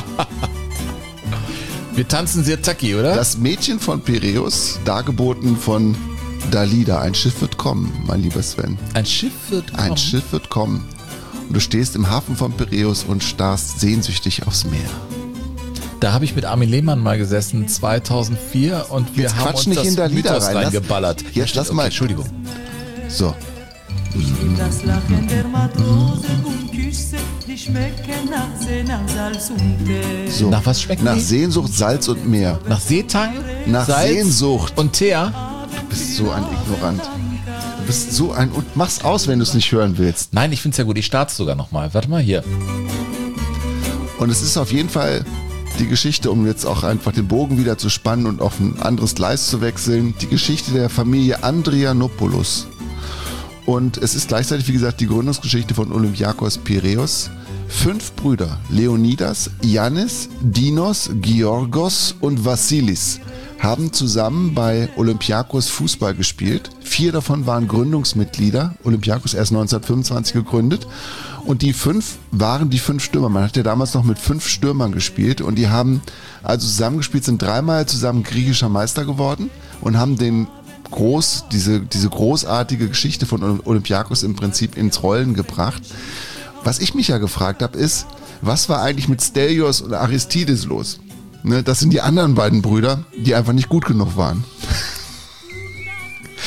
Speaker 3: Wir tanzen sehr tacky, oder?
Speaker 2: Das Mädchen von Piräus, dargeboten von Dalida, ein Schiff wird kommen, mein lieber Sven.
Speaker 3: Ein Schiff wird kommen?
Speaker 2: Ein Schiff wird kommen. Und du stehst im Hafen von Piräus und starrst sehnsüchtig aufs Meer.
Speaker 3: Da habe ich mit Armin Lehmann mal gesessen, zweitausendvier und wir
Speaker 2: jetzt
Speaker 3: haben uns
Speaker 2: nicht
Speaker 3: das
Speaker 2: in Dalida
Speaker 3: Mythos
Speaker 2: rein.
Speaker 3: reingeballert.
Speaker 2: Jetzt lass
Speaker 3: okay,
Speaker 2: mal.
Speaker 3: Entschuldigung.
Speaker 2: So.
Speaker 10: Das Lachen der Matrosen und Küsse, die schmecken nach See, nach Salz und Teer.
Speaker 2: So.
Speaker 3: Nach was schmeckt
Speaker 2: Nach
Speaker 3: die?
Speaker 2: Sehnsucht, Salz und Meer.
Speaker 3: Nach Seetang,
Speaker 2: Nach
Speaker 3: Salz
Speaker 2: Sehnsucht.
Speaker 3: und Teer.
Speaker 2: Du bist so ein Ignorant. Du bist so ein... Und mach's aus, wenn du es nicht hören willst.
Speaker 3: Nein, ich finde es ja gut. Ich starte sogar nochmal. Warte mal hier.
Speaker 2: Und es ist auf jeden Fall die Geschichte, um jetzt auch einfach den Bogen wieder zu spannen und auf ein anderes Gleis zu wechseln, die Geschichte der Familie Andrianopoulos. Und es ist gleichzeitig, wie gesagt, die Gründungsgeschichte von Olympiakos Piräus. Fünf Brüder, Leonidas, Yannis, Dinos, Georgos und Vassilis, haben zusammen bei Olympiakos Fußball gespielt. Vier davon waren Gründungsmitglieder. Olympiakos erst neunzehnhundertfünfundzwanzig gegründet. Und die fünf waren die fünf Stürmer. Man hat ja damals noch mit fünf Stürmern gespielt. Und die haben also zusammengespielt, sind dreimal zusammen griechischer Meister geworden und haben den groß, diese, diese großartige Geschichte von Olympiakos im Prinzip ins Rollen gebracht. Was ich mich ja gefragt habe, ist, was war eigentlich mit Stelios und Aristides los? Ne, das sind die anderen beiden Brüder, die einfach nicht gut genug waren.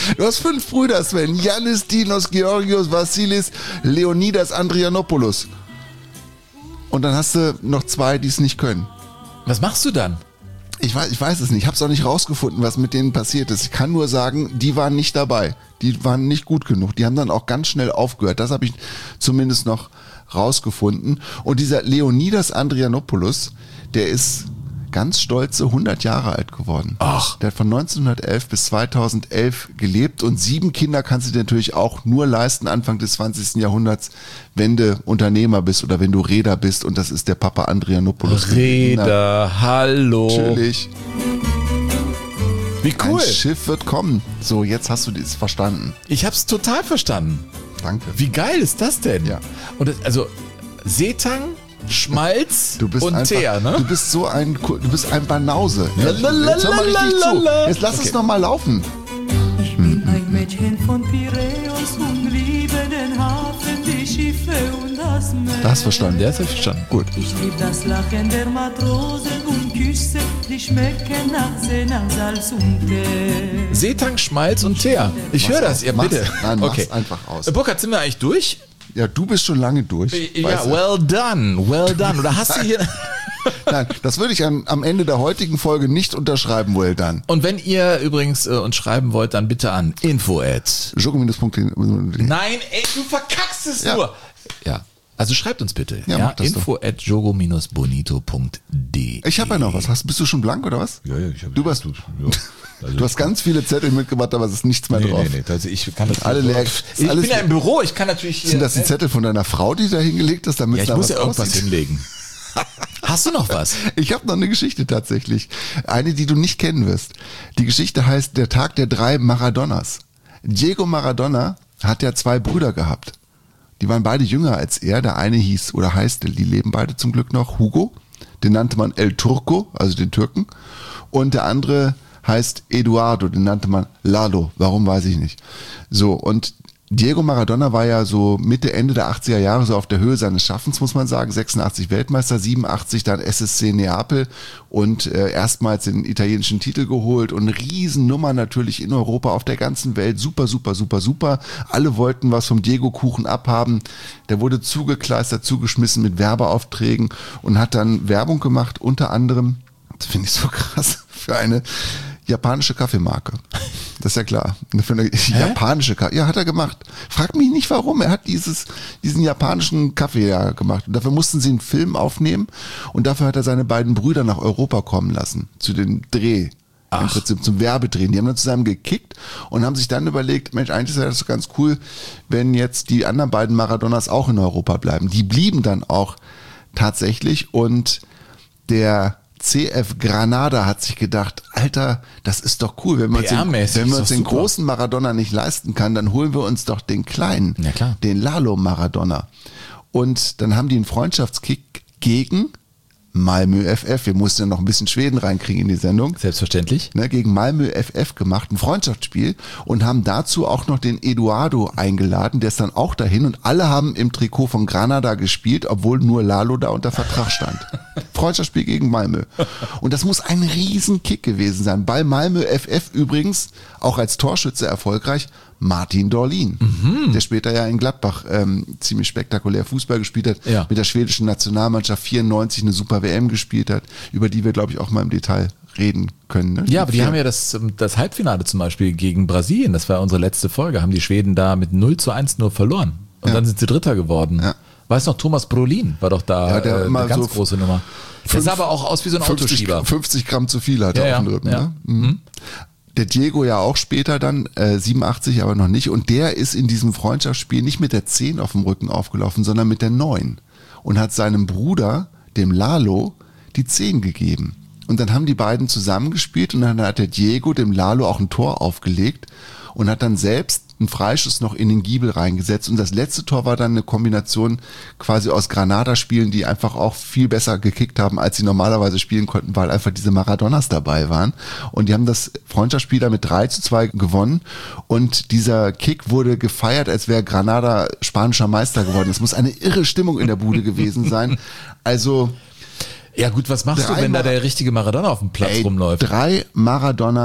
Speaker 2: Du hast fünf Brüder, Sven. Yannis, Dinos, Georgios, Vassilis, Leonidas, Andrianopoulos. Und dann hast du noch zwei, die es nicht können.
Speaker 3: Was machst du dann?
Speaker 2: Ich weiß, ich weiß es nicht. Ich habe es auch nicht rausgefunden, was mit denen passiert ist. Ich kann nur sagen, die waren nicht dabei. Die waren nicht gut genug. Die haben dann auch ganz schnell aufgehört. Das habe ich zumindest noch rausgefunden. Und dieser Leonidas Andrianopoulos, der ist ganz stolze hundert Jahre alt geworden.
Speaker 3: Ach.
Speaker 2: Der hat von neunzehnhundertelf bis zweitausendelf gelebt und sieben Kinder kannst du dir natürlich auch nur leisten Anfang des zwanzigsten Jahrhunderts, wenn du Unternehmer bist oder wenn du Reeder bist, und das ist der Papa Andrianopoulos.
Speaker 3: Reeder, hallo.
Speaker 2: Natürlich.
Speaker 3: Wie cool.
Speaker 2: Ein Schiff wird kommen. So, jetzt hast du das verstanden.
Speaker 3: Ich hab's total verstanden.
Speaker 2: Danke.
Speaker 3: Wie geil ist das denn?
Speaker 2: Ja.
Speaker 3: Und das, also Seetang, Schmalz
Speaker 2: Du bist
Speaker 3: und
Speaker 2: einfach,
Speaker 3: Teer, ne?
Speaker 2: Du bist so ein, du bist ein Banause.
Speaker 3: Ja.
Speaker 2: Jetzt hör mal richtig zu. Jetzt lass
Speaker 3: Okay.
Speaker 2: es noch mal laufen.
Speaker 10: Ich bin ein Mädchen von Piräus und liebe den Hafen, die Schiffe und das Meer.
Speaker 2: Das hast du verstanden.
Speaker 3: Der ist ja verstanden.
Speaker 2: Gut.
Speaker 10: Ich lieb das Lachen der Matrosen und Küsse, die schmecken nach See, nach Salz und Tee.
Speaker 3: Seetang, Schmalz und Teer. Ich höre das, ihr
Speaker 2: Mach's.
Speaker 3: bitte.
Speaker 2: Nein, mach's
Speaker 3: okay.
Speaker 2: einfach aus.
Speaker 3: Äh, Burkhard, sind wir eigentlich durch?
Speaker 2: Ja, du bist schon lange durch.
Speaker 3: Ja,
Speaker 2: weißt du?
Speaker 3: well done, well done. Oder hast du hier...
Speaker 2: Nein, das würde ich an, am Ende der heutigen Folge nicht unterschreiben, well done.
Speaker 3: Und wenn ihr übrigens äh, uns schreiben wollt, dann bitte an info at.
Speaker 2: Jogo-Punkt de.
Speaker 3: Nein, ey, du verkackst es
Speaker 2: Ja.
Speaker 3: nur. Ja, also schreibt uns bitte.
Speaker 2: Ja, mach das
Speaker 3: info at jogo Bindestrich bonito Punkt de.
Speaker 2: Ich habe ja noch was. Hast, bist du schon blank oder was?
Speaker 3: Ja, ja, ich habe.
Speaker 2: Du warst,
Speaker 3: ja, also
Speaker 2: du hast ganz viele Zettel mitgebracht, aber es ist nichts mehr
Speaker 3: Nee,
Speaker 2: drauf.
Speaker 3: nee, nee, also ich kann das
Speaker 2: Alle leer.
Speaker 3: Ich
Speaker 2: alles
Speaker 3: bin ja
Speaker 2: leer.
Speaker 3: im Büro, ich kann natürlich hier,
Speaker 2: Sind das die
Speaker 3: ne?
Speaker 2: Zettel von deiner Frau, die du da hingelegt hast, damit
Speaker 3: Ja, ich
Speaker 2: da
Speaker 3: muss
Speaker 2: was
Speaker 3: ja irgendwas
Speaker 2: aussieht?
Speaker 3: hinlegen. Hast du noch was?
Speaker 2: Ich habe noch eine Geschichte tatsächlich. Eine, die du nicht kennen wirst. Die Geschichte heißt Der Tag der drei Maradonas. Diego Maradona hat ja zwei Brüder gehabt. Die waren beide jünger als er. Der eine hieß oder heißt, die leben beide zum Glück noch, Hugo. Den nannte man El Turco, also den Türken. Und der andere heißt Eduardo, den nannte man Lalo. Warum, weiß ich nicht. So, und Diego Maradona war ja so Mitte, Ende der achtziger Jahre so auf der Höhe seines Schaffens, muss man sagen. sechsundachtzig Weltmeister, siebenundachtzig dann S S C Neapel und äh, erstmals den italienischen Titel geholt und eine Riesennummer natürlich in Europa, auf der ganzen Welt. Super, super, super, super. Alle wollten was vom Diego-Kuchen abhaben. Der wurde zugekleistert, zugeschmissen mit Werbeaufträgen und hat dann Werbung gemacht, unter anderem, das finde ich so krass, für eine japanische Kaffeemarke. Das ist ja klar. Für eine japanische Kaffee. Ja, hat er gemacht. Frag mich nicht warum. Er hat dieses, diesen japanischen Kaffee ja gemacht. Und dafür mussten sie einen Film aufnehmen und dafür hat er seine beiden Brüder nach Europa kommen lassen. Zu den Dreh.
Speaker 3: Ach.
Speaker 2: Im Prinzip zum Werbedrehen. Die haben dann zusammen gekickt und haben sich dann überlegt, Mensch, eigentlich wäre das so ganz cool, wenn jetzt die anderen beiden Maradonas auch in Europa bleiben. Die blieben dann auch tatsächlich und der C F Granada hat sich gedacht, Alter, das ist doch cool, wenn wir uns den,
Speaker 3: P R-mäßig
Speaker 2: wenn wir
Speaker 3: ist
Speaker 2: uns
Speaker 3: das
Speaker 2: den
Speaker 3: super.
Speaker 2: großen Maradona nicht leisten kann, dann holen wir uns doch den kleinen,
Speaker 3: Ja, klar.
Speaker 2: den Lalo Maradona. Und dann haben die einen Freundschaftskick gegen Malmö F F. Wir mussten ja noch ein bisschen Schweden reinkriegen in die Sendung.
Speaker 3: Selbstverständlich.
Speaker 2: Ne, gegen Malmö F F gemacht, ein Freundschaftsspiel und haben dazu auch noch den Eduardo eingeladen, der ist dann auch dahin und alle haben im Trikot von Granada gespielt, obwohl nur Lalo da unter Vertrag stand. Freundschaftsspiel gegen Malmö. Und das muss ein Riesenkick gewesen sein. Bei Malmö F F übrigens auch als Torschütze erfolgreich Martin Dorlin, der später ja in Gladbach ähm, ziemlich spektakulär Fußball gespielt hat,
Speaker 3: Ja.
Speaker 2: mit der schwedischen Nationalmannschaft vierundneunzig eine super W M gespielt hat, über die wir, glaube ich, auch mal im Detail reden können. Ne?
Speaker 3: Ja, aber die haben ja das, das Halbfinale zum Beispiel gegen Brasilien, das war unsere letzte Folge, haben die Schweden da mit null zu eins nur verloren. Und
Speaker 2: Ja.
Speaker 3: dann sind sie Dritter geworden.
Speaker 2: Ja.
Speaker 3: Weißt noch, Thomas Brolin war doch da
Speaker 2: Ja, der
Speaker 3: äh,
Speaker 2: immer
Speaker 3: eine ganz
Speaker 2: so
Speaker 3: große Nummer. Der
Speaker 2: fünf-
Speaker 3: sah aber auch aus wie so ein
Speaker 2: fünfzig,
Speaker 3: Autoschieber.
Speaker 2: fünfzig Gramm zu viel hat
Speaker 3: Ja,
Speaker 2: er
Speaker 3: ja,
Speaker 2: auf dem Rücken.
Speaker 3: ja.
Speaker 2: Ne? Mhm. Der Diego ja auch später dann, äh, siebenundachtzig aber noch nicht. Und der ist in diesem Freundschaftsspiel nicht mit der zehn auf dem Rücken aufgelaufen, sondern mit der neun. Und hat seinem Bruder, dem Lalo, die zehn gegeben. Und dann haben die beiden zusammengespielt und dann hat der Diego dem Lalo auch ein Tor aufgelegt und hat dann selbst einen Freischuss noch in den Giebel reingesetzt. Und das letzte Tor war dann eine Kombination quasi aus Granada-Spielen, die einfach auch viel besser gekickt haben, als sie normalerweise spielen konnten, weil einfach diese Maradonas dabei waren. Und die haben das Freundschaftsspiel da mit drei zu zwei gewonnen. Und dieser Kick wurde gefeiert, als wäre Granada spanischer Meister geworden. Es muss eine irre Stimmung in der Bude gewesen sein. Also
Speaker 3: Ja gut, was machst
Speaker 2: Drei
Speaker 3: du, wenn da
Speaker 2: Mar-
Speaker 3: der richtige Maradona auf dem Platz
Speaker 2: ey,
Speaker 3: rumläuft?
Speaker 2: drei Maradonas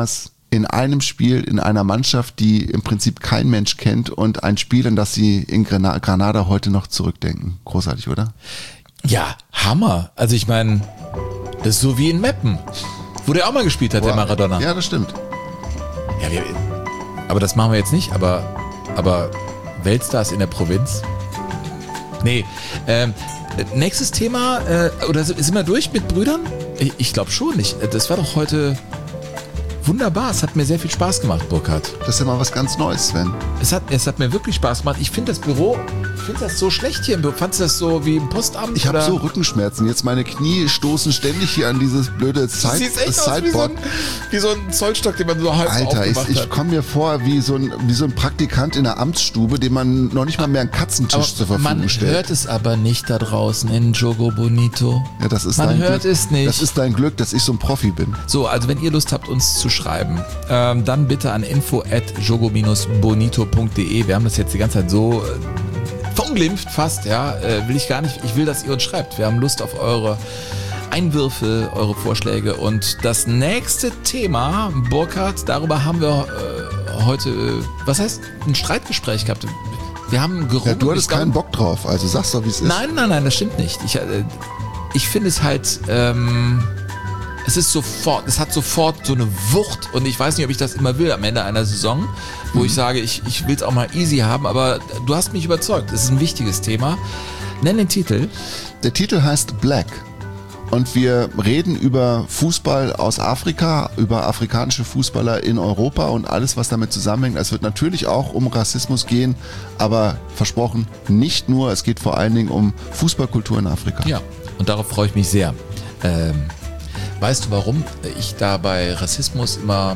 Speaker 2: in einem Spiel, in einer Mannschaft, die im Prinzip kein Mensch kennt und ein Spiel, an das sie in Granada, Granada heute noch zurückdenken. Großartig, oder?
Speaker 3: Ja, Hammer. Also ich meine, das ist so wie in Meppen, wo der auch mal gespielt hat,
Speaker 2: Boah.
Speaker 3: der Maradona.
Speaker 2: Ja, das stimmt.
Speaker 3: Ja, wir, aber das machen wir jetzt nicht, aber, aber Weltstars in der Provinz? Nee, ähm, nächstes Thema, äh, oder sind wir durch mit Brüdern? Ich, ich glaube schon nicht. Das war doch heute wunderbar. Es hat mir sehr viel Spaß gemacht, Burkhard.
Speaker 2: Das ist ja mal was ganz Neues, Sven.
Speaker 3: Es hat, es hat mir wirklich Spaß gemacht. Ich finde das Büro, ich finde das so schlecht hier im Büro. Fandest du das so wie im Postamt?
Speaker 2: Ich habe
Speaker 3: oder?
Speaker 2: so Rückenschmerzen. Jetzt meine Knie stoßen ständig hier an dieses blöde Side-
Speaker 3: Sieht echt aus wie so,
Speaker 2: Sideboard.
Speaker 3: ein, wie so ein Zollstock, den man so halb
Speaker 2: Alter, ich,
Speaker 3: aufgemacht
Speaker 2: ich
Speaker 3: hat.
Speaker 2: komme mir vor wie so, ein, wie so ein Praktikant in der Amtsstube, dem man noch nicht mal mehr einen Katzentisch
Speaker 3: Aber
Speaker 2: zur Verfügung
Speaker 3: man
Speaker 2: stellt.
Speaker 3: hört es aber nicht da draußen in Jogo Bonito.
Speaker 2: Ja, das ist
Speaker 3: Man
Speaker 2: dein
Speaker 3: hört
Speaker 2: Glück.
Speaker 3: es nicht.
Speaker 2: Das ist dein Glück, dass ich so ein Profi bin.
Speaker 3: So, also wenn ihr Lust habt, uns zu schreiben, ähm, dann bitte an info at jogo bonito punkt de. Wir haben das jetzt die ganze Zeit so äh, verunglimpft fast, ja, äh, will ich gar nicht. Ich will, dass ihr uns schreibt. Wir haben Lust auf eure Einwürfe, eure Vorschläge. Und das nächste Thema, Burkhard, darüber haben wir äh, heute, äh, was heißt, ein Streitgespräch gehabt. Wir haben gerungen.
Speaker 2: Ja, du hattest
Speaker 3: Ich glaub-
Speaker 2: keinen Bock drauf, also sag's doch, wie es ist.
Speaker 3: Nein, nein, nein, das stimmt nicht. Ich, äh, ich finde es halt, ähm, es ist sofort, es hat sofort so eine Wucht und ich weiß nicht, ob ich das immer will am Ende einer Saison, wo
Speaker 2: Mhm.
Speaker 3: ich sage, ich, ich will es auch mal easy haben, aber du hast mich überzeugt. Es ist ein wichtiges Thema. Nenn den Titel.
Speaker 2: Der Titel heißt Black. Und wir reden über Fußball aus Afrika, über afrikanische Fußballer in Europa und alles, was damit zusammenhängt. Es wird natürlich auch um Rassismus gehen, aber versprochen, nicht nur. Es geht vor allen Dingen um Fußballkultur in Afrika.
Speaker 3: Ja, und darauf freue ich mich sehr. Ähm, weißt du, warum ich da bei Rassismus immer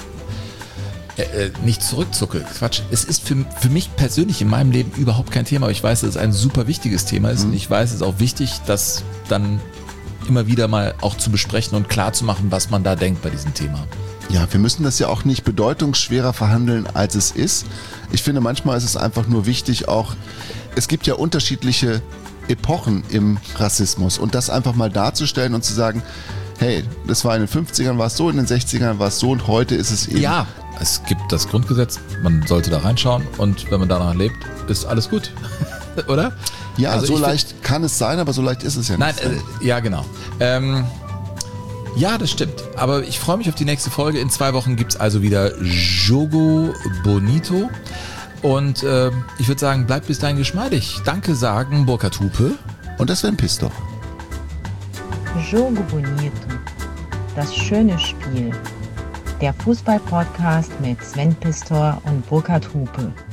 Speaker 3: äh, nicht zurückzucke? Quatsch. Es ist für, für mich persönlich in meinem Leben überhaupt kein Thema, aber ich weiß, dass es ein super wichtiges Thema ist und ich weiß, es ist auch wichtig, das dann immer wieder mal auch zu besprechen und klar zu machen, was man da denkt bei diesem Thema.
Speaker 2: Ja, wir müssen das ja auch nicht bedeutungsschwerer verhandeln, als es ist. Ich finde, manchmal ist es einfach nur wichtig, auch, es gibt ja unterschiedliche Epochen im Rassismus und das einfach mal darzustellen und zu sagen, hey, das war in den fünfzigern war es so, in den sechzigern war es so und heute ist es eben.
Speaker 3: Ja, es gibt das Grundgesetz, man sollte da reinschauen und wenn man danach lebt, ist alles gut. Oder?
Speaker 2: Ja,
Speaker 3: Also
Speaker 2: so
Speaker 3: ich
Speaker 2: leicht kann es sein, aber so leicht ist es ja
Speaker 3: Nein,
Speaker 2: nicht.
Speaker 3: äh, ja, genau. Ähm, ja, das stimmt. Aber ich freue mich auf die nächste Folge. In zwei Wochen gibt es also wieder Jogo Bonito. Und äh, ich würde sagen, bleibt bis dahin geschmeidig. Danke sagen, Burkhard Hupe.
Speaker 2: Und das Sven Pistor.
Speaker 1: Jogo Bonito. Das schöne Spiel. Der Fußball-Podcast mit Sven Pistor und Burkhard Hupe.